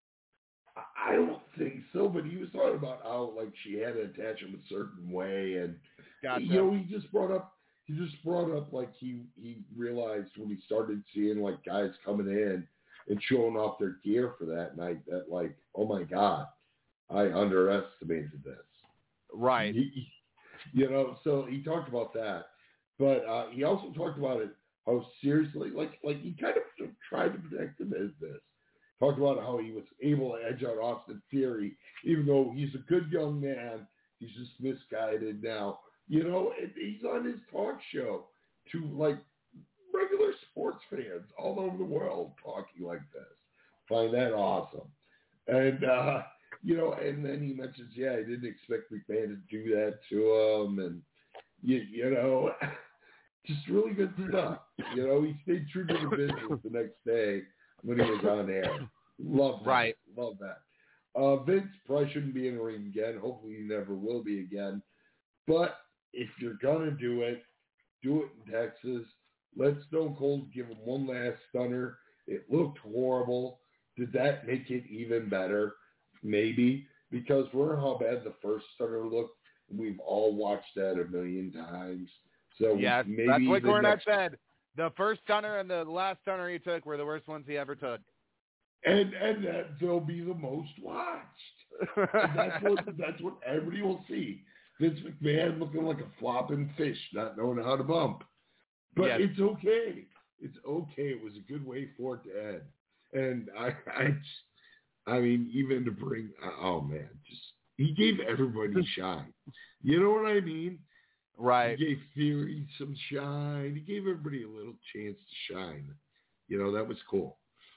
I don't think so, but he was talking about how, like, she had to attach him a certain way. And, gotcha. you know, he just brought up, he just brought up, like, he, he realized when he started seeing, like, guys coming in and showing off their gear for that night that, like, oh, my God, I underestimated this. Right. He, you know, so he talked about that. But uh, he also talked about it, how seriously, like, like he kind of tried to protect the business. Talked about how he was able to edge out Austin Theory, even though he's a good young man. He's just misguided now. You know, and he's on his talk show to, like, regular sports fans all over the world talking like this. Find that awesome. And, uh, you know, and then he mentions, yeah, he didn't expect McMahon to do that to him. And, you, you know, just really good stuff. You know, he stayed true to the business the next day when he was on air. Love that. Right. Love that. Uh, Vince probably shouldn't be in the ring again. Hopefully he never will be again. But if you're going to do it, do it in Texas. Let Stone Cold give him one last stunner. It looked horrible. Did that make it even better? Maybe. Because remember how bad the first stunner looked? We've all watched that a million times. So yes, maybe that's what Cornette next... said. The first stunner and the last stunner he took were the worst ones he ever took. And and that they'll be the most watched. And that's what that's what everybody will see. Vince McMahon looking like a flopping fish, not knowing how to bump. But yes. it's okay. It's okay. It was a good way for it to end. And I, I, just, I mean, even to bring, oh man, just he gave everybody shine. You know what I mean? Right. He gave Theory some shine. He gave everybody a little chance to shine. You know, that was cool.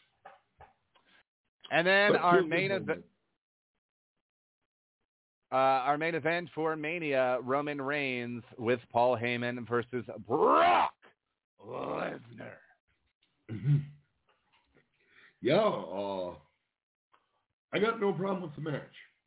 And then But our cool main event, uh, our main event for Mania, Roman Reigns with Paul Heyman versus Brock Lesnar. Mm-hmm. yeah, uh, I got no problem with the match.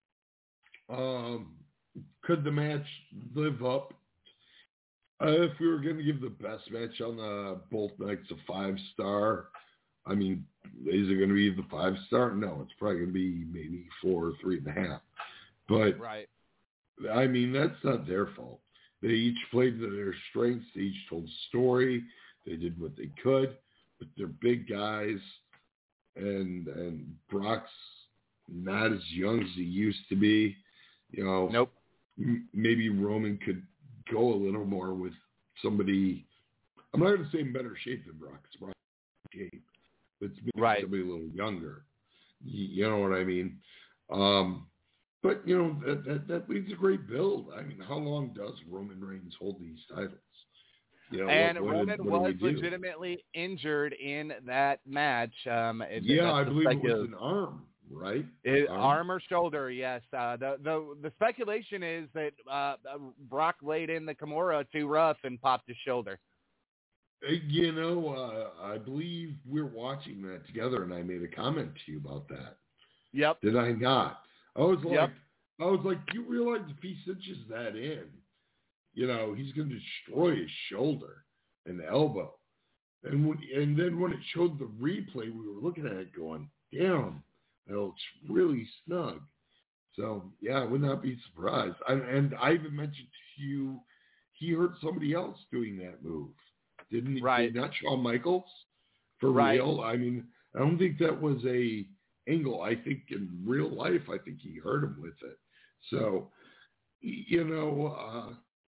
Um, could the match live up? Uh, if we were going to give the best match on the both nights a five star, I mean, is it going to be the five star? No, it's probably going to be maybe four or three and a half. But right. I mean, that's not their fault. They each played to their strengths. They each told a story. They did what they could, but they're big guys, and and Brock's not as young as he used to be. You know, nope. M- maybe Roman could go a little more with somebody. I'm not going to say in better shape than Brock. It's Brock's shape. It's maybe right. somebody a little younger. You, you know what I mean? Um, but you know that, that that leads a great build. I mean, how long does Roman Reigns hold these titles? You know, and what, what Roman did, what was legitimately injured in that match. Um, it, yeah, I believe specu- it was an arm, right? It, arm? arm or shoulder, yes. Uh, the, the the speculation is that uh, Brock laid in the Kimura too rough and popped his shoulder. You know, uh, I believe we're watching that together, and I made a comment to you about that. Yep. Did I not? I was like, yep. I was like, you realize if he cinches that in, you know, he's going to destroy his shoulder and elbow. And when, and then when it showed the replay, we were looking at it going, damn, that looks really snug. So, yeah, I would not be surprised. I, and I even mentioned to you, he hurt somebody else doing that move. Didn't he? Right. Not Shawn Michaels? For right. real? I mean, I don't think that was a angle. I think in real life, I think he hurt him with it. So, you know, uh,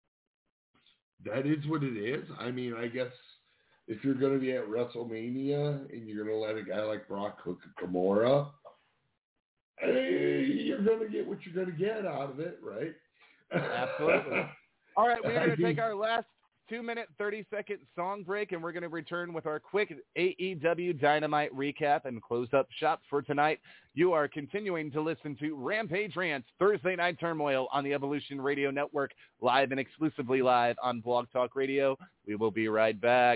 that is what it is. I mean, I guess if you're going to be at WrestleMania and you're going to let a guy like Brock hook a Kimura, hey, you're going to get what you're going to get out of it, right? Absolutely. All right, we're going to take our last two-minute, thirty-second song break, and we're going to return with our quick A E W Dynamite recap and close up shop for tonight. You are continuing to listen to Rampage Rants Thursday Night Turmoil on the Evolution Radio Network, live and exclusively live on Blog Talk Radio. We will be right back.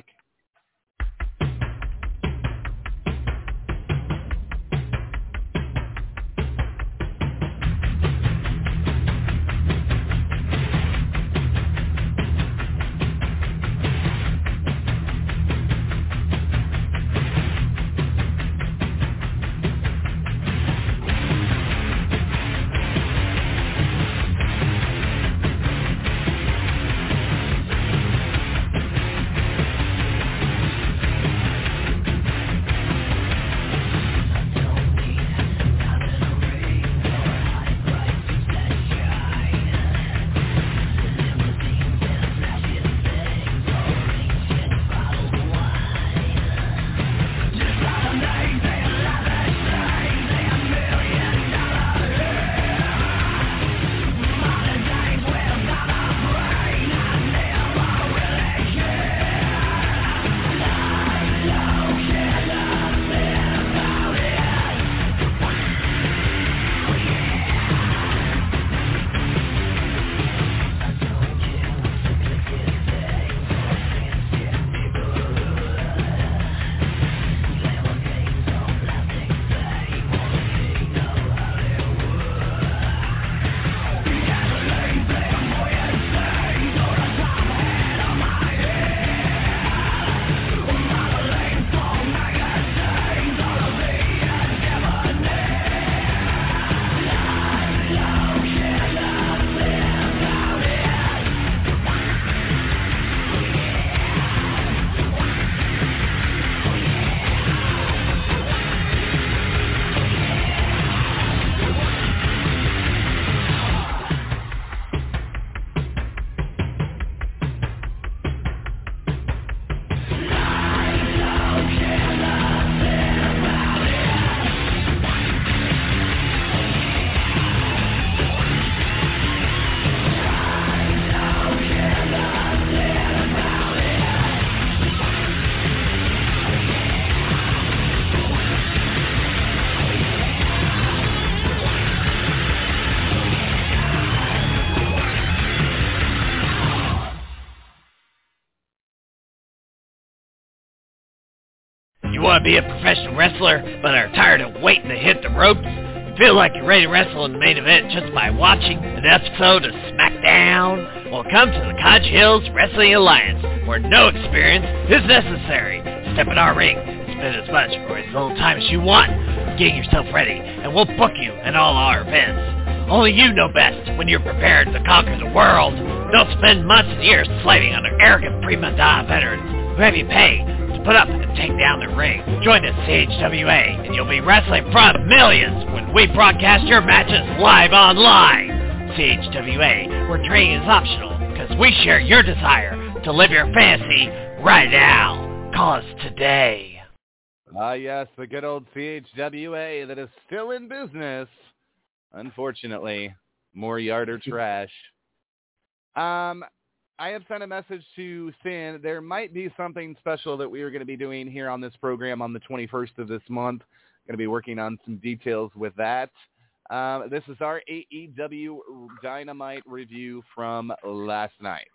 want to be a professional wrestler but are tired of waiting to hit the ropes? You feel like you're ready to wrestle in the main event just by watching an episode of SmackDown? Well, come to the Cottage Hills Wrestling Alliance, where no experience is necessary. Step in our ring, spend as much or as little time as you want, getting yourself ready, and we'll book you in all our events. Only you know best when you're prepared to conquer the world. Don't spend months and years slaving under arrogant prima donna veterans who have you pay to put up and take down their ring. Join us C H W A, and you'll be wrestling in front of millions when we broadcast your matches live online. C H W A, where training is optional, because we share your desire to live your fantasy right now. Call us today. Ah, yes, the good old C H W A that is still in business. Unfortunately, more yarder trash. Um, I have sent a message to Sin. There might be something special that we are going to be doing here on this program on the twenty-first of this month. Going to be working on some details with that. Um, this is our A E W Dynamite review from last night.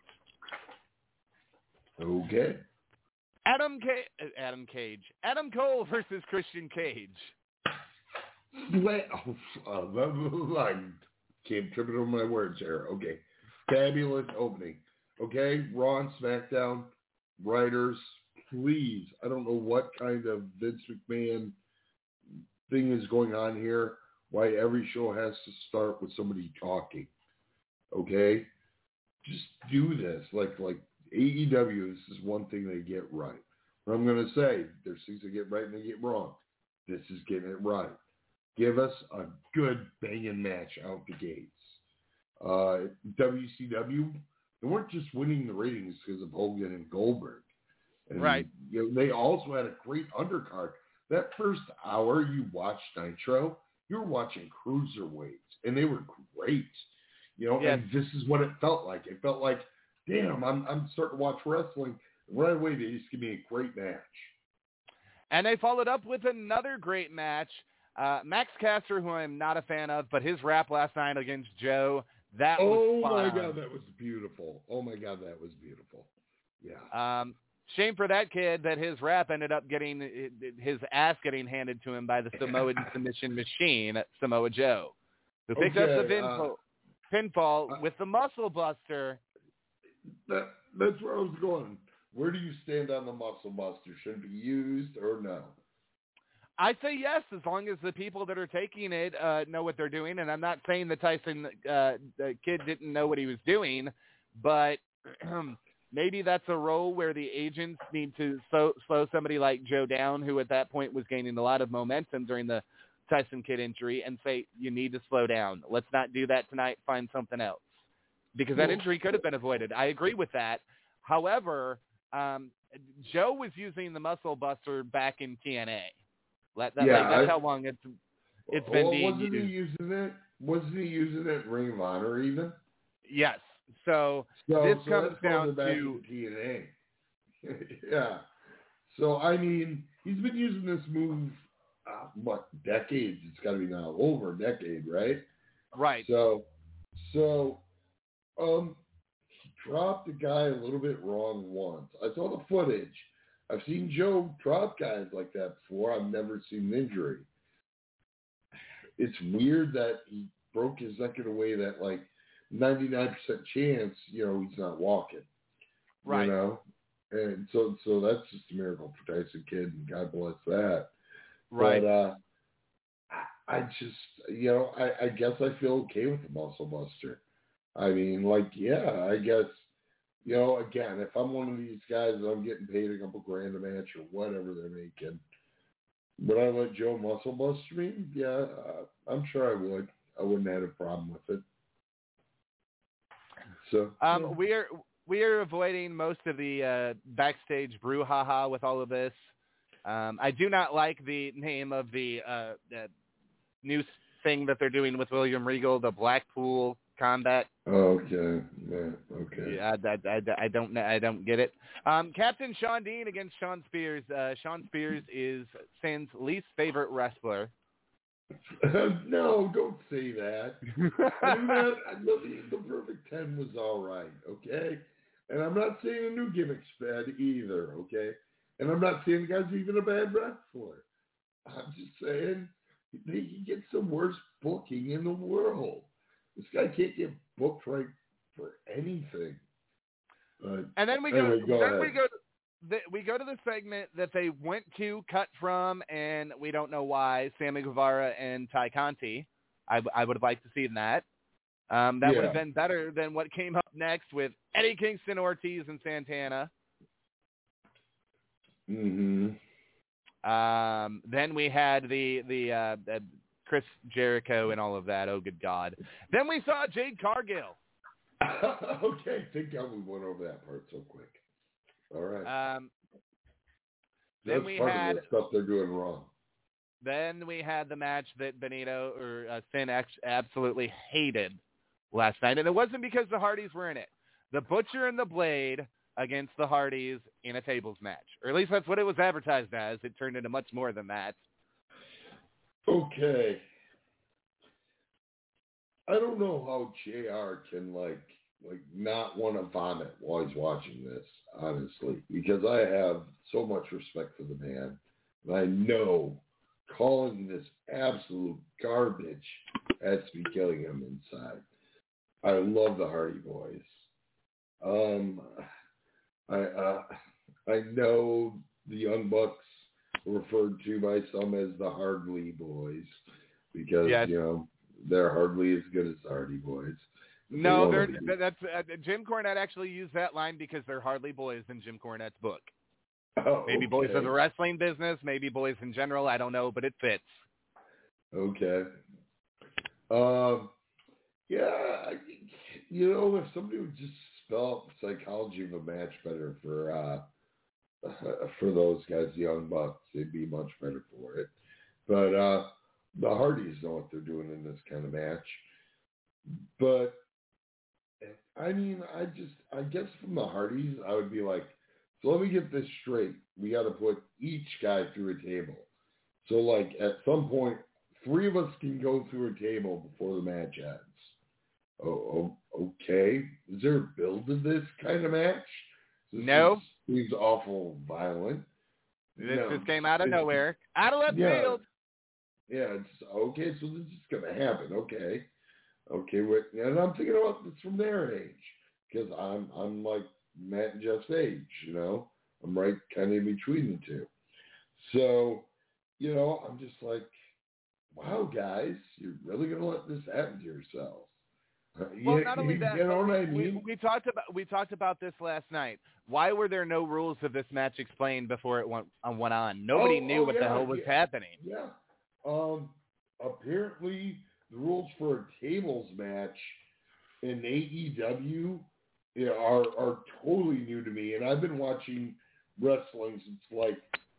Okay. Adam Ca- Adam Cage. Adam Cole versus Christian Cage. Let, oh, uh, I can't trip it over my words here. Okay. Fabulous opening. Okay, Raw and SmackDown writers, please. I don't know what kind of Vince McMahon thing is going on here. Why every show has to start with somebody talking. Okay? Just do this. Like like A E W, this is one thing they get right. But I'm going to say, there's things they get right and they get wrong. This is getting it right. Give us a good banging match out the gates. Uh, W C W, they weren't just winning the ratings because of Hogan and Goldberg. And, right. You know, they also had a great undercard. That first hour you watched Nitro, you were watching cruiserweights, and they were great. You know, yes. And this is what it felt like. It felt like, damn, I'm I'm starting to watch wrestling. Right away, they just give me a great match. And they followed up with another great match. Uh, Max Caster, who I'm not a fan of, but his rap last night against Joe, that oh was fun. my God, that was beautiful. Oh my God, that was beautiful. Yeah. Um, shame for that kid that his rap ended up getting his ass getting handed to him by the Samoan submission machine, Samoa Joe, who picked okay, up the pinfall, uh, pinfall uh, with the Muscle Buster. That, that's where I was going. Where do you stand on the Muscle Buster? Should it be used or no? I say yes, as long as the people that are taking it uh, know what they're doing. And I'm not saying that Tyson, uh, the kid, didn't know what he was doing, but maybe that's a role where the agents need to slow, slow somebody like Joe down, who at that point was gaining a lot of momentum during the Tyson Kidd injury, and say, you need to slow down. Let's not do that tonight. Find something else. Because that injury could have been avoided. I agree with that. However, um, Joe was using the Muscle Buster back in T N A. That, that, yeah, like, that's I, how long it's it's been well, being wasn't used. he using it? Wasn't he using it in Ring of Honor even? Yes. So, so this so comes down back to T N A. Yeah. So I mean, he's been using this move, uh, what decades? It's got to be now over a decade, right? Right. So, so, um, he dropped the guy a little bit wrong once. I saw the footage. I've seen Joe drop guys like that before. I've never seen an injury. It's weird that he broke his neck in a way that, like, ninety-nine percent chance, you know, he's not walking. Right. You know? And so so that's just a miracle for Tyson Kidd, and God bless that. Right. But uh, I, I just, you know, I, I guess I feel okay with the Muscle Buster. I mean, like, yeah, I guess, you know, again, if I'm one of these guys that I'm getting paid a couple grand a match or whatever they're making, would I let Joe Muscle Buster me? Yeah, uh, I'm sure I would. I wouldn't have a problem with it. So um, yeah. we are we are avoiding most of the uh, backstage brouhaha with all of this. Um, I do not like the name of the, uh, the new thing that they're doing with William Regal, the Blackpool Combat. Okay. Yeah. Okay. Yeah, I, I, I, I don't I don't get it. Um, Captain Shawn Dean against Shawn Spears. Uh, Shawn Spears is Sin's least favorite wrestler. No, don't say that. I mean, that I know the, the Perfect Ten was all right, okay? And I'm not saying a new gimmick's bad either, okay? And I'm not saying the guy's even a bad wrestler. I'm just saying he gets the worst booking in the world. This guy can't get booked right for anything. Uh, and then we anyway, go, go then ahead. we go, to the, we go to the segment that they went to, cut from, and we don't know why, Sammy Guevara and Ty Conti. I, I would have liked to see that. Um, that Yeah. would have been better than what came up next with Eddie Kingston, Ortiz, and Santana. Mm-hmm. Um, then we had the the uh, uh, Chris Jericho and all of that. Oh, good God. Then we saw Jade Cargill. Okay, thank God we went over that part so quick. All right. Um, That's then we part had of the stuff they're doing wrong. Then we had the match that Benito or uh, Finn ex- absolutely hated last night, and it wasn't because the Hardys were in it. The Butcher and the Blade against the Hardys in a tables match, or at least that's what it was advertised as. It turned into much more than that. Okay. I don't know how J R can like like not want to vomit while he's watching this, honestly, because I have so much respect for the man, and I know calling this absolute garbage has to be killing him inside. I love the Hardy Boys. Um, I uh, I know the Young Bucks referred to by some as the Hardly Boys because Yes. you know they're hardly as good as the Hardy Boys. No, They they're, wanna be. that's uh, Jim Cornette actually used that line because they're hardly boys in Jim Cornette's book. Oh, Maybe boys okay. of the wrestling business, maybe boys in general. I don't know, but it fits. Okay. Um. Yeah, I, you know, if somebody would just spell out the psychology of a match better for uh, for those guys, the Young Bucks, they'd be much better for it. But uh, the Hardys know what they're doing in this kind of match. But I mean, I just, I guess from the Hardys, I would be like, so let me get this straight. We got to put each guy through a table. So like at some point, three of us can go through a table before the match ends. Oh, oh, okay. Is there a build to this kind of match? This No. Seems, seems awful violent. This No. just came out of It's- nowhere. Out of left yeah, field. Yeah, it's okay, so this is going to happen. Okay. Okay, wait, and I'm thinking about this from their age because I'm I'm like Matt and Jeff's age, you know. I'm right kind of in between the two. So, you know, I'm just like, wow, guys, you're really going to let this happen to yourselves. Uh, Well, you, not only that, you know but what I we, mean? we, we talked about we talked about this last night. Why were there no rules of this match explained before it went, uh, went on? Nobody Oh, knew oh, what yeah, the hell was yeah, happening. Yeah. Um, apparently, the rules for a tables match in A E W are are totally new to me, and I've been watching wrestling since like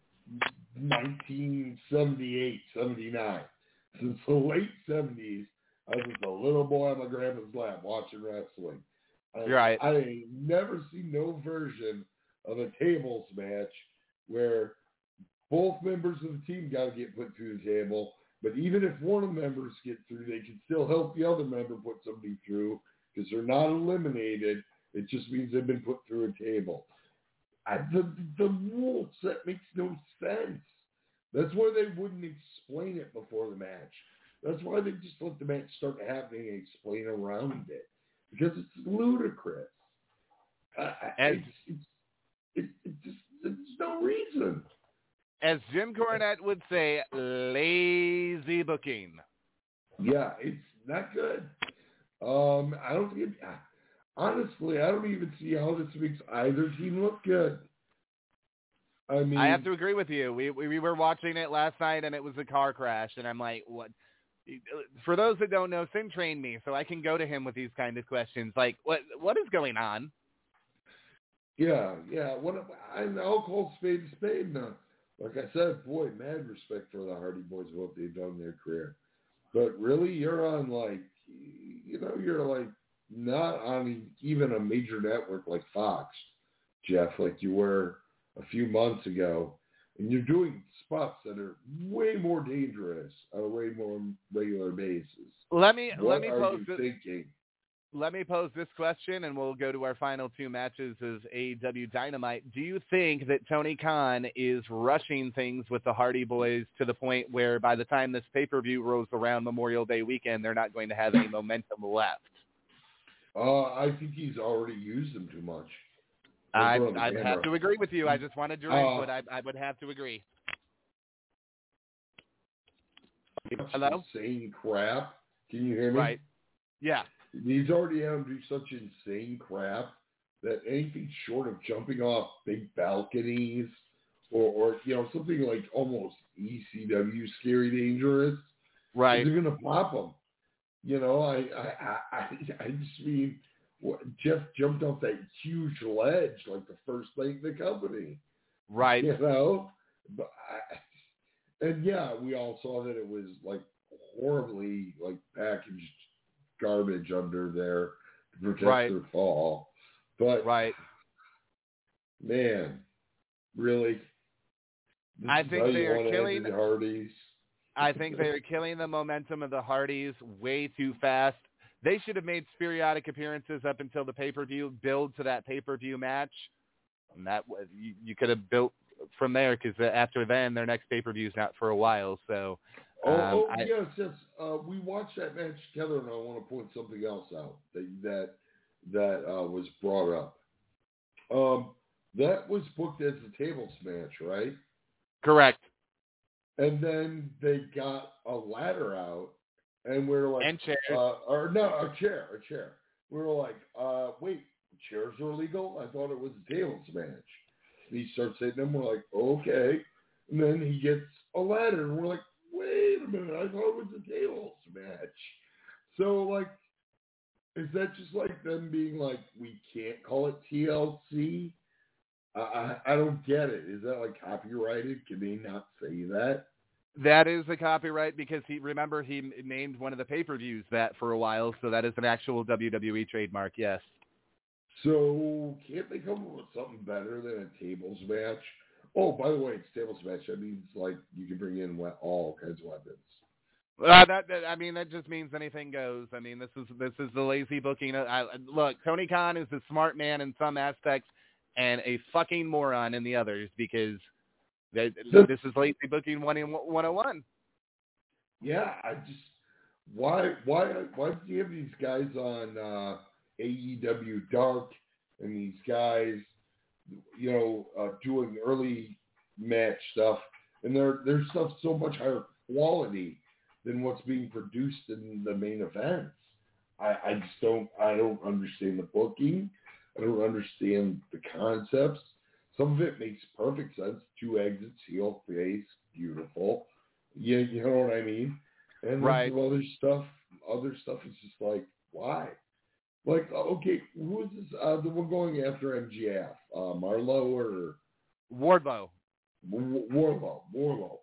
nineteen seventy-eight, seventy-nine. Since the late seventies, I was just a little boy on my grandma's lap watching wrestling. I, Right. I ain't never seen no version of a tables match where both members of the team got to get put through the table, but even if one of the members get through, they can still help the other member put somebody through because they're not eliminated. It just means they've been put through a table. I, the the rule set makes no sense. That's why they wouldn't explain it before the match. That's why they just let the match start happening and explain around it because it's ludicrous. I, As, it's, it's, it, it just there's no reason. as Jim Cornette would say, lazy booking. Yeah, it's not good. Um, I don't think. It, honestly, I don't even see how this makes either team look good. I mean, I have to agree with you. We, we we were watching it last night, and it was a car crash, and I'm like, what? For those that don't know, Finn trained me, so I can go to him with these kind of questions. Like, what what is going on? Yeah, yeah. What I'm, I'll call spade a spade now. Like I said, boy, mad respect for the Hardy Boys and what they've done in their career. But really, you're on like, you know, you're like not on even a major network like Fox, Jeff, like you were a few months ago, and you're doing spots that are way more dangerous on a way more regular basis. Let me What let me are pose you it. thinking? let me pose this question, and we'll go to our final two matches as A E W Dynamite. Do you think that Tony Khan is rushing things with the Hardy Boys to the point where by the time this pay-per-view rolls around Memorial Day weekend, they're not going to have any momentum left? Uh, I think he's already used them too much. I I'd have to agree with you. I just wanted your uh, input. I, I would have to agree. Hello? Insane crap. Can you hear me? Right. Yeah. He's already had him do such insane crap that anything short of jumping off big balconies or, or you know, something like almost E C W Scary Dangerous, right, they're going to pop him. You know, I I, I, I just mean, what, Jeff jumped off that huge ledge like the first night in the company. Right. You know? But I, and yeah, we all saw that it was like horribly like packaged garbage under there to protect right. their fall. But right. man, really? This I think they are killing the Hardys. I think they are killing the momentum of the Hardys way too fast. They should have made periodic appearances up until the pay-per-view, build to that pay-per-view match. And that was, you, you could have built from there, because after then, their next pay-per-view is not for a while. So, um, oh, oh I, yes, yes. Uh, we watched that match together, and I want to point something else out that that, that uh, was brought up. Um, that was booked as a tables match, right? Correct. And then they got a ladder out, and we we're like, and chairs. Uh, or no, a chair, a chair. We were like, uh, wait, chairs are illegal? I thought it was a tables match. And he starts saying them. We're like, okay. And then he gets a ladder, and we're like, wait a minute, I thought it was a tables match. So, like, is that just like them being like, we can't call it T L C? I, I, I don't get it. Is that like copyrighted? Can they not say that? That is a copyright, because he remember he named one of the pay-per-views that for a while, so that is an actual W W E trademark. Yes. So can't they come up with something better than a tables match? Oh, by the way, it's tables match. That means like you can bring in all kinds of weapons. Uh, that, that I mean, that just means anything goes. I mean, this is this is the lazy booking. I, look, Tony Khan is a smart man in some aspects and a fucking moron in the others, because they, this is lazy booking one oh one. Yeah, I just why why why do you have these guys on uh, A E W Dark and these guys, you know, uh, doing early match stuff, and their their stuff's so much higher quality than what's being produced in the main events. I, I just don't I don't understand the booking. I don't understand the concepts. Some of it makes perfect sense. Two exits, heel, face, beautiful. You, you know what I mean? And right. some other stuff, other stuff is just like, why? Like, okay, who is this? Uh, the one going after M J F? Uh, Marlowe or Wardlow? W- Wardlow. Wardlow.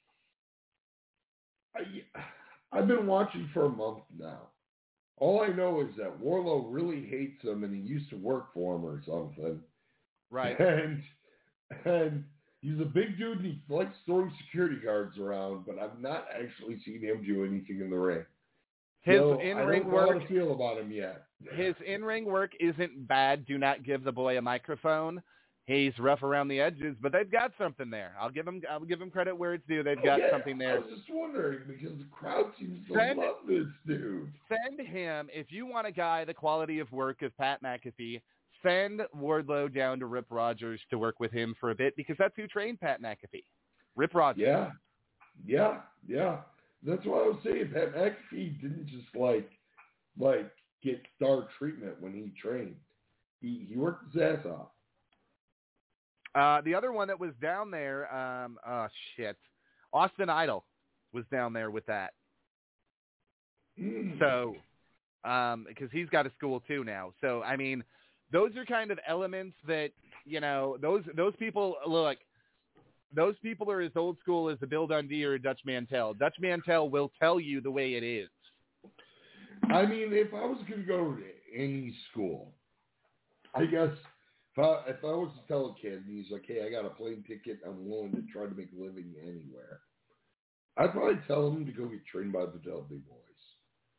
I, I've been watching for a month now. All I know is that Wardlow really hates him, and he used to work for him or something. Right. And and he's a big dude, and he likes throwing security guards around, but I've not actually seen him do anything in the ring. His so in-ring I don't work, know how to feel about him yet. His in-ring work isn't bad. Do not give the boy a microphone. He's rough around the edges, but they've got something there. I'll give him. I'll give him credit where it's due. They've got okay, something there. I was just wondering, because the crowd seems to send, love this dude. Send him, if you want a guy the quality of work of Pat McAfee, send Wardlow down to Rip Rogers to work with him for a bit, because that's who trained Pat McAfee. Rip Rogers. Yeah, yeah, yeah. That's what I was saying. Pat McAfee didn't just like, like get star treatment when he trained. He he worked his ass off. Uh, the other one that was down there, um, oh shit, Austin Idol was down there with that. Mm. So, um, because he's got a school too now. So, I mean, those are kind of elements that, you know, those those people, look, those people are as old school as the Bill Dundee or Dutch Mantel. Dutch Mantel will tell you the way it is. I mean, if I was going to go to any school, I guess if I, if I was to tell a kid, and he's like, hey, I got a plane ticket, I'm willing to try to make a living anywhere, I'd probably tell him to go get trained by the Dudley Boys.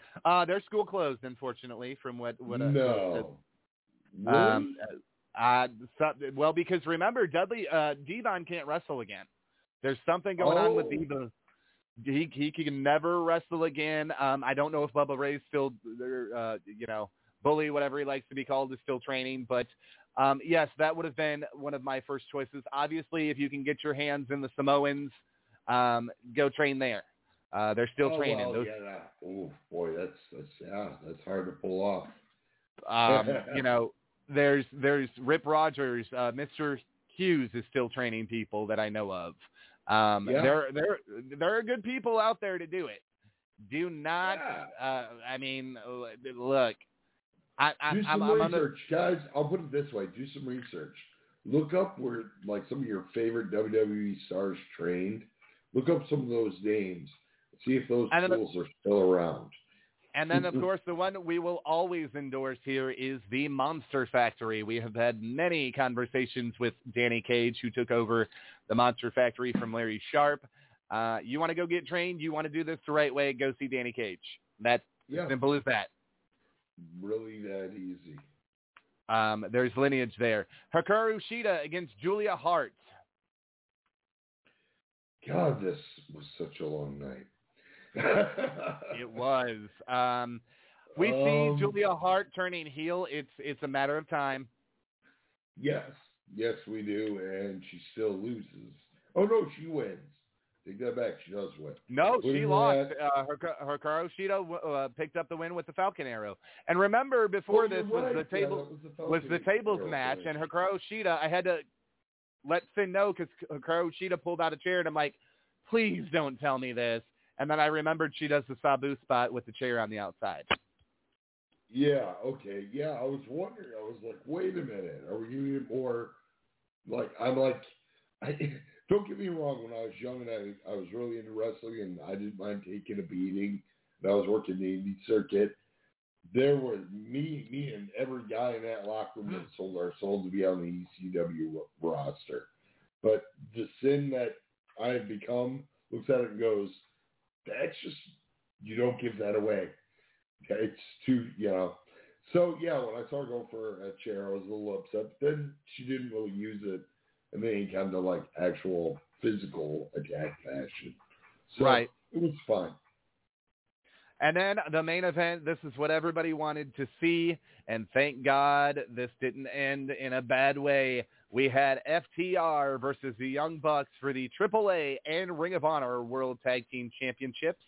Uh, their school closed, unfortunately, from what what. Uh, no. what, really? Um, uh, so, well, because remember, Dudley uh, Devon can't wrestle again. There's something going oh. on with Devon. He he can never wrestle again. Um, I don't know if Bubba Ray's still, uh, you know, bully, whatever he likes to be called, is still training. But um, yes, that would have been one of my first choices. Obviously, if you can get your hands in the Samoans, um, go train there. Uh, they're still oh, training. Well, Those, yeah, that, oh boy, that's that's yeah, that's hard to pull off. um, you know, there's there's Rip Rogers, uh, Mister Hughes is still training people that I know of. Um, yeah. there there there are good people out there to do it. Do not. Yeah. Uh, I mean, look. I, I, do some I'm, I'm research, under... guys. I'll put it this way: do some research. Look up where like some of your favorite W W E stars trained. Look up some of those names. See if those and schools then, are still around. And then, of course, the one we will always endorse here is the Monster Factory. We have had many conversations with Danny Cage, who took over the Monster Factory from Larry Sharp. Uh, you want to go get trained? You want to do this the right way? Go see Danny Cage. That's yeah. simple as that. Really that easy. Um, there's lineage there. Hikaru Shida against Julia Hart. God, this was such a long night. It was. Um, we um, see Julia Hart turning heel. It's it's a matter of time. Yes, yes, we do, and she still loses. Oh no, she wins. Take that back. She does win. No, Winning she lost. that, Uh, her Hikaru Shida uh, picked up the win with the Falcon Arrow. And remember, before oh, this right. was the table yeah, was the, was the tables Arrow match, finish. and Hikaru Shida. I had to let Finn know because Hikaru Shida pulled out a chair, and I'm like, please don't tell me this. And then I remembered she does the Sabu spot with the chair on the outside. Yeah, okay. Yeah, I was wondering. I was like, wait a minute. Are we getting more like, I'm like, I, don't get me wrong. When I was young and I, I was really into wrestling and I didn't mind taking a beating and I was working the indie circuit, there was me, me and every guy in that locker room that sold our soul to be on the E C W roster. But the sin that I have become looks at it and goes, that's just, you don't give that away. It's too, you know. So, yeah, when I saw her go for a chair, I was a little upset. But then she didn't really use it in any kind of, like, actual physical attack fashion. So right. It was fine. And then the main event, this is what everybody wanted to see, and thank God this didn't end in a bad way. We had F T R versus the Young Bucks for the triple A and Ring of Honor World Tag Team Championships.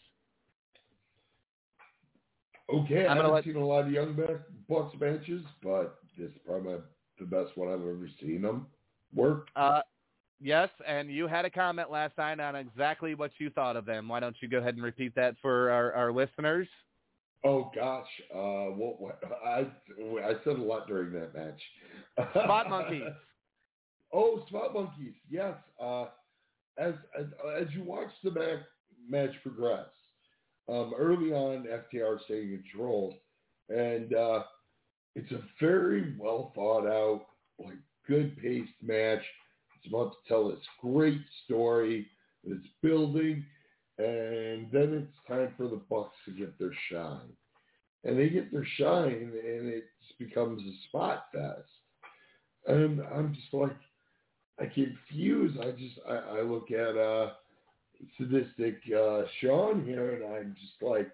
Okay, I haven't let... seen a lot of Young Bucks matches, but this is probably the best one I've ever seen them work. Uh, yes, and you had a comment last night on exactly what you thought of them. Why don't you go ahead and repeat that for our, our listeners? Oh, gosh. Uh, what, what, I, I said a lot during that match. Spot monkeys. Oh, Spot Monkeys, yes. Uh, as, as as you watch the match, match progress, um, early on, F T R staying in control, and uh, it's a very well thought out, like good paced match. It's about to tell this great story, and it's building, and then it's time for the Bucks to get their shine, and they get their shine, and it just becomes a spot fest, and I'm just like. I confused. I just I, I look at uh, sadistic uh, Sean here, and I'm just like,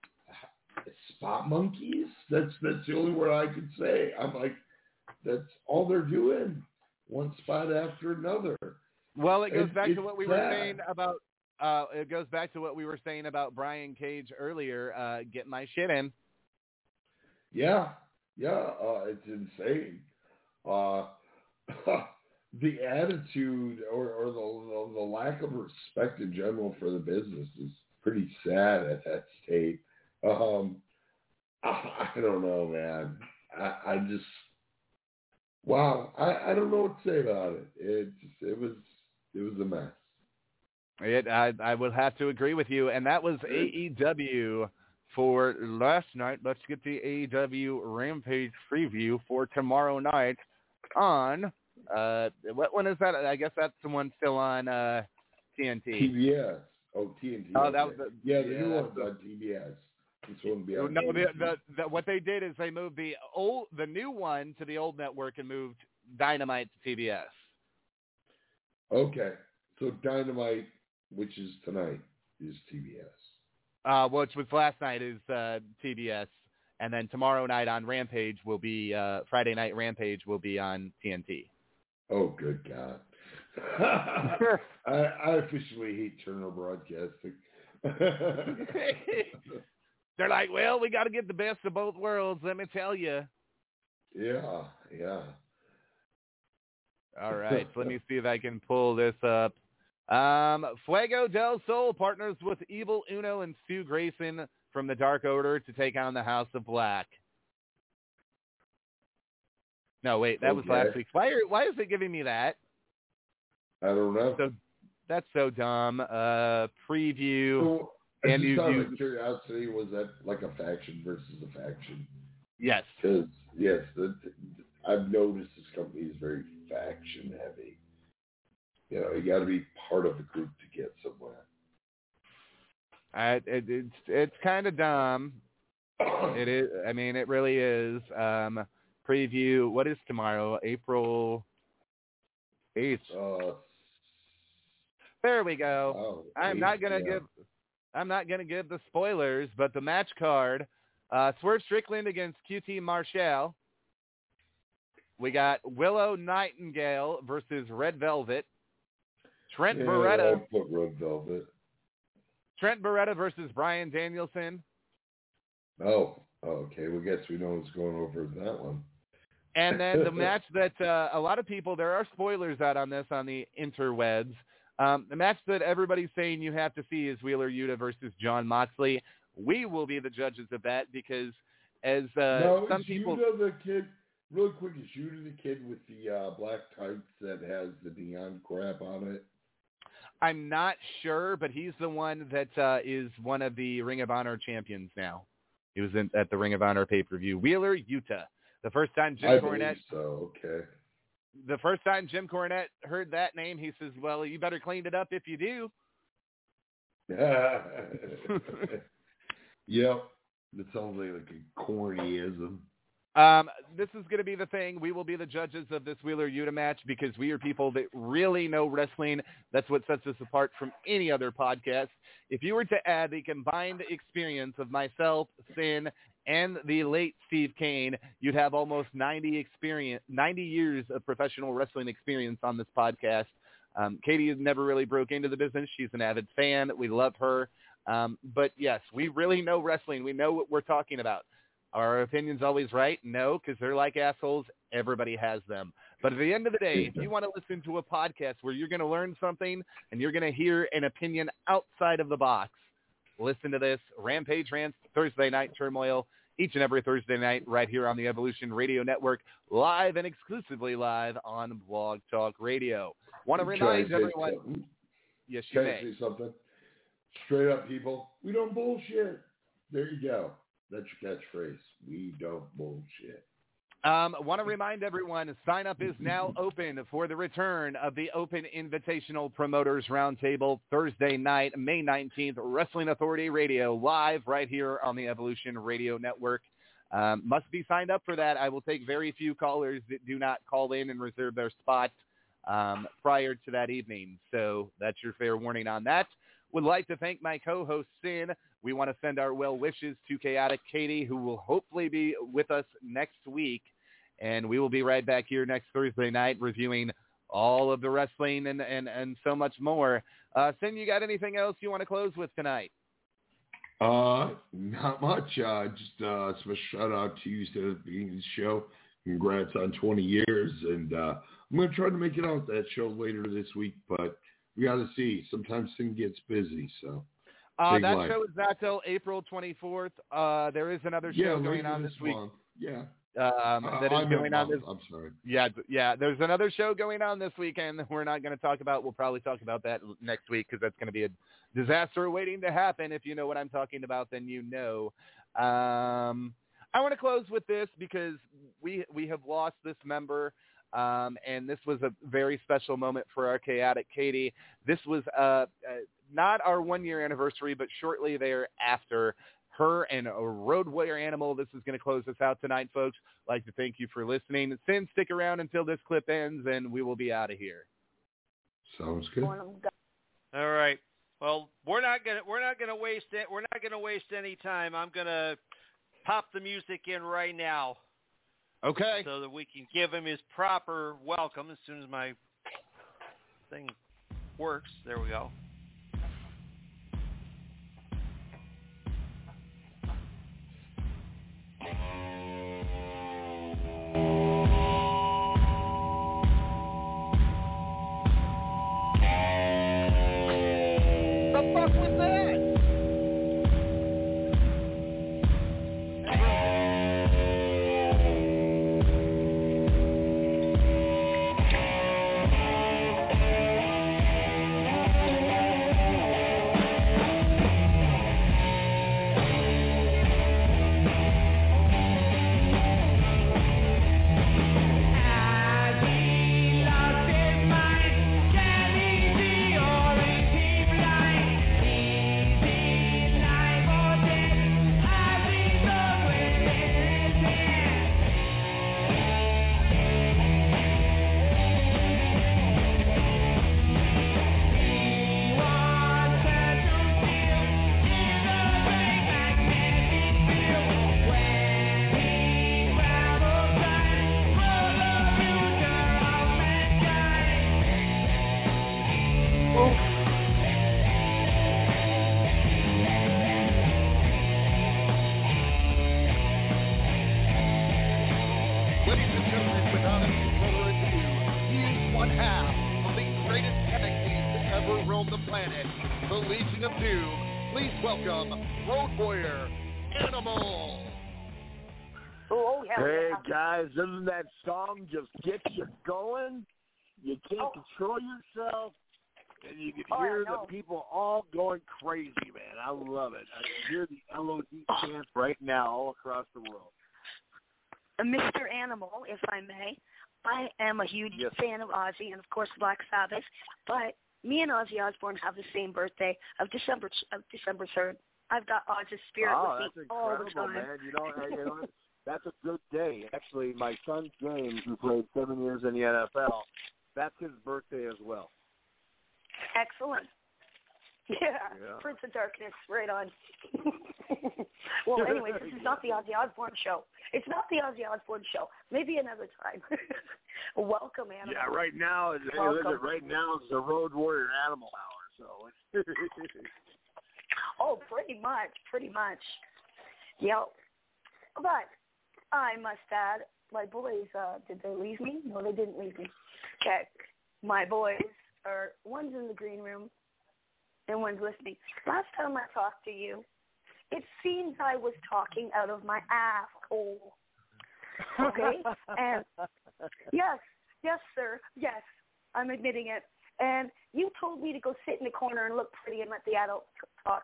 spot monkeys. That's that's the only word I could say. I'm like, that's all they're doing, one spot after another. Well, it goes it, back to what we sad. were saying about. Uh, it goes back to what we were saying about Brian Cage earlier. Uh, get my shit in. Yeah, yeah, uh, it's insane. Uh, the attitude or, or the, the the lack of respect in general for the business is pretty sad at that state. Um, I, I don't know, man. I, I just wow. I, I don't know what to say about it. It just, it was it was a mess. It I I will have to agree with you, and that was A E W for last night. Let's get the A E W Rampage preview for tomorrow night on. Uh, what one is that? I guess that's the one still on uh, T N T. T B S. Oh, T N T. Oh, okay. that was the, yeah, the yeah, new that one's was on T B S. This wouldn't be on No, the, the, the, what they did is they moved the old, the new one to the old network and moved Dynamite to T B S. Okay, so Dynamite, which is tonight, is T B S. Uh, which was last night is uh, T B S, and then tomorrow night on Rampage will be uh, Friday Night Rampage will be on T N T. Oh, good God! I, I officially hate Turner Broadcasting. They're like, well, we got to get the best of both worlds. Let me tell you. Yeah, yeah. All right, so let me see if I can pull this up. Um, Fuego del Sol partners with Evil Uno and Stu Grayson from the Dark Order to take on the House of Black. No, wait, that okay. was last week. Why, are, why is it giving me that? I don't know. So, that's so dumb. Uh, preview. So, and just you, out you, of curiosity, was that like a faction versus a faction? Yes. Because, yes, the, I've noticed this company is very faction heavy. You know, you got to be part of a group to get somewhere. I, it, it's it's kind of dumb. It is. I mean, it really is. Um, preview. What is tomorrow? April eighth. Uh, there we go. Oh, I'm eight, not gonna yeah. give. I'm not gonna give the spoilers, but the match card: uh, Swerve Strickland against Q T Marshall. We got Willow Nightingale versus Red Velvet. Trent yeah, Beretta. I'll put Red Velvet. Trent Beretta versus Bryan Danielson. Oh, okay. Well, guess we know what's going over in that one. And then the match that uh, a lot of people, there are spoilers out on this on the interwebs. Um, the match that everybody's saying you have to see is Wheeler Yuta versus Jon Moxley. We will be the judges of that because as uh, no, some is people... Yuta the kid, real quick, is Yuta the kid with the uh, black tights that has the neon crap on it? I'm not sure, but he's the one that uh, is one of the Ring of Honor champions now. He was in, at the Ring of Honor pay-per-view. Wheeler Yuta. The first time Jim I Cornette... so, okay. The first time Jim Cornette heard that name, he says, well, you better clean it up if you do. Yep. That sounds like, like a cornyism. Um, this is going to be the thing. We will be the judges of this Wheeler Yuta match because we are people that really know wrestling. That's what sets us apart from any other podcast. If you were to add the combined experience of myself, Sin, and the late Steve Kane, you'd have almost ninety experience, ninety years of professional wrestling experience on this podcast. Um, Katie never really broke into the business. She's an avid fan. We love her. Um, but yes, we really know wrestling. We know what we're talking about. Are our opinions always right? No, because they're like assholes. Everybody has them. But at the end of the day, if you want to listen to a podcast where you're going to learn something and you're going to hear an opinion outside of the box, listen to this. Rampage Rants, Thursday Night Turmoil, each and every Thursday night right here on the Evolution Radio Network, live and exclusively live on Blog Talk Radio. Want to remind everyone. Something? Yes, you Can may. I say something? Straight up, people. We don't bullshit. There you go. That's your catchphrase. We don't bullshit. Um, want to remind everyone, sign up is now open for the return of the Open Invitational Promoters Roundtable Thursday night, May nineteenth, Wrestling Authority Radio, live right here on the Evolution Radio Network. Um, must be signed up for that. I will take very few callers that do not call in and reserve their spot um, prior to that evening. So that's your fair warning on that. Would like to thank my co-host, Sin. We want to send our well wishes to Chaotic Katie, who will hopefully be with us next week. And we will be right back here next Thursday night reviewing all of the wrestling and, and, and so much more. Uh, Sin, you got anything else you want to close with tonight? Uh, not much. Uh, just uh, a special shout out to you at the beginning of the show. Congrats on twenty years. And uh, I'm going to try to make it out that show later this week, but we got to see. Sometimes things gets busy, so. Uh, that life. show is not till April twenty-fourth. Uh, there is another show yeah, going on this, this week. Month. Yeah. Um, uh, that is I'm going on this. I'm sorry. Yeah, yeah. There's another show going on this weekend that we're not going to talk about. We'll probably talk about that next week because that's going to be a disaster waiting to happen. If you know what I'm talking about, then you know. Um, I want to close with this because we we have lost this member. Um, and this was a very special moment for our Chaotic Katie. This was uh, uh, not our one-year anniversary, but shortly thereafter, her and a Road Warrior Animal. This is going to close us out tonight, folks. I'd like to thank you for listening. Sin, stick around until this clip ends, and we will be out of here. Sounds good. All right. Well, we're not gonna we're not gonna waste it. We're not gonna waste any time. I'm gonna pop the music in right now. Okay. So that we can give him his proper welcome as soon as my thing works. There we go. The fuck was that? Doesn't that song just get you going? You can't oh. control yourself, and you can oh, hear the people all going crazy, man. I love it. I can hear the L O D chants right now all across the world. Mister Animal, if I may, I am a huge yes. fan of Ozzy and, of course, Black Sabbath, but me and Ozzy Osbourne have the same birthday of December of December third. I've got Ozzy's spirit oh, with me all the time. Man. You know, you know that's a good day. Actually, my son James, who played seven years in the N F L, that's his birthday as well. Excellent. Yeah, yeah. Prince of Darkness, right on. Well, anyway, this is not the Ozzy Osbourne show. It's not the Ozzy Osbourne show. Maybe another time. Welcome, Animal. Yeah, right now, Welcome. right now it's the Road Warrior Animal Hour. So. Oh, pretty much, pretty much. Yep. But I must add, my boys, uh, did they leave me? No, they didn't leave me. Okay. My boys are, one's in the green room and one's listening. Last time I talked to you, it seems I was talking out of my asshole. Okay? And yes, yes, sir, yes, I'm admitting it. And you told me to go sit in the corner and look pretty and let the adults talk.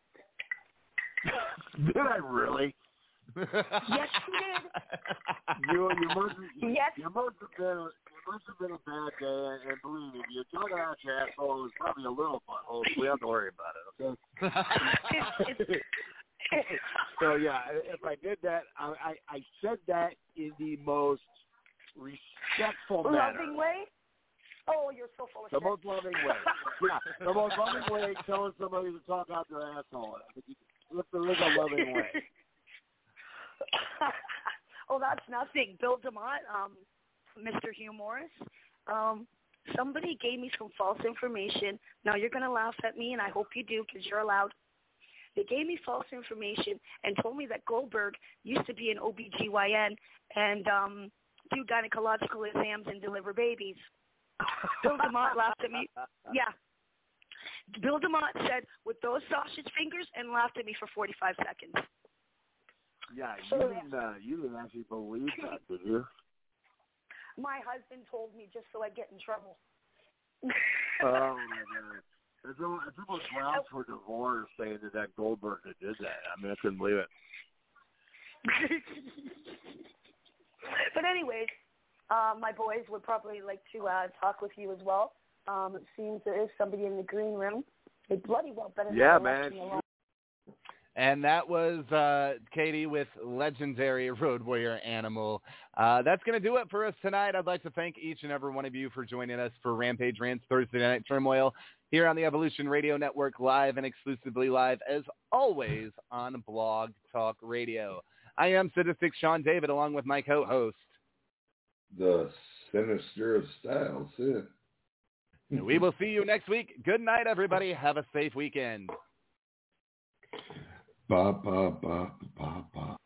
Did I really? Yes, you did. You, you must, yes. you must have been, it must have been a bad day, and believe me, you're talking out your asshole. It was probably a little butthole. So we have to worry about it, okay? So yeah, if I did that, I, I, I said that in the most respectful manner. Loving way. Oh, you're so full of the shit. The most loving way. Yeah, the most loving way telling somebody to talk out their asshole. If there is a loving way. Oh, that's nothing. Bill DeMott, um, Mister Hugh Morris, um, somebody gave me some false information. Now, you're going to laugh at me, and I hope you do because you're allowed. They gave me false information and told me that Goldberg used to be an O B G Y N and um, do gynecological exams and deliver babies. Bill DeMott laughed at me. Yeah. Bill DeMott said, with those sausage fingers, and laughed at me for forty-five seconds. Yeah, you didn't, uh, you didn't actually believe that, did you? My husband told me just so I get in trouble. Oh, my God. It's almost grounds for divorce saying that that Goldberg did that. I mean, I couldn't believe it. But anyways, uh, my boys would probably like to uh, talk with you as well. Um, it seems there is somebody in the green room. They bloody well better. Yeah, man. And that was uh, Katie with legendary Road Warrior Animal. Uh, that's going to do it for us tonight. I'd like to thank each and every one of you for joining us for Rampage Rants Thursday Night Turmoil here on the Evolution Radio Network, live and exclusively live, as always, on Blog Talk Radio. I am Sadistic Sean David, along with my co-host, the Sinister of Style, Sid. We will see you next week. Good night, everybody. Have a safe weekend. Ba, ba, ba, ba, ba.